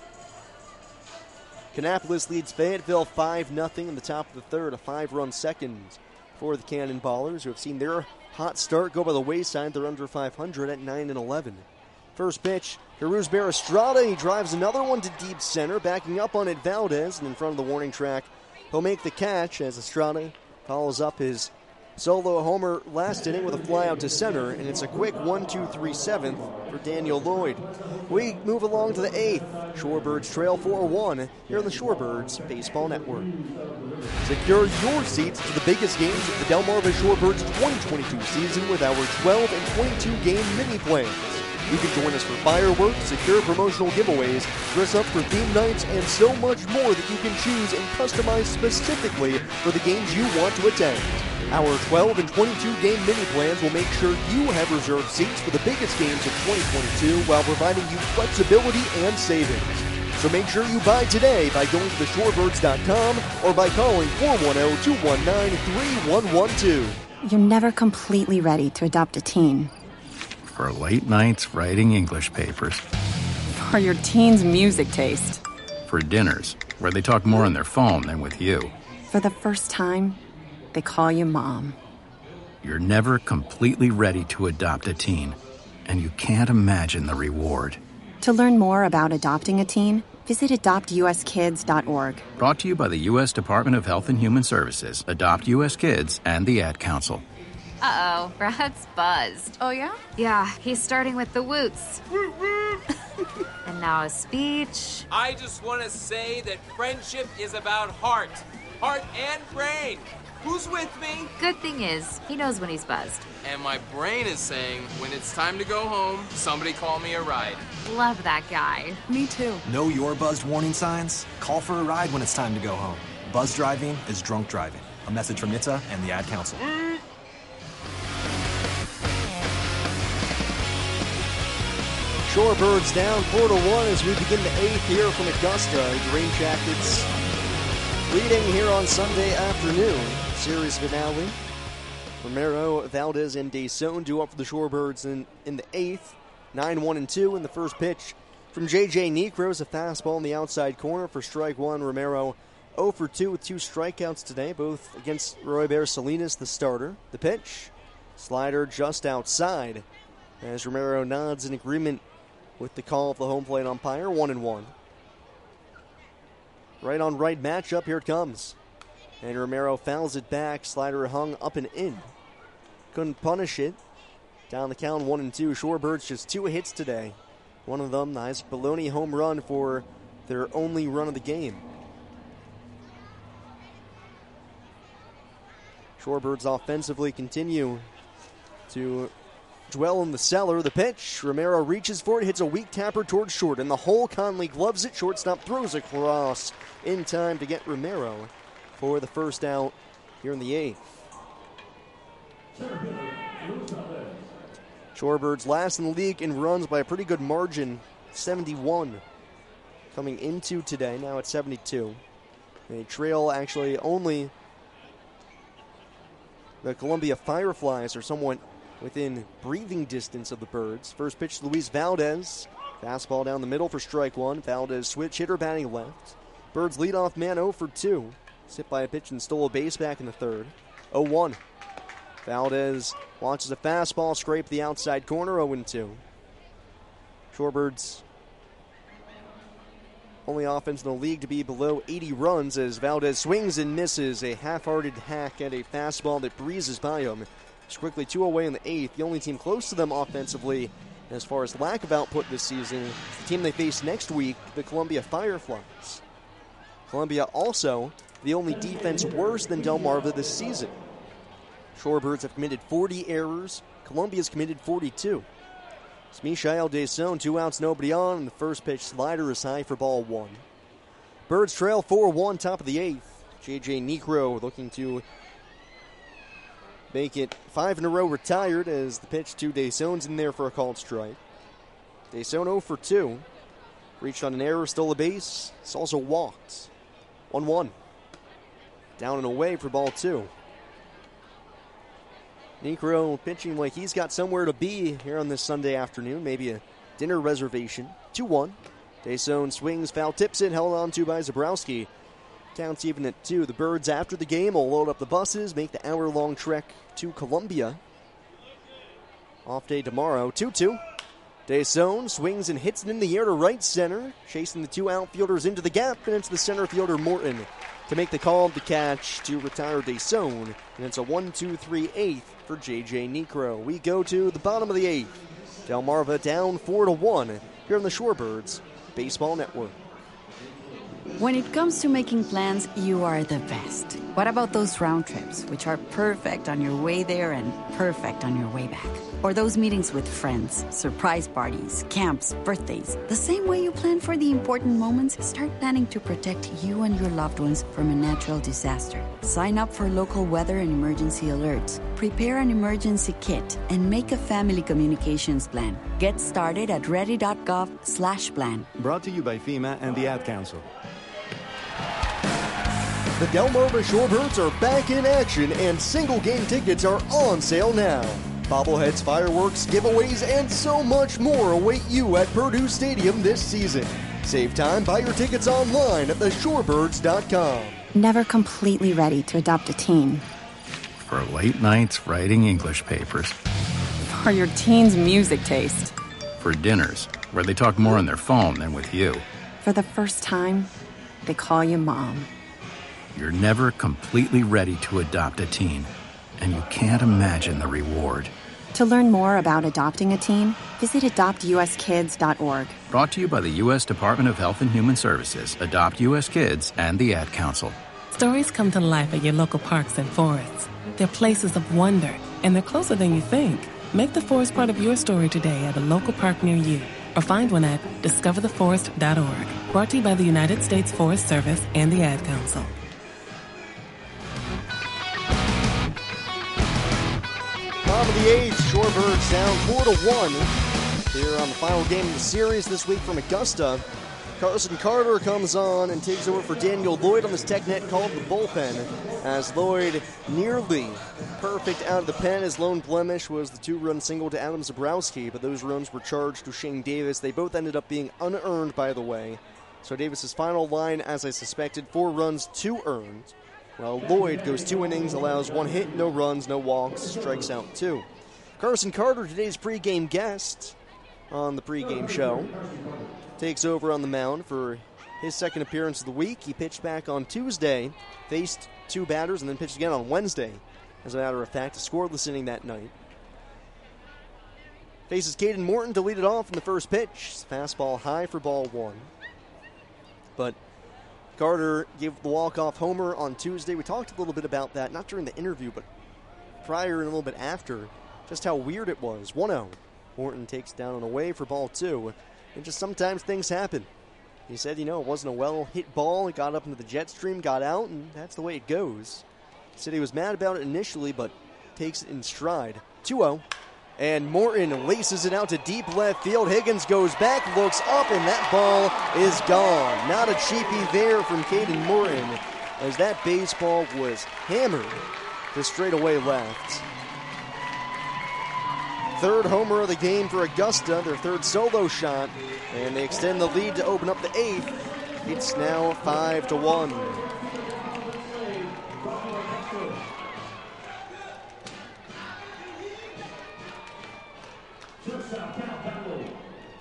Kannapolis leads Fayetteville five nothing in the top of the third, a five-run second for the Cannonballers, who have seen their hot start go by the wayside. They're under five hundred at nine and eleven. First pitch, Cruz Estrada. He drives another one to deep center, backing up on it Valdez, and in front of the warning track, he'll make the catch as Estrada follows up his solo homer last inning with a fly out to center, and it's a quick one two three seventh for Daniel Lloyd. We move along to the eighth. Shorebirds trail four one here on the Shorebirds Baseball Network. Secure your seats to the biggest games of the Delmarva Shorebirds twenty twenty-two season with our twelve and twenty-two game mini plans. You can join us for fireworks, secure promotional giveaways, dress up for theme nights, and so much more that you can choose and customize specifically for the games you want to attend. Our twelve and twenty-two game mini plans will make sure you have reserved seats for the biggest games of twenty twenty-two while providing you flexibility and savings. So make sure you buy today by going to the shorebirds dot com or by calling four one zero, two one nine, three one one two. You're never completely ready to adopt a teen. For late nights writing English papers. For your teen's music taste. For dinners where they talk more on their phone than with you. For the first time, they call you Mom. You're never completely ready to adopt a teen, and you can't imagine the reward. To learn more about adopting a teen, visit adopt u s kids dot org. Brought to you by the U S Department of Health and Human Services, Adopt U S Kids, and the Ad Council. Uh-oh, Brad's buzzed. Oh, yeah? Yeah, he's starting with the woots. And now a speech. I just want to say that friendship is about heart. Heart and brain. Who's with me? Good thing is, he knows when he's buzzed. And my brain is saying, when it's time to go home, somebody call me a ride. Love that guy. Me too. Know your buzzed warning signs? Call for a ride when it's time to go home. Buzz driving is drunk driving. A message from N H T S A and the Ad Council. Shorebirds down four to one as we begin the eighth here from Augusta. Green Jackets leading here on Sunday afternoon. Series finale. Romero, Valdez, and Deson due up for the Shorebirds in, in the eighth. nine one and two in the first pitch from J J Necros. A fastball in the outside corner for strike one. Romero zero for two with two strikeouts today, both against Roy Bear Salinas, the starter. The pitch, slider just outside as Romero nods in agreement with the call of the home plate umpire. One and one. Right on right matchup. Here it comes. And Romero fouls it back. Slider hung up and in. Couldn't punish it. Down the count, one and two. Shorebirds just two hits today. One of them, the Isaac Baloney home run for their only run of the game. Shorebirds offensively continue to dwell in the cellar. The pitch, Romero reaches for it, hits a weak tapper towards short. In the hole, Conley gloves it. Shortstop throws across in time to get Romero for the first out here in the eighth. Shorebirds last in the league in runs by a pretty good margin, seventy-one. Coming into today, now at seventy-two. They trail actually only the Columbia Fireflies are somewhat within breathing distance of the Birds. First pitch to Luis Valdez. Fastball down the middle for strike one. Valdez switch hitter batting left. Birds leadoff man zero for two. Hit by a pitch and stole a base back in the third. oh one. Valdez Watches a fastball scrape the outside corner, oh and two. Shorebirds only offense in the league to be below eighty runs as Valdez swings and misses a half-hearted hack at a fastball that breezes by him. It's quickly two away in the eighth. The only team close to them offensively as far as lack of output this season is the team they face next week, the Columbia Fireflies. Columbia also the only defense worse than Delmarva this season. Shorebirds have committed forty errors. Columbia's committed forty-two. It's Michael Desaun, two outs, nobody on, and the first pitch slider is high for ball one. Birds trail four one, top of the eighth. J J Niekro looking to make it five in a row retired as the pitch to Desaun's in there for a called strike. Desaun oh for two. Reached on an error, stole a base. It's also walked. one one. Down and away for ball two. Niekro pitching like he's got somewhere to be here on this Sunday afternoon, maybe a dinner reservation. two one. Desaun swings, foul tips it, held on to by Zabrowski. Counts even at two. The Birds after the game will load up the buses, make the hour-long trek to Columbia. Off day tomorrow, two two. Desaun swings and hits it in the air to right center, chasing the two outfielders into the gap, and it's the center fielder Morton to make the call of the catch to retire Desaun, and it's a one two three eighth for J J Niekro. We go to the bottom of the eighth. Delmarva down four to one here on the Shorebirds Baseball Network. When it comes to making plans, you are the best. What about those round trips, which are perfect on your way there and perfect on your way back? Or those meetings with friends, surprise parties, camps, birthdays. The same way you plan for the important moments, start planning to protect you and your loved ones from a natural disaster. Sign up for local weather and emergency alerts. Prepare an emergency kit and make a family communications plan. Get started at ready.gov slash plan. Brought to you by FEMA and the Ad Council. The Delmarva Shorebirds are back in action, and single-game tickets are on sale now. Bobbleheads, fireworks, giveaways, and so much more await you at Purdue Stadium this season. Save time, buy your tickets online at the shorebirds dot com. Never completely ready to adopt a teen. For late nights writing English papers. For your teen's music taste. For dinners, where they talk more on their phone than with you. For the first time, they call you mom. You're never completely ready to adopt a teen, and you can't imagine the reward. To learn more about adopting a teen, visit adopt u s kids dot org. Brought to you by the U S Department of Health and Human Services, Adopt U S Kids, and the Ad Council. Stories come to life at your local parks and forests. They're places of wonder, and they're closer than you think. Make the forest part of your story today at a local park near you, or find one at discover the forest dot org. Brought to you by the United States Forest Service and the Ad Council. Top of the eighth, Shorebirds down four to one. Here on the final game of the series this week from Augusta. Carson Carter comes on and takes over for Daniel Lloyd on this TechNet called the bullpen. As Lloyd nearly perfect out of the pen, his lone blemish was the two-run single to Adam Zabrowski, but those runs were charged to Shane Davis. They both ended up being unearned, by the way. So Davis's final line, as I suspected, four runs, two earned. Well, Lloyd goes two innings, allows one hit, no runs, no walks, strikes out two. Carson Carter, today's pregame guest on the pregame show, takes over on the mound for his second appearance of the week. He pitched back on Tuesday, faced two batters, and then pitched again on Wednesday. As a matter of fact, a scoreless inning that night. Faces Caden Morton to lead it off in the first pitch. Fastball high for ball one. But Carter gave the walk-off homer on Tuesday. We talked a little bit about that, not during the interview, but prior and a little bit after, just how weird it was. one oh. Morton takes down and away for ball two. And just sometimes things happen. He said, you know, it wasn't a well-hit ball. It got up into the jet stream, got out, and that's the way it goes. He said he was mad about it initially, but takes it in stride. two oh. And Morton laces it out to deep left field. Higgins goes back, looks up, and that ball is gone. Not a cheapie there from Caden Morton, as that baseball was hammered to straightaway left. Third homer of the game for Augusta, their third solo shot, and they extend the lead to open up the eighth. It's now five to one.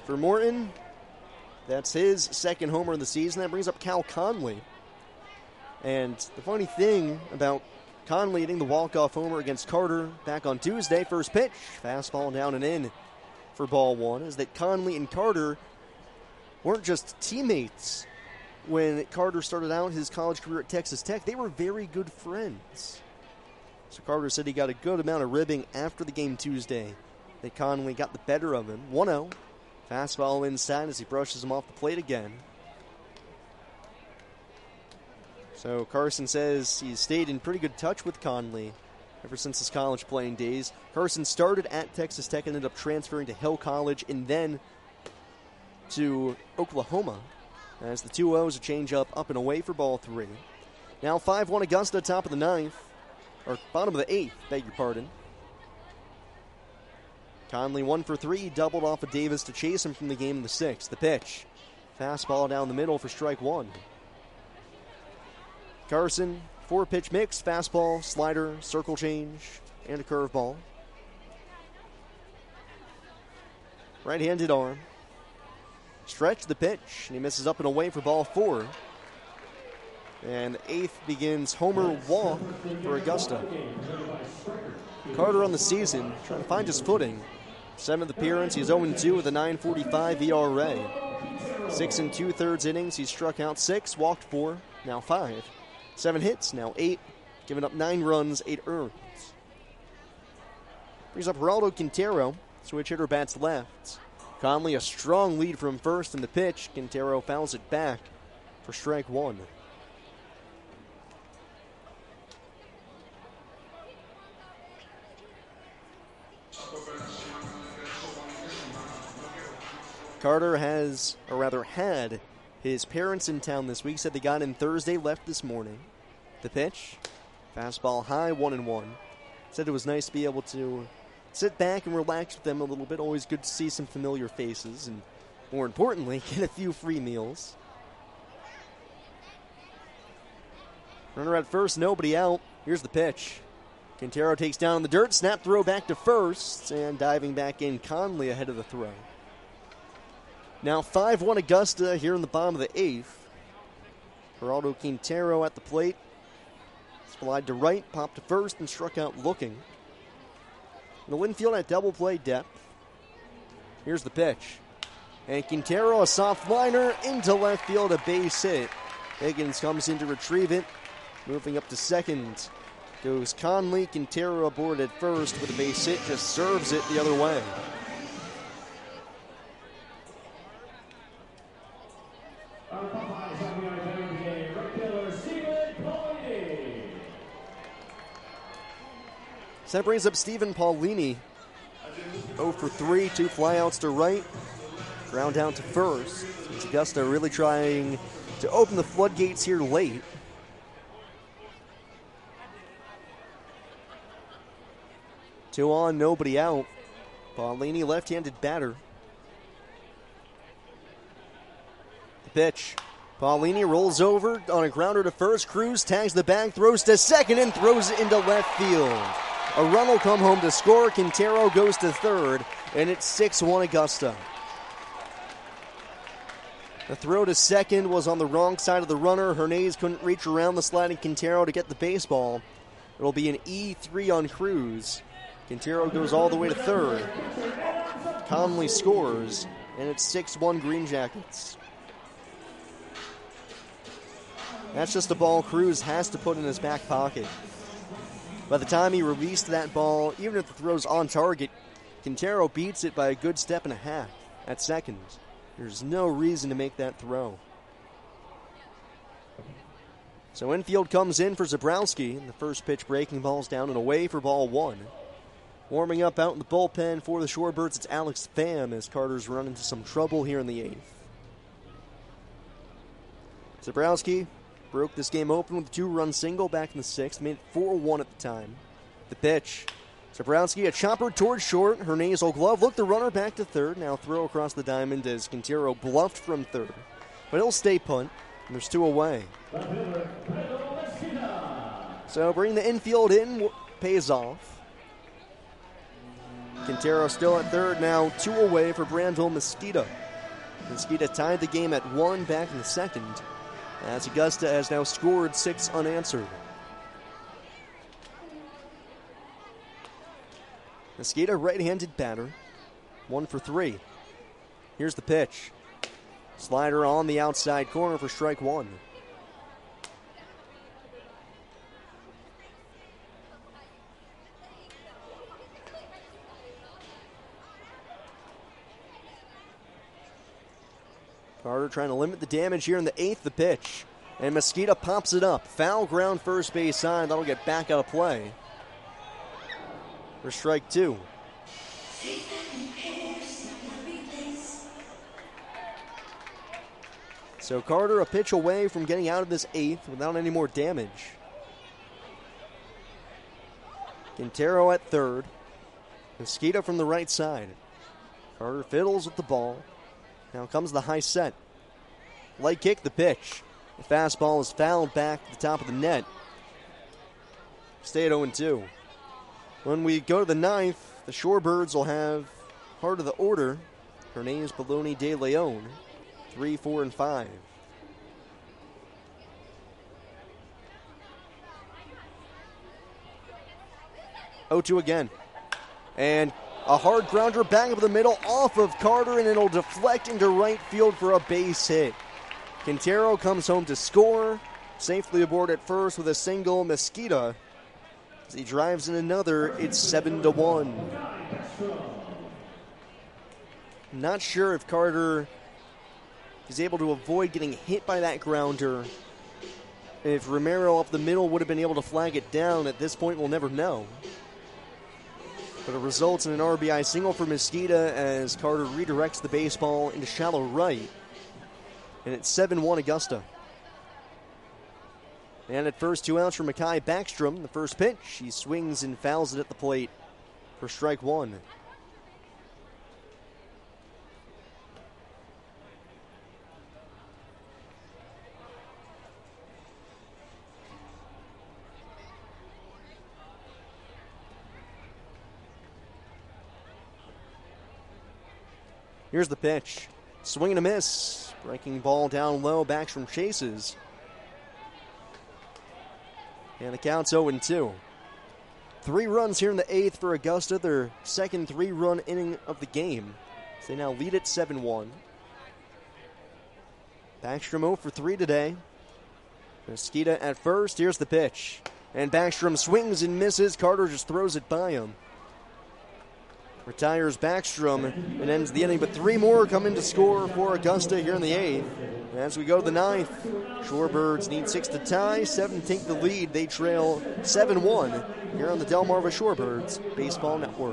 for Morton. That's his second homer of the season. That brings up Cal Conley. And the funny thing about Conley hitting the walk-off homer against Carter back on Tuesday, first pitch, fastball down and in for ball one, is that Conley and Carter weren't just teammates when Carter started out his college career at Texas Tech. They were very good friends. So Carter said he got a good amount of ribbing after the game Tuesday that Conley got the better of him. one oh. Fastball inside as he brushes him off the plate again. So Carson says he's stayed in pretty good touch with Conley ever since his college playing days. Carson started at Texas Tech and ended up transferring to Hill College and then to Oklahoma. As the two ohs, a change-up up and away for ball three. Now five one Augusta, top of the ninth. Or bottom of the eighth, beg your pardon. Conley one for three. He doubled off of Davis to chase him from the game in the sixth. The pitch. Fastball down the middle for strike one. Carson, four-pitch mix, fastball, slider, circle change, and a curveball. Right-handed arm. Stretch the pitch, and he misses up and away for ball four. And the eighth begins homer walk for Augusta. Carter on the season, trying to find his footing. Seventh appearance, he's oh and two with a nine forty-five E R A. Six and two-thirds innings, he struck out six, walked four, now five. Seven hits, now eight, giving up nine runs, eight earns. Brings up Geraldo Quintero, switch hitter bats left. Conley a strong lead from first in the pitch. Quintero fouls it back for strike one. Carter has, or rather had, his parents in town this week. Said they got in Thursday, left this morning. The pitch, fastball high, one and one. Said it was nice to be able to sit back and relax with them a little bit. Always good to see some familiar faces and, more importantly, get a few free meals. Runner at first, nobody out. Here's the pitch. Quintero takes down in the dirt, snap throw back to first, and diving back in, Conley ahead of the throw. Now five one Augusta here in the bottom of the eighth. Geraldo Quintero at the plate. Slide to right, popped to first, and struck out looking. The Winfield at double play depth. Here's the pitch. And Quintero, a soft liner into left field, a base hit. Higgins comes in to retrieve it. Moving up to second goes Conley. Quintero aboard at first with a base hit, just serves it the other way. So that brings up Stephen Paulini. oh for three, two flyouts to right. Ground down to first. It's Augusta really trying to open the floodgates here late. Two on, nobody out. Paulini, left-handed batter. The pitch. Paulini rolls over on a grounder to first. Cruz tags the bag, throws to second, and throws it into left field. A run will come home to score. Quintero goes to third, and it's six one Augusta. The throw to second was on the wrong side of the runner. Hernandez couldn't reach around the sliding Quintero to get the baseball. It'll be an E three on Cruz. Quintero goes all the way to third. Conley scores, and it's six one Green Jackets. That's just a ball Cruz has to put in his back pocket. By the time he released that ball, even if the throw's on target, Quintero beats it by a good step and a half at second. There's no reason to make that throw. So infield comes in for Zabrowski, and the first pitch breaking ball's down and away for ball one. Warming up out in the bullpen for the Shorebirds, it's Alex Pham as Carter's run into some trouble here in the eighth. Zabrowski broke this game open with a two-run single back in the sixth, made it four one at the time. The pitch. Zabrowski, a chopper towards short. Hernandez will glove, look the runner back to third. Now throw across the diamond as Quintero bluffed from third. But he'll stay punt, and there's two away. So bringing the infield in pays off. Quintero still at third now, two away for Brandel Mesquita. Mesquita tied the game at one back in the second, as Augusta has now scored six unanswered. Mesquita, right-handed batter, one for three. Here's the pitch. Slider on the outside corner for strike one. Carter trying to limit the damage here in the eighth, the pitch. And Mesquita pops it up. Foul ground first base side. That'll get back out of play for strike two. So Carter a pitch away from getting out of this eighth without any more damage. Quintero at third. Mesquita from the right side. Carter fiddles with the ball. Now comes the high set. Light kick, the pitch. The fastball is fouled back to the top of the net. Stay at oh and two. When we go to the ninth, the Shorebirds will have heart of the order. Hernanes, Baloney, De Leon. Three, four, and five. oh two again. And a hard grounder back up the middle off of Carter, and it'll deflect into right field for a base hit. Quintero comes home to score. Safely aboard at first with a single. Mesquita, as he drives in another, it's seven to one. Not sure if Carter is able to avoid getting hit by that grounder. If Romero up the middle would have been able to flag it down, at this point we'll never know. But it results in an R B I single for Mesquita as Carter redirects the baseball into shallow right. And it's seven one Augusta. And at first, two outs for Mekhi Backstrom. The first pitch, he swings and fouls it at the plate for strike one. Here's the pitch. Swing and a miss. Breaking ball down low. Backstrom chases. And the count's oh and two. Three runs here in the eighth for Augusta. Their second three-run inning of the game. So they now lead at seven one. Backstrom oh for three today. Mesquita at first. Here's the pitch. And Backstrom swings and misses. Carter just throws it by him. Retires Backstrom and ends the inning, but three more come in to score for Augusta here in the eighth. As we go to the ninth, Shorebirds need six to tie, seven take the lead. They trail seven one here on the Delmarva Shorebirds Baseball Network.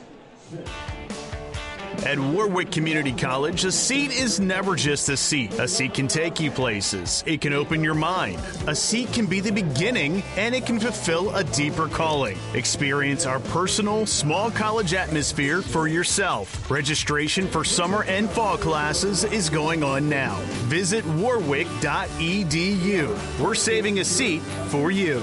At Warwick Community College, a seat is never just a seat. A seat can take you places. It can open your mind. A seat can be the beginning, and it can fulfill a deeper calling. Experience our personal, small college atmosphere for yourself. Registration for summer and fall classes is going on now. Visit warwick dot e d u. We're saving a seat for you.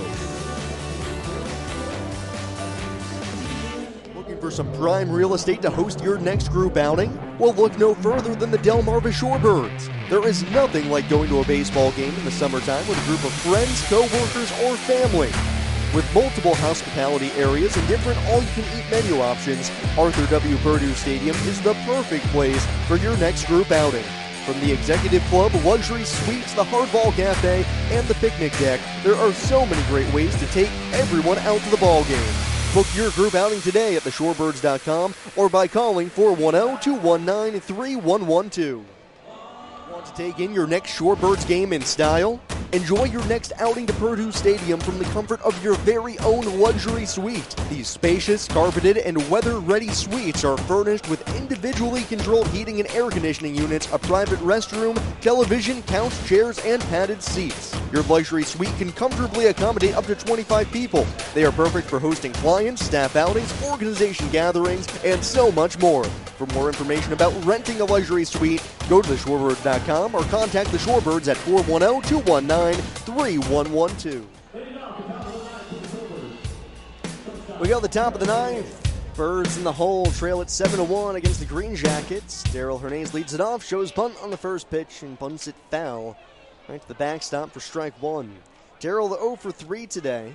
For some prime real estate to host your next group outing? Well, look no further than the Delmarva Shorebirds. There is nothing like going to a baseball game in the summertime with a group of friends, co-workers, or family. With multiple hospitality areas and different all-you-can-eat menu options, Arthur W. Purdue Stadium is the perfect place for your next group outing. From the Executive Club, luxury suites, the Hardball Cafe, and the picnic deck, there are so many great ways to take everyone out to the ball game. Book your group outing today at the shorebirds dot com or by calling four one zero, two one nine, three one one two. Want to take in your next Shorebirds game in style? Enjoy your next outing to Purdue Stadium from the comfort of your very own luxury suite. These spacious, carpeted, and weather-ready suites are furnished with individually controlled heating and air conditioning units, a private restroom, television, couch, chairs, and padded seats. Your luxury suite can comfortably accommodate up to twenty-five people. They are perfect for hosting clients, staff outings, organization gatherings, and so much more. For more information about renting a luxury suite, go to the shorebirds dot com or contact the Shorebirds at four one zero, two one nine, three one one two. We go to the top of the ninth. Birds in the hole trail at seven to one against the Green Jackets. Daryl Hernandez leads it off, shows bunt on the first pitch, and bunts it foul right to the backstop for strike one. Daryl zero for three today.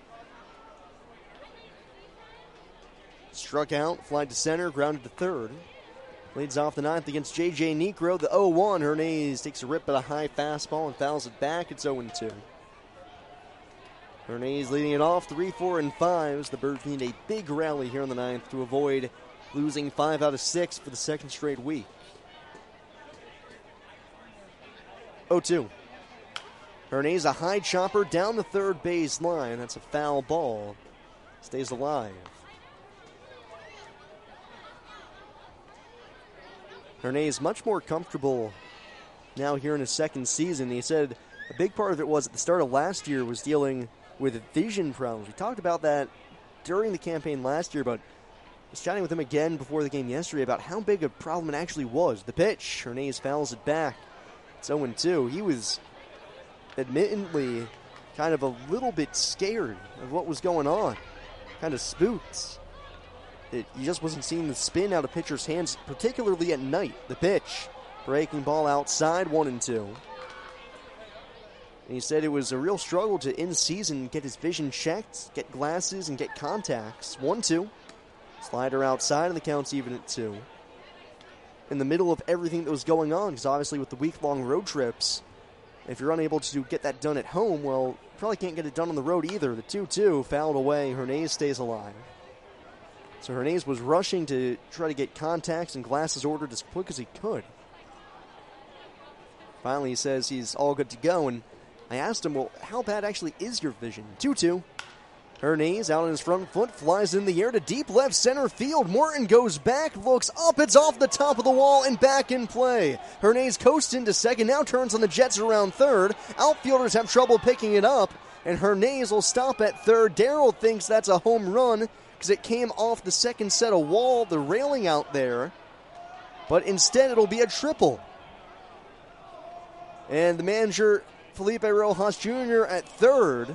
Struck out, fly to center, grounded to third. Leads off the ninth against J J Niekro. The oh one, Hernandez takes a rip at a high fastball and fouls it back. It's oh two. Hernandez leading it off, three, four, and five. As the Birds need a big rally here in the ninth to avoid losing five out of six for the second straight week. oh two. Hernandez, a high chopper down the third base line. That's a foul ball. Stays alive. Hernandez much more comfortable now here in his second season. He said a big part of it was at the start of last year was dealing with vision problems. We talked about that during the campaign last year, but I was chatting with him again before the game yesterday about how big a problem it actually was. The pitch, Hernandez fouls it back. It's oh two. He was admittedly kind of a little bit scared of what was going on. Kind of spooked. It, he just wasn't seeing the spin out of pitchers' hands, particularly at night. The pitch, breaking ball outside, one and two. And he said it was a real struggle to, in season, get his vision checked, get glasses, and get contacts. one two. Slider outside, and the count's even at two. In the middle of everything that was going on, because obviously with the week-long road trips, if you're unable to get that done at home, well, probably can't get it done on the road either. The two two fouled away. Hernandez stays alive. So Hernandez was rushing to try to get contacts and glasses ordered as quick as he could. Finally, he says he's all good to go, and I asked him, well, how bad actually is your vision? two two. Hernandez out on his front foot, flies in the air to deep left center field. Morton goes back, looks up, it's off the top of the wall and back in play. Hernandez coasts into second, now turns on the Jets around third. Outfielders have trouble picking it up, and Hernandez will stop at third. Daryl thinks that's a home run because it came off the second set of wall, the railing out there. But instead it'll be a triple. And the manager, Felipe Rojas Junior at third,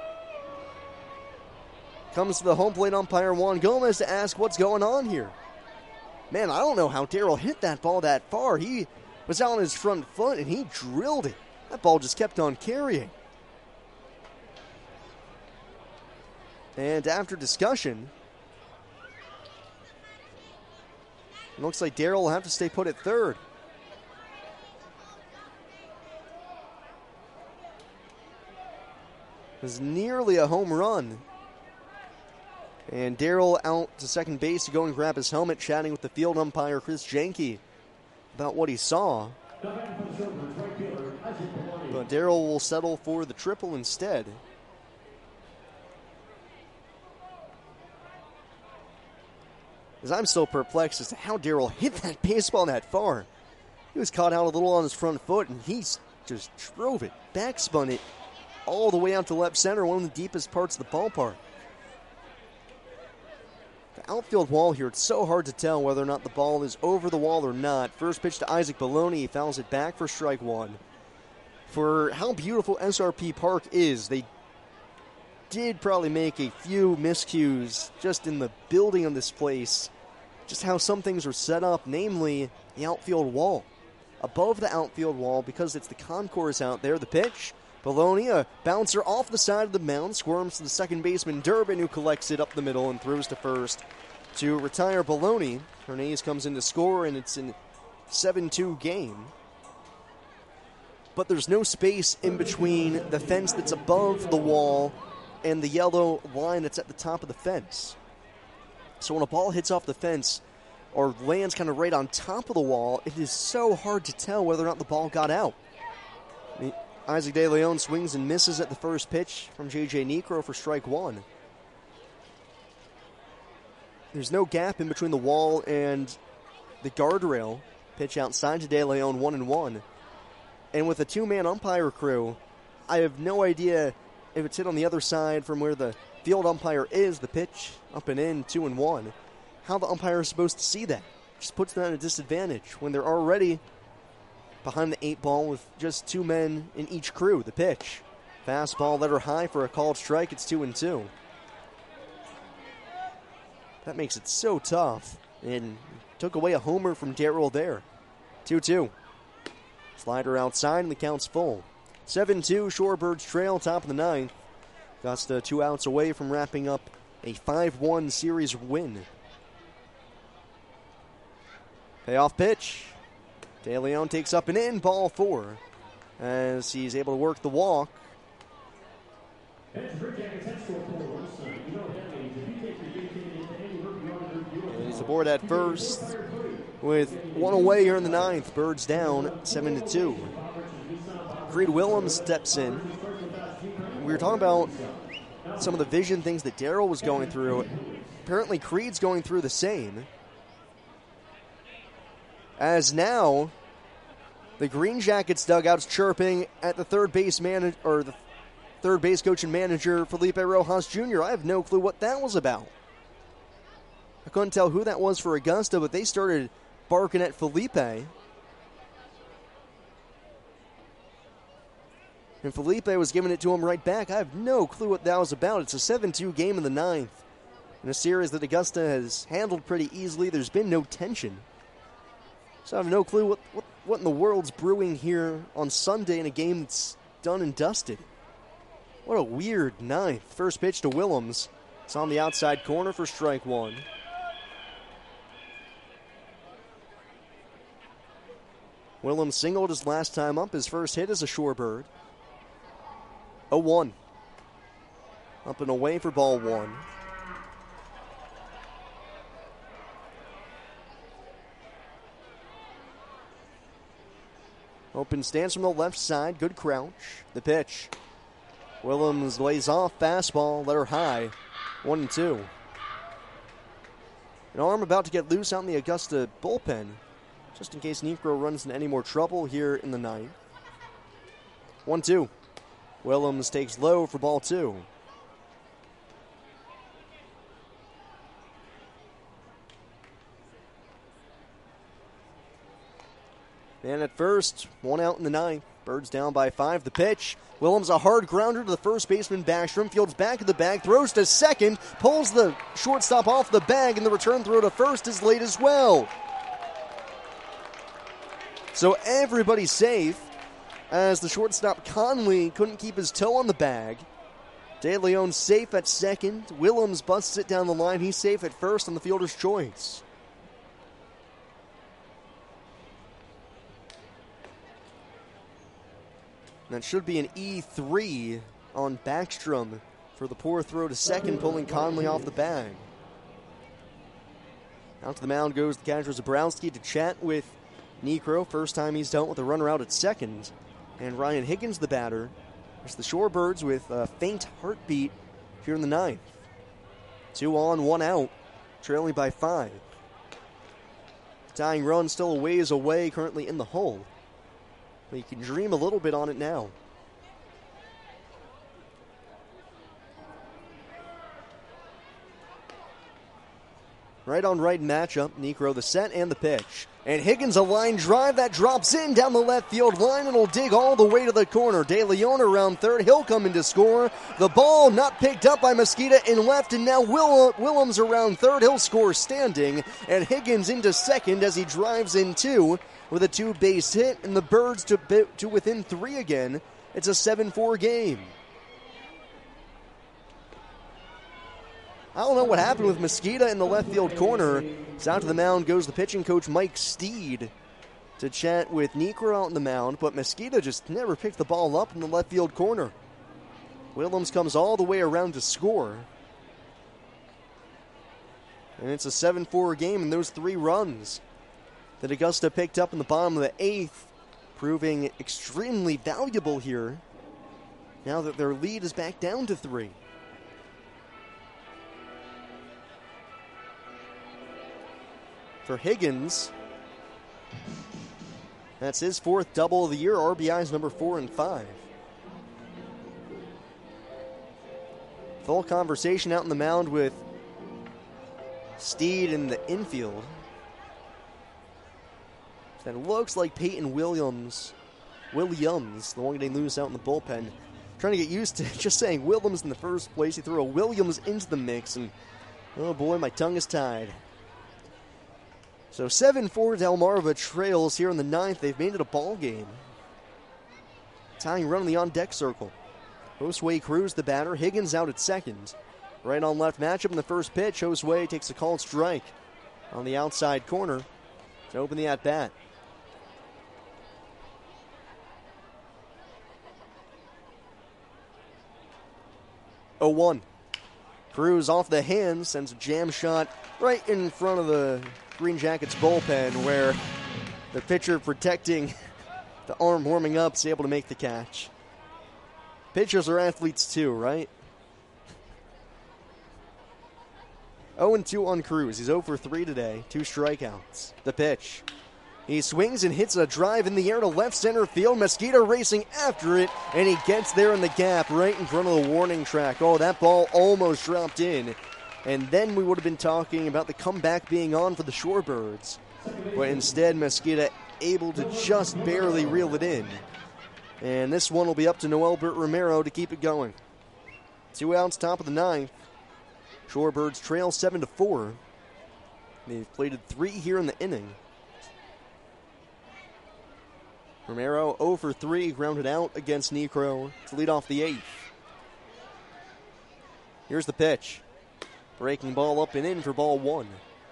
comes to the home plate umpire Juan Gomez to ask what's going on here. Man, I don't know how Daryl hit that ball that far. He was out on his front foot and he drilled it. That ball just kept on carrying. And after discussion, it looks like Daryl will have to stay put at third. It was nearly a home run. And Daryl out to second base to go and grab his helmet, chatting with the field umpire Chris Janke about what he saw. But Daryl will settle for the triple instead. As I'm still perplexed as to how Daryl hit that baseball that far. He was caught out a little on his front foot, and he just drove it, backspun it all the way out to left center, one of the deepest parts of the ballpark. The outfield wall here, it's so hard to tell whether or not the ball is over the wall or not. First pitch to Isaac Baloney, he fouls it back for strike one. For how beautiful S R P Park is, they did probably make a few miscues just in the building of this place, just how some things are set up, namely the outfield wall. Above the outfield wall, because it's the concourse out there, the pitch, Baloney, a bouncer off the side of the mound, squirms to the second baseman Durbin, who collects it up the middle and throws to first to retire Baloney. Hernandez comes in to score, and it's a seven two game. But there's no space in between the fence that's above the wall and the yellow line that's at the top of the fence. So when a ball hits off the fence or lands kind of right on top of the wall, it is so hard to tell whether or not the ball got out. I mean, Isaac De Leon swings and misses at the first pitch from J J Niekro for strike one. There's no gap in between the wall and the guardrail. Pitch outside to De Leon, one and one. And with a two-man umpire crew, I have no idea if it's hit on the other side from where the field umpire is, the pitch up and in, two and one. How the umpire is supposed to see that? Just puts them at a disadvantage when they're already behind the eight ball with just two men in each crew. The pitch, fastball, letter high for a called strike. It's two and two. That makes it so tough. And took away a homer from Darrell there. two two. Slider outside and the count's full. seven two, Shorebirds trail, top of the ninth. Augusta two outs away from wrapping up a five one series win. Payoff pitch. De Leon takes up and in, ball four. As he's able to work the walk. He's aboard at first with one away here in the ninth. Birds down seven to two. Creed Willems steps in. We were talking about some of the vision things that Darrell was going through. Apparently Creed's going through the same. As now the Green Jackets dugout's chirping at the third base man or the third base coach and manager Felipe Rojas Junior I have no clue what that was about. I couldn't tell who that was for Augusta, but they started barking at Felipe. And Felipe was giving it to him right back. I have no clue what that was about. It's a seven two game in the ninth. In a series that Augusta has handled pretty easily. There's been no tension. So I have no clue what, what, what in the world's brewing here on Sunday in a game that's done and dusted. What a weird ninth. First pitch to Willems. It's on the outside corner for strike one. Willems singled his last time up. His first hit as a Shorebird. oh one. Up and away for ball one. Open stance from the left side. Good crouch. The pitch. Willems lays off. Fastball. Let her high. One and two. An arm about to get loose out in the Augusta bullpen. Just in case Niekro runs into any more trouble here in the ninth. one two. Willems takes low for ball two. And at first, one out in the ninth. Birds down by five. The pitch. Willems a hard grounder to the first baseman Backstrom. Fields back of the bag. Throws to second. Pulls the shortstop off the bag. And the return throw to first is late as well. So everybody's safe as the shortstop Conley couldn't keep his toe on the bag. De Leon safe at second. Willems busts it down the line. He's safe at first on the fielder's choice. That should be an E three on Backstrom for the poor throw to second, pulling Conley off the bag. Out to the mound goes the catcher Zabrowski to chat with Niekro. First time he's dealt with a runner out at second. And Ryan Higgins, the batter. There's the Shorebirds with a faint heartbeat here in the ninth. Two on, one out, trailing by five. Tying run still a ways away, currently in the hole. But you can dream a little bit on it now. Right on right matchup. Niekro the set and the pitch. And Higgins a line drive that drops in down the left field line and will dig all the way to the corner. De Leon around third. He'll come in to score. The ball not picked up by Mosqueda in left, and now Will- Willems around third. He'll score standing. And Higgins into second as he drives in two with a two-base hit, and the Birds to, to within three again. It's a seven four game. I don't know what happened with Mosqueda in the left field corner. So out to the mound goes the pitching coach Mike Steed to chat with Niekro out on the mound, but Mosqueda just never picked the ball up in the left field corner. Willems comes all the way around to score. And it's a seven four game, and those three runs that Augusta picked up in the bottom of the eighth, proving extremely valuable here now that their lead is back down to three. For Higgins, that's his fourth double of the year. R B Is number four and five. Full conversation out in the mound with Steed in the infield. That looks like Peyton Williams, Williams, the one getting loose out in the bullpen. Trying to get used to just saying Williams in the first place. He threw a Williams into the mix, and Oh boy, my tongue is tied. So seven four, Delmarva trails here in the ninth. They've made it a ball game. Tying run in the on-deck circle. Josue Cruz, the batter. Higgins out at second. Right on left matchup in the first pitch. Josue takes a called strike on the outside corner to open the at-bat. oh one. Cruz off the hand, sends a jam shot right in front of the Green Jackets bullpen, where the pitcher protecting the arm warming up is able to make the catch. Pitchers are athletes too, right? oh and two on Cruz. He's oh for three today. Two strikeouts. The pitch. He swings and hits a drive in the air to left center field. Mesquita racing after it, and he gets there in the gap right in front of the warning track. Oh, that ball almost dropped in. And then we would have been talking about the comeback being on for the Shorebirds. But instead, Mesquita able to just barely reel it in. And this one will be up to Noelbert Romero to keep it going. Two outs, top of the ninth. Shorebirds trail seven to four. They've plated three here in the inning. Romero oh for three, grounded out against Niekro to lead off the eighth. Here's the pitch. Breaking ball up and in for ball one.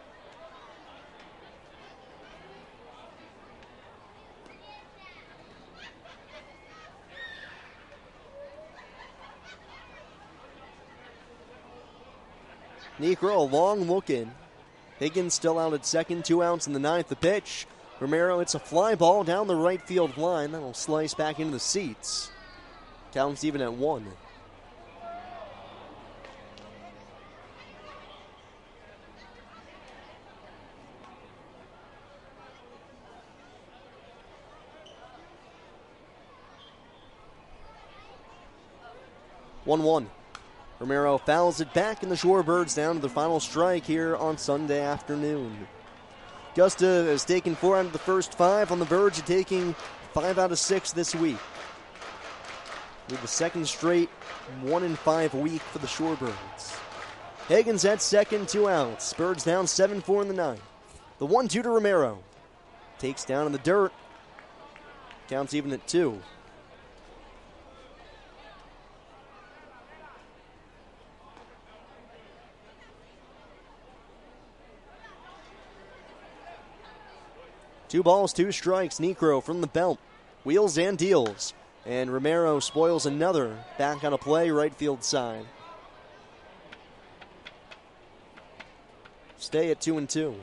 Niekro, a long look in. Higgins still out at second, two outs in the ninth. The pitch. Romero, it's a fly ball down the right field line. That'll slice back into the seats. Counts even at one. one one. Romero fouls it back, and the Shorebirds down to the final strike here on Sunday afternoon. Augusta has taken four out of the first five, on the verge of taking five out of six this week. With the second straight one and five week for the Shorebirds. Higgins at second, two outs. Birds down seven four in the ninth. The one two to Romero. Takes down in the dirt. Counts even at two. Two balls, two strikes. Niekro from the belt. Wheels and deals. And Romero spoils another. Back on a play, right field side. Stay at two and two.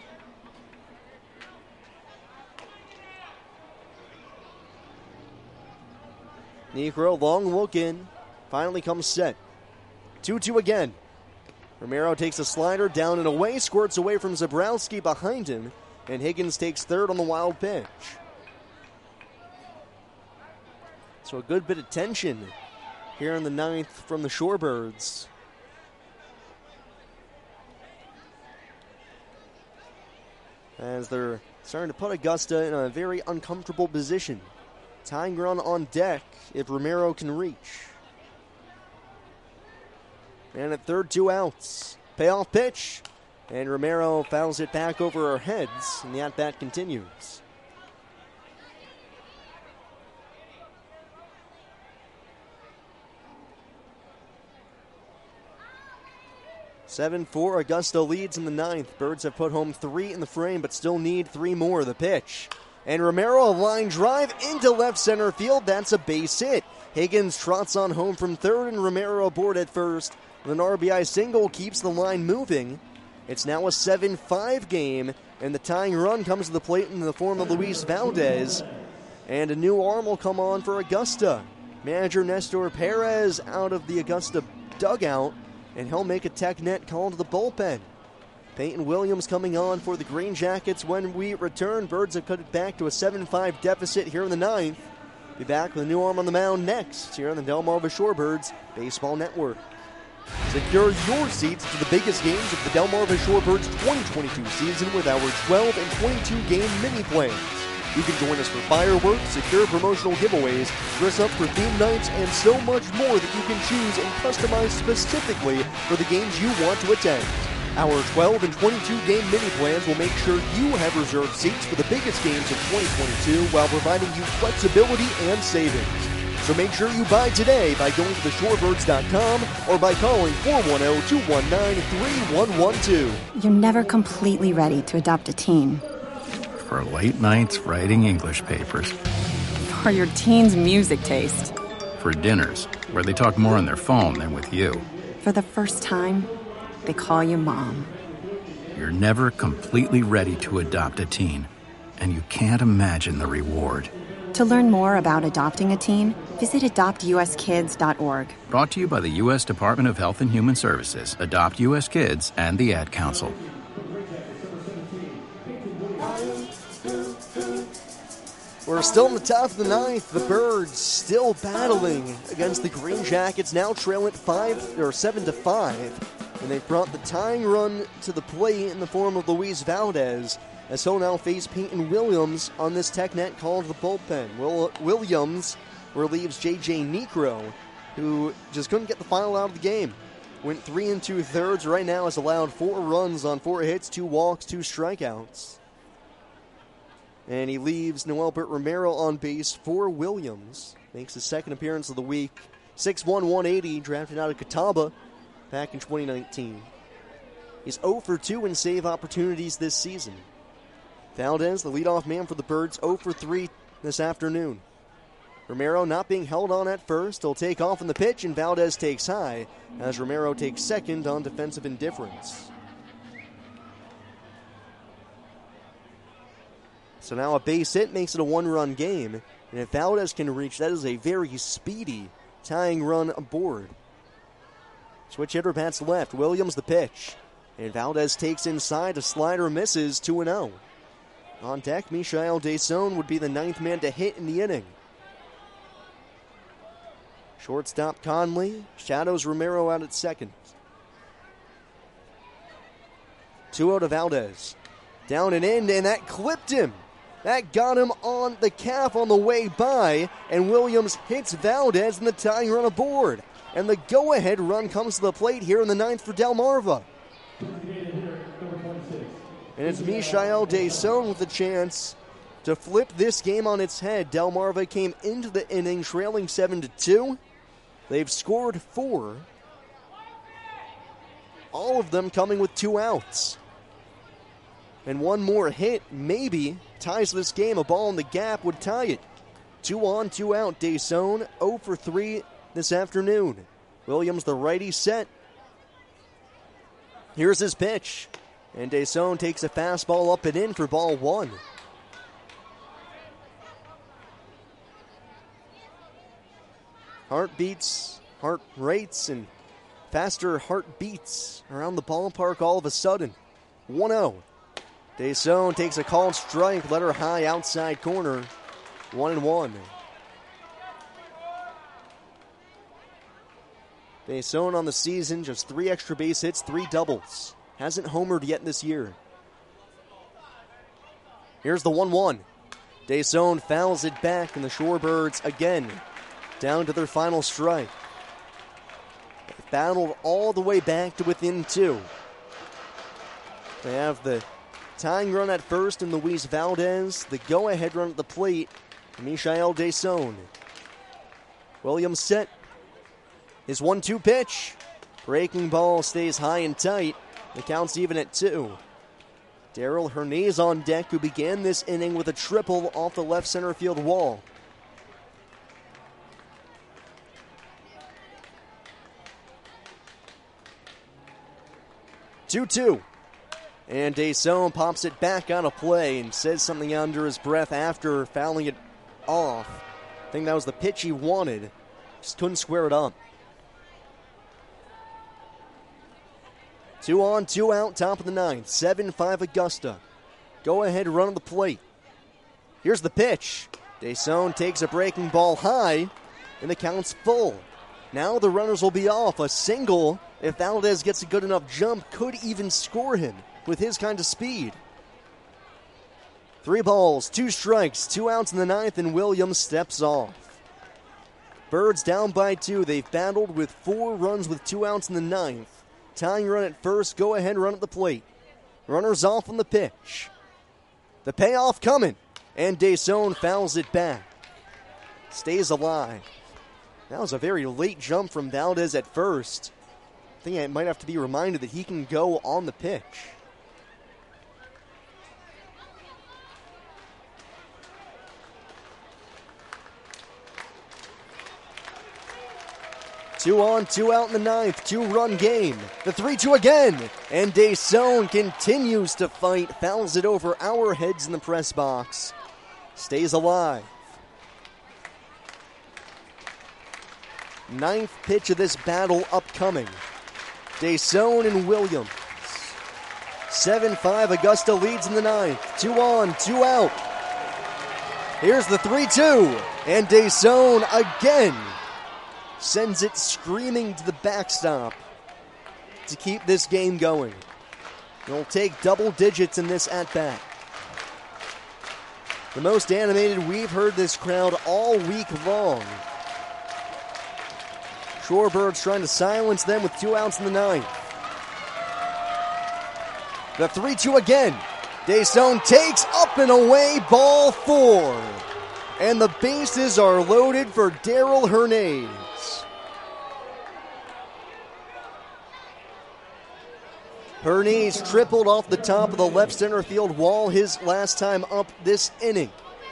Niekro, long look in. Finally comes set. two two again. Romero takes a slider down and away. Squirts away from Zabrowski behind him. And Higgins takes third on the wild pitch. So a good bit of tension here in the ninth from the Shorebirds. As they're starting to put Augusta in a very uncomfortable position. Tying run on deck if Romero can reach. And at third, two outs. Payoff pitch. And Romero fouls it back over our heads, and the at-bat continues. seven four, Augusta leads in the ninth. Birds have put home three in the frame, but still need three more. The pitch. And Romero, a line drive into left center field. That's a base hit. Higgins trots on home from third, and Romero aboard at first. An R B I single keeps the line moving. It's now a seven five game, and the tying run comes to the plate in the form of Luis Valdez. And a new arm will come on for Augusta. Manager Nestor Perez out of the Augusta dugout, and he'll make a tech net call to the bullpen. Peyton Williams coming on for the Green Jackets when we return. Birds have cut it back to a seven five deficit here in the ninth. Be back with a new arm on the mound next here on the Delmarva Shorebirds Baseball Network. Secure your seats to the biggest games of the Delmarva Shorebirds twenty twenty-two season with our twelve and twenty-two game mini plans. You can join us for fireworks, secure promotional giveaways, dress up for theme nights, and so much more that you can choose and customize specifically for the games you want to attend. Our twelve and twenty-two game mini plans will make sure you have reserved seats for the biggest games of twenty twenty-two while providing you flexibility and savings. So make sure you buy today by going to the shorebirds dot com or by calling four one zero, two one nine, three one one two. You're never completely ready to adopt a teen. For late nights writing English papers. For your teen's music taste. For dinners where they talk more on their phone than with you. For the first time, they call you mom. You're never completely ready to adopt a teen, and you can't imagine the reward. To learn more about adopting a teen, visit adopt u s kids dot org. Brought to you by the U S Department of Health and Human Services, Adopt U S Kids, and the Ad Council. We're still in the top of the ninth. The Birds still battling against the Green Jackets, now trailing five or seven to five. And they brought the tying run to the plate in the form of Luis Valdez, as he'll now face Peyton Williams on this TechNet call to the bullpen. Will, Williams relieves J J Necro, who just couldn't get the final out of the game. Went three and two thirds. Right now has allowed four runs on four hits, two walks, two strikeouts. And he leaves Noelbert Romero on base for Williams. Makes his second appearance of the week. six one, one eighty, drafted out of Catawba back in twenty nineteen. He's zero for two in save opportunities this season. Valdez, the leadoff man for the Birds, zero for three this afternoon. Romero not being held on at first. He'll take off in the pitch, and Valdez takes high as Romero takes second on defensive indifference. So now a base hit makes it a one-run game. And if Valdez can reach, that is a very speedy tying run aboard. Switch hitter bats left. Williams the pitch. And Valdez takes inside. A slider misses. two and oh. On deck, Michael Deson would be the ninth man to hit in the inning. Shortstop Conley shadows Romero out at second. two oh to Valdez. Down and in, and that clipped him. That got him on the calf on the way by, and Williams hits Valdez in the tying run aboard. And the go-ahead run comes to the plate here in the ninth for Delmarva. And it's Michael Deson with the chance to flip this game on its head. Delmarva came into the inning trailing seven to two. They've scored four. All of them coming with two outs. And one more hit maybe ties this game. A ball in the gap would tie it. Two on, two out. Deson zero for three this afternoon. Williams, the righty, set. Here's his pitch. And Deson takes a fastball up and in for ball one. Heartbeats, heart rates, and faster heartbeats around the ballpark all of a sudden. one oh. Deson takes a called strike, letter high outside corner. One and one. Deson on the season, just three extra base hits, three doubles. Hasn't homered yet this year. Here's the one one. Deson fouls it back, and the Shorebirds again down to their final strike. They battled all the way back to within two. They have the tying run at first in Luis Valdez, the go-ahead run at the plate, Michael Deson. Williams set. His one two pitch. Breaking ball stays high and tight. The count's even at two. Daryl Hernandez on deck, who began this inning with a triple off the left center field wall. two two. And Deson pops it back on a play and says something under his breath after fouling it off. I think that was the pitch he wanted. Just couldn't square it up. Two on, two out, top of the ninth. seven five Augusta. Go ahead run on the plate. Here's the pitch. Deson takes a breaking ball high, and the count's full. Now the runners will be off. A single, if Valdez gets a good enough jump, could even score him with his kind of speed. Three balls, two strikes, two outs in the ninth, and Williams steps off. Birds down by two. They've battled with four runs with two outs in the ninth. Tying run at first, go ahead run at the plate. Runners off on the pitch. The payoff coming, and Deson fouls it back. Stays alive. That was a very late jump from Valdez at first. I think I might have to be reminded that he can go on the pitch. Two on, two out in the ninth, two-run game. The three two again, and Deson continues to fight, fouls it over our heads in the press box. Stays alive. Ninth pitch of this battle upcoming. Deson and Williams. seven five, Augusta leads in the ninth. Two on, two out. Here's the three two, and Deson again sends it screaming to the backstop to keep this game going. He'll take double digits in this at-bat. The most animated we've heard this crowd all week long. Shorebirds trying to silence them with two outs in the ninth. The three two again. Deson takes up and away, ball four. And the bases are loaded for Darell Hernaiz. Hernaiz tripled off the top of the left center field wall his last time up this inning.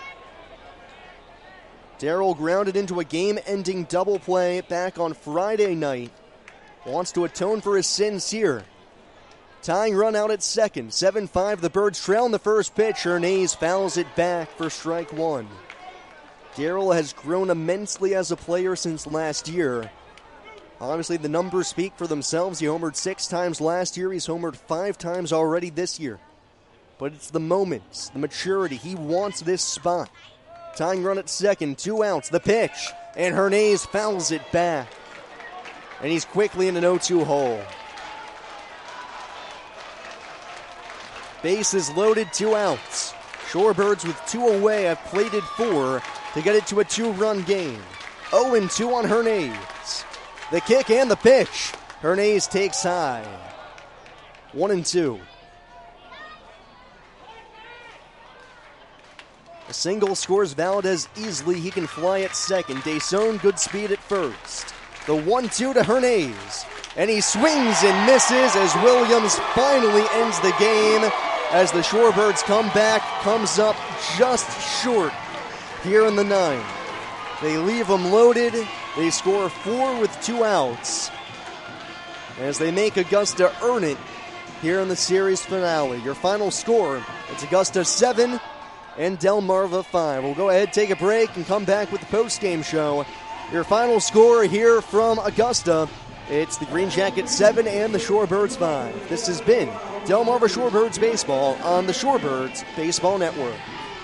Darell grounded into a game-ending double play back on Friday night. Wants to atone for his sins here. Tying run out at second. seven five, the Birds trail in the first pitch. Hernaiz fouls it back for strike one. Darell has grown immensely as a player since last year. Obviously, the numbers speak for themselves. He homered six times last year. He's homered five times already this year. But it's the moments, the maturity. He wants this spot. Tying run at second, two outs, the pitch, and Hernaiz fouls it back. And he's quickly in an oh two hole. Bases loaded, two outs. Shorebirds with two away have plated four to get it to a two-run game. oh and two on Hernaiz. The kick and the pitch. Hernaiz takes high. One and two. A single scores Valdez easily. He can fly at second. Deson, good speed at first. The one two to Hernaiz. And he swings and misses as Williams finally ends the game as the Shorebirds come back, comes up just short here in the ninth. They leave them loaded. They score four with two outs as they make Augusta earn it here in the series finale. Your final score, it's Augusta seven and Delmarva five. We'll go ahead, take a break, and come back with the post-game show. Your final score here from Augusta, it's the Green Jackets seven and the Shorebirds five. This has been Delmarva Shorebirds Baseball on the Shorebirds Baseball Network.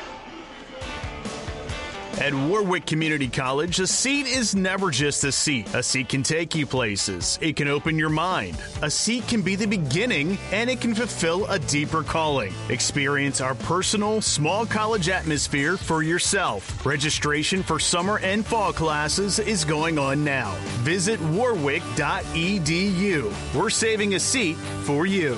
At Warwick Community College, a seat is never just a seat. A seat can take you places. It can open your mind. A seat can be the beginning, and it can fulfill a deeper calling. Experience our personal, small college atmosphere for yourself. Registration for summer and fall classes is going on now. Visit warwick dot e d u. We're saving a seat for you.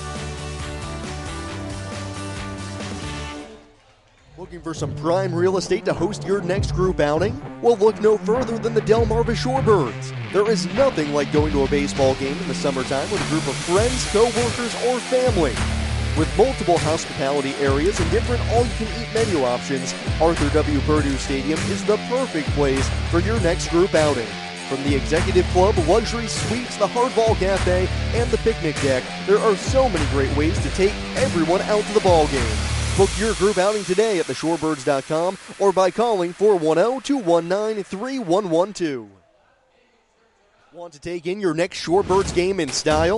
Looking for some prime real estate to host your next group outing? Well, look no further than the Delmarva Shorebirds. There is nothing like going to a baseball game in the summertime with a group of friends, co-workers, or family. With multiple hospitality areas and different all-you-can-eat menu options, Arthur W. Purdue Stadium is the perfect place for your next group outing. From the Executive Club, luxury suites, the Hardball Cafe, and the picnic deck, there are so many great ways to take everyone out to the ball game. Book your group outing today at the shorebirds dot com or by calling four one zero, two one nine, three one one two. Want to take in your next Shorebirds game in style?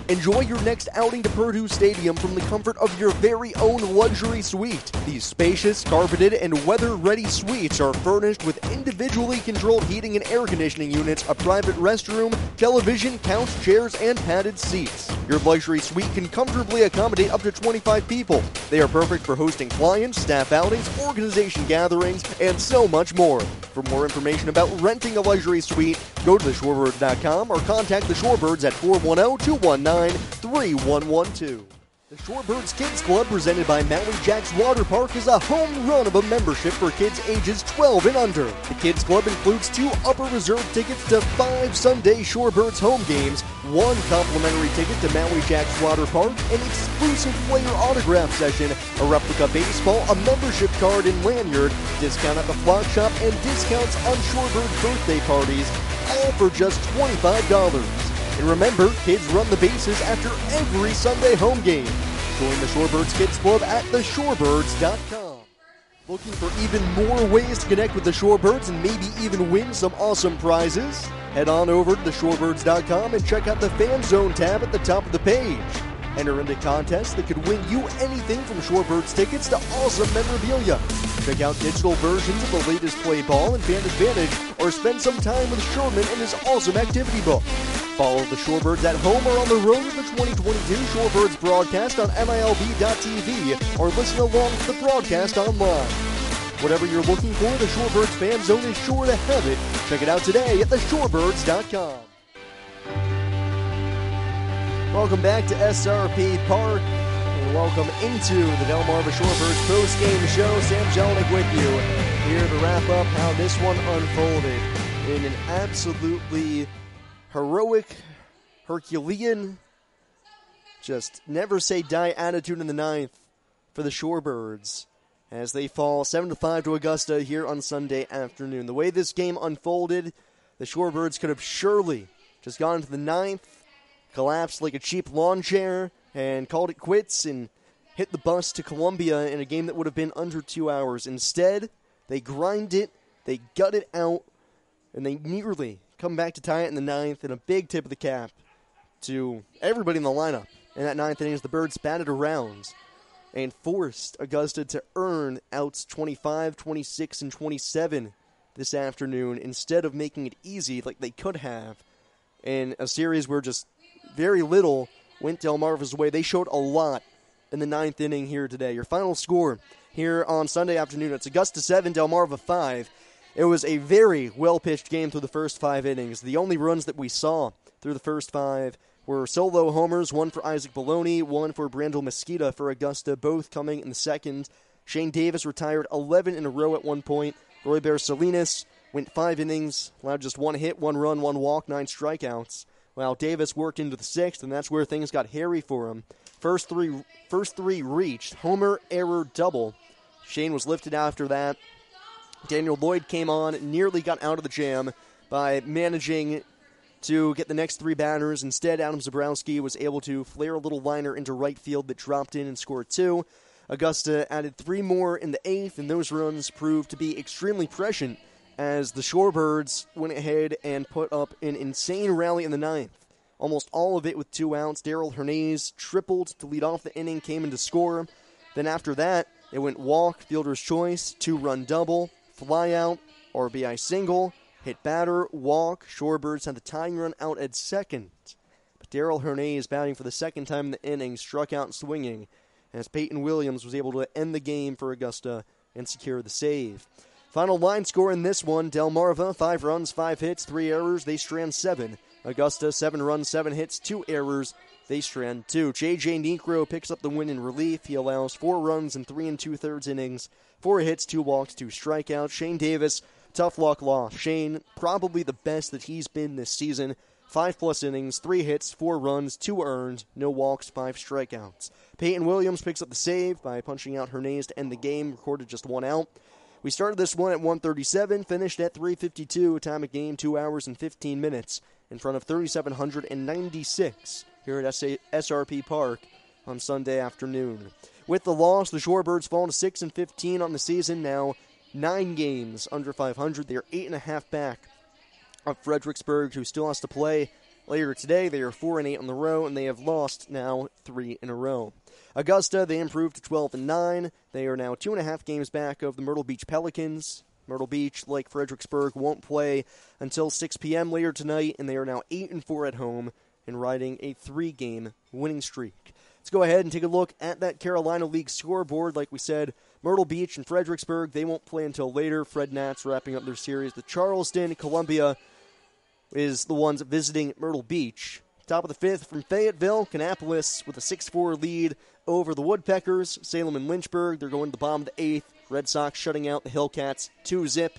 Enjoy your next outing to Purdue Stadium from the comfort of your very own luxury suite. These spacious, carpeted, and weather-ready suites are furnished with individually controlled heating and air conditioning units, a private restroom, television, couch, chairs, and padded seats. Your luxury suite can comfortably accommodate up to twenty-five people. They are perfect for hosting clients, staff outings, organization gatherings, and so much more. For more information about renting a luxury suite, go to the shorebirds dot com or contact the Shorebirds at four one zero, two one nine, three one one two. The Shorebirds Kids Club, presented by Maui Jacks Water Park, is a home run of a membership for kids ages twelve and under. The Kids Club includes two upper reserve tickets to five Sunday Shorebirds home games, one complimentary ticket to Maui Jacks Water Park, an exclusive player autograph session, a replica baseball, a membership card and lanyard, discount at the flock shop, and discounts on Shorebird birthday parties, all for just twenty-five dollars. And remember, kids run the bases after every Sunday home game. Join the Shorebirds Kids Club at the shorebirds dot com. Looking for even more ways to connect with the Shorebirds and maybe even win some awesome prizes? Head on over to the shorebirds dot com and check out the Fan Zone tab at the top of the page. Enter into contests that could win you anything from Shorebirds tickets to awesome memorabilia. Check out digital versions of the latest play ball and Fan Advantage, or spend some time with Sherman and his awesome activity book. Follow the Shorebirds at home or on the road with the twenty twenty-two Shorebirds broadcast on M I L B dot T V, or listen along to the broadcast online. Whatever you're looking for, the Shorebirds Fan Zone is sure to have it. Check it out today at the shorebirds dot com. Welcome back to S R P Park, and welcome into the Delmarva Shorebirds post-game show. Sam Jelinek with you here to wrap up how this one unfolded in an absolutely heroic, Herculean, just never say die attitude in the ninth for the Shorebirds as they fall seven to five to Augusta here on Sunday afternoon. The way this game unfolded, the Shorebirds could have surely just gone to the ninth, collapsed like a cheap lawn chair, and called it quits and hit the bus to Columbia in a game that would have been under two hours. Instead, they grind it, they gut it out, and they nearly come back to tie it in the ninth, and a big tip of the cap to everybody in the lineup. In that ninth inning, as the Birds batted around and forced Augusta to earn outs twenty-five, twenty-six, and twenty-seven this afternoon instead of making it easy like they could have in a series where just very little went Delmarva's way. They showed a lot in the ninth inning here today. Your final score here on Sunday afternoon, it's Augusta seven, Delmarva five. It was a very well-pitched game through the first five innings. The only runs that we saw through the first five were solo homers, one for Isaac Baloney, one for Brandel Mesquita for Augusta, both coming in the second. Shane Davis retired eleven in a row at one point. Roy Bear Salinas went five innings, allowed just one hit, one run, one walk, nine strikeouts. While Davis worked into the sixth, and that's where things got hairy for him. First three, first three reached. Homer, error, double. Shane was lifted after that. Daniel Lloyd came on, nearly got out of the jam by managing to get the next three batters. Instead, Adam Zabrowski was able to flare a little liner into right field that dropped in and scored two. Augusta added three more in the eighth, and those runs proved to be extremely prescient as the Shorebirds went ahead and put up an insane rally in the ninth. Almost all of it with two outs. Daryl Hernandez tripled to lead off the inning, came in to score. Then after that, it went walk, fielder's choice, two-run double, fly out, R B I single, hit batter, walk. Shorebirds had the tying run out at second. But Daryl Hernandez, batting for the second time in the inning, struck out swinging as Peyton Williams was able to end the game for Augusta and secure the save. Final line score in this one, Delmarva, five runs, five hits, three errors, they strand seven. Augusta, seven runs, seven hits, two errors, they strand two. J J Niekro picks up the win in relief. He allows four runs in three and two-thirds innings, four hits, two walks, two strikeouts. Shane Davis, tough luck loss. Shane, probably the best that he's been this season. Five-plus innings, three hits, four runs, two earned, no walks, five strikeouts. Peyton Williams picks up the save by punching out Hernandez to end the game, recorded just one out. We started this one at one thirty-seven, finished at three fifty-two, time of game two hours and fifteen minutes, in front of three thousand seven hundred ninety-six here at S R P Park on Sunday afternoon. With the loss, the Shorebirds fall to six and fifteen on the season, now nine games under five hundred. They're eight and a half back of Fredericksburg, who still has to play later today. They are four and eight on the road, and they have lost now three in a row. Augusta, they improved to twelve and nine. They are now two and a half games back of the Myrtle Beach Pelicans. Myrtle Beach, like Fredericksburg, won't play until six p.m. later tonight, and they are now eight and four at home and riding a three-game winning streak. Let's go ahead and take a look at that Carolina League scoreboard. Like we said, Myrtle Beach and Fredericksburg, they won't play until later. Fred Nats wrapping up their series. The Charleston, Columbia is the ones visiting Myrtle Beach. Top of the fifth from Fayetteville, Kannapolis with a six four lead over the Woodpeckers. Salem and Lynchburg, they're going to the bottom of the eighth. Red Sox shutting out the Hillcats two zip.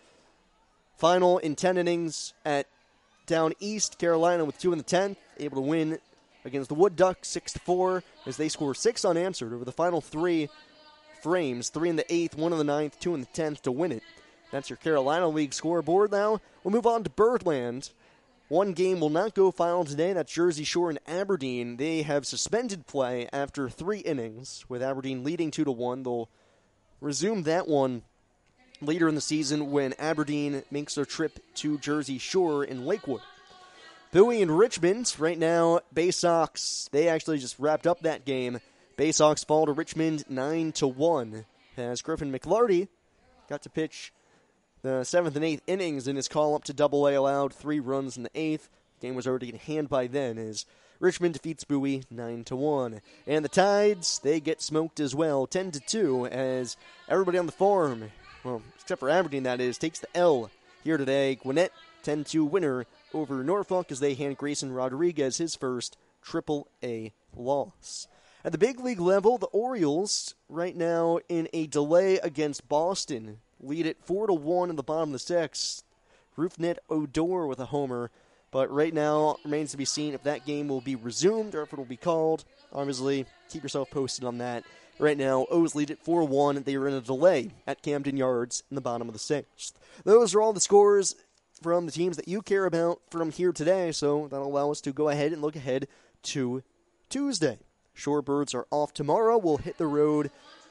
Final in ten innings at down east, Carolina with two in the tenth, able to win against the Wood Ducks six to four as they score six unanswered over the final three frames, three in the eighth, one in the ninth, two in the tenth to win it. That's your Carolina League scoreboard now. We'll move on to Birdland. One game will not go final today. That's Jersey Shore and Aberdeen. They have suspended play after three innings, with Aberdeen leading two to one. They'll resume that one later in the season when Aberdeen makes their trip to Jersey Shore in Lakewood. Bowie and Richmond, right now, Bay Sox, they actually just wrapped up that game. Bay Sox fall to Richmond nine to one, as Griffin McLarty got to pitch the seventh and eighth innings in his call-up to Double A, allowed three runs in the eighth. The game was already in hand by then as Richmond defeats Bowie nine to one. And the Tides, they get smoked as well, ten to two, as everybody on the farm, well, except for Aberdeen, that is, takes the L here today. Gwinnett, ten two winner over Norfolk as they hand Grayson Rodriguez his first triple A loss. At the big league level, the Orioles, right now in a delay against Boston, lead it four to one in the bottom of the sixth. Roofnet Odor with a homer, but right now remains to be seen if that game will be resumed or if it will be called. Obviously, keep yourself posted on that. Right now, O's lead it four one. They are in a delay at Camden Yards in the bottom of the sixth. Those are all the scores from the teams that you care about from here today, so that'll allow us to go ahead and look ahead to Tuesday. Shorebirds are off tomorrow. We'll hit the road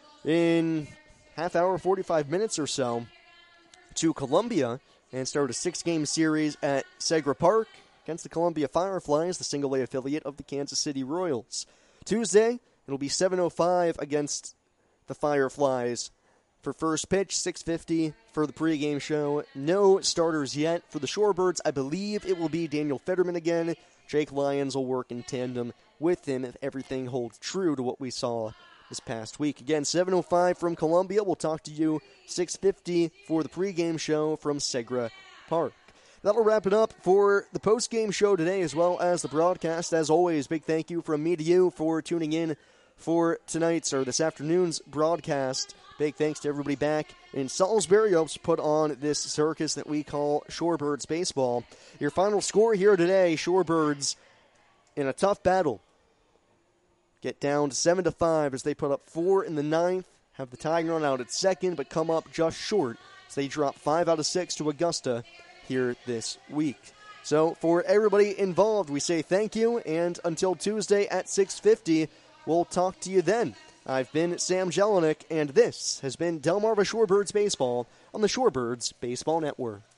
in half hour, forty-five minutes or so to Columbia and start a six-game series at Segra Park against the Columbia Fireflies, the single-A affiliate of the Kansas City Royals. Tuesday, it'll be seven oh five against the Fireflies for first pitch, six fifty for the pregame show. No starters yet for the Shorebirds. I believe it will be Daniel Fetterman again. Jake Lyons will work in tandem with him if everything holds true to what we saw this past week. Again, seven oh five from Columbia. We'll talk to you six fifty for the pregame show from Segra Park. That'll wrap it up for the postgame show today as well as the broadcast. As always, big thank you from me to you for tuning in for tonight's or this afternoon's broadcast. Big thanks to everybody back in Salisbury who helps put on this circus that we call Shorebirds Baseball. Your final score here today, Shorebirds in a tough battle get down to seven to five as they put up four in the ninth, have the tying run out at second, but come up just short as they drop five out of six to Augusta here this week. So for everybody involved, we say thank you, and until Tuesday at six fifty, we'll talk to you then. I've been Sam Jelinek, and this has been Delmarva Shorebirds Baseball on the Shorebirds Baseball Network.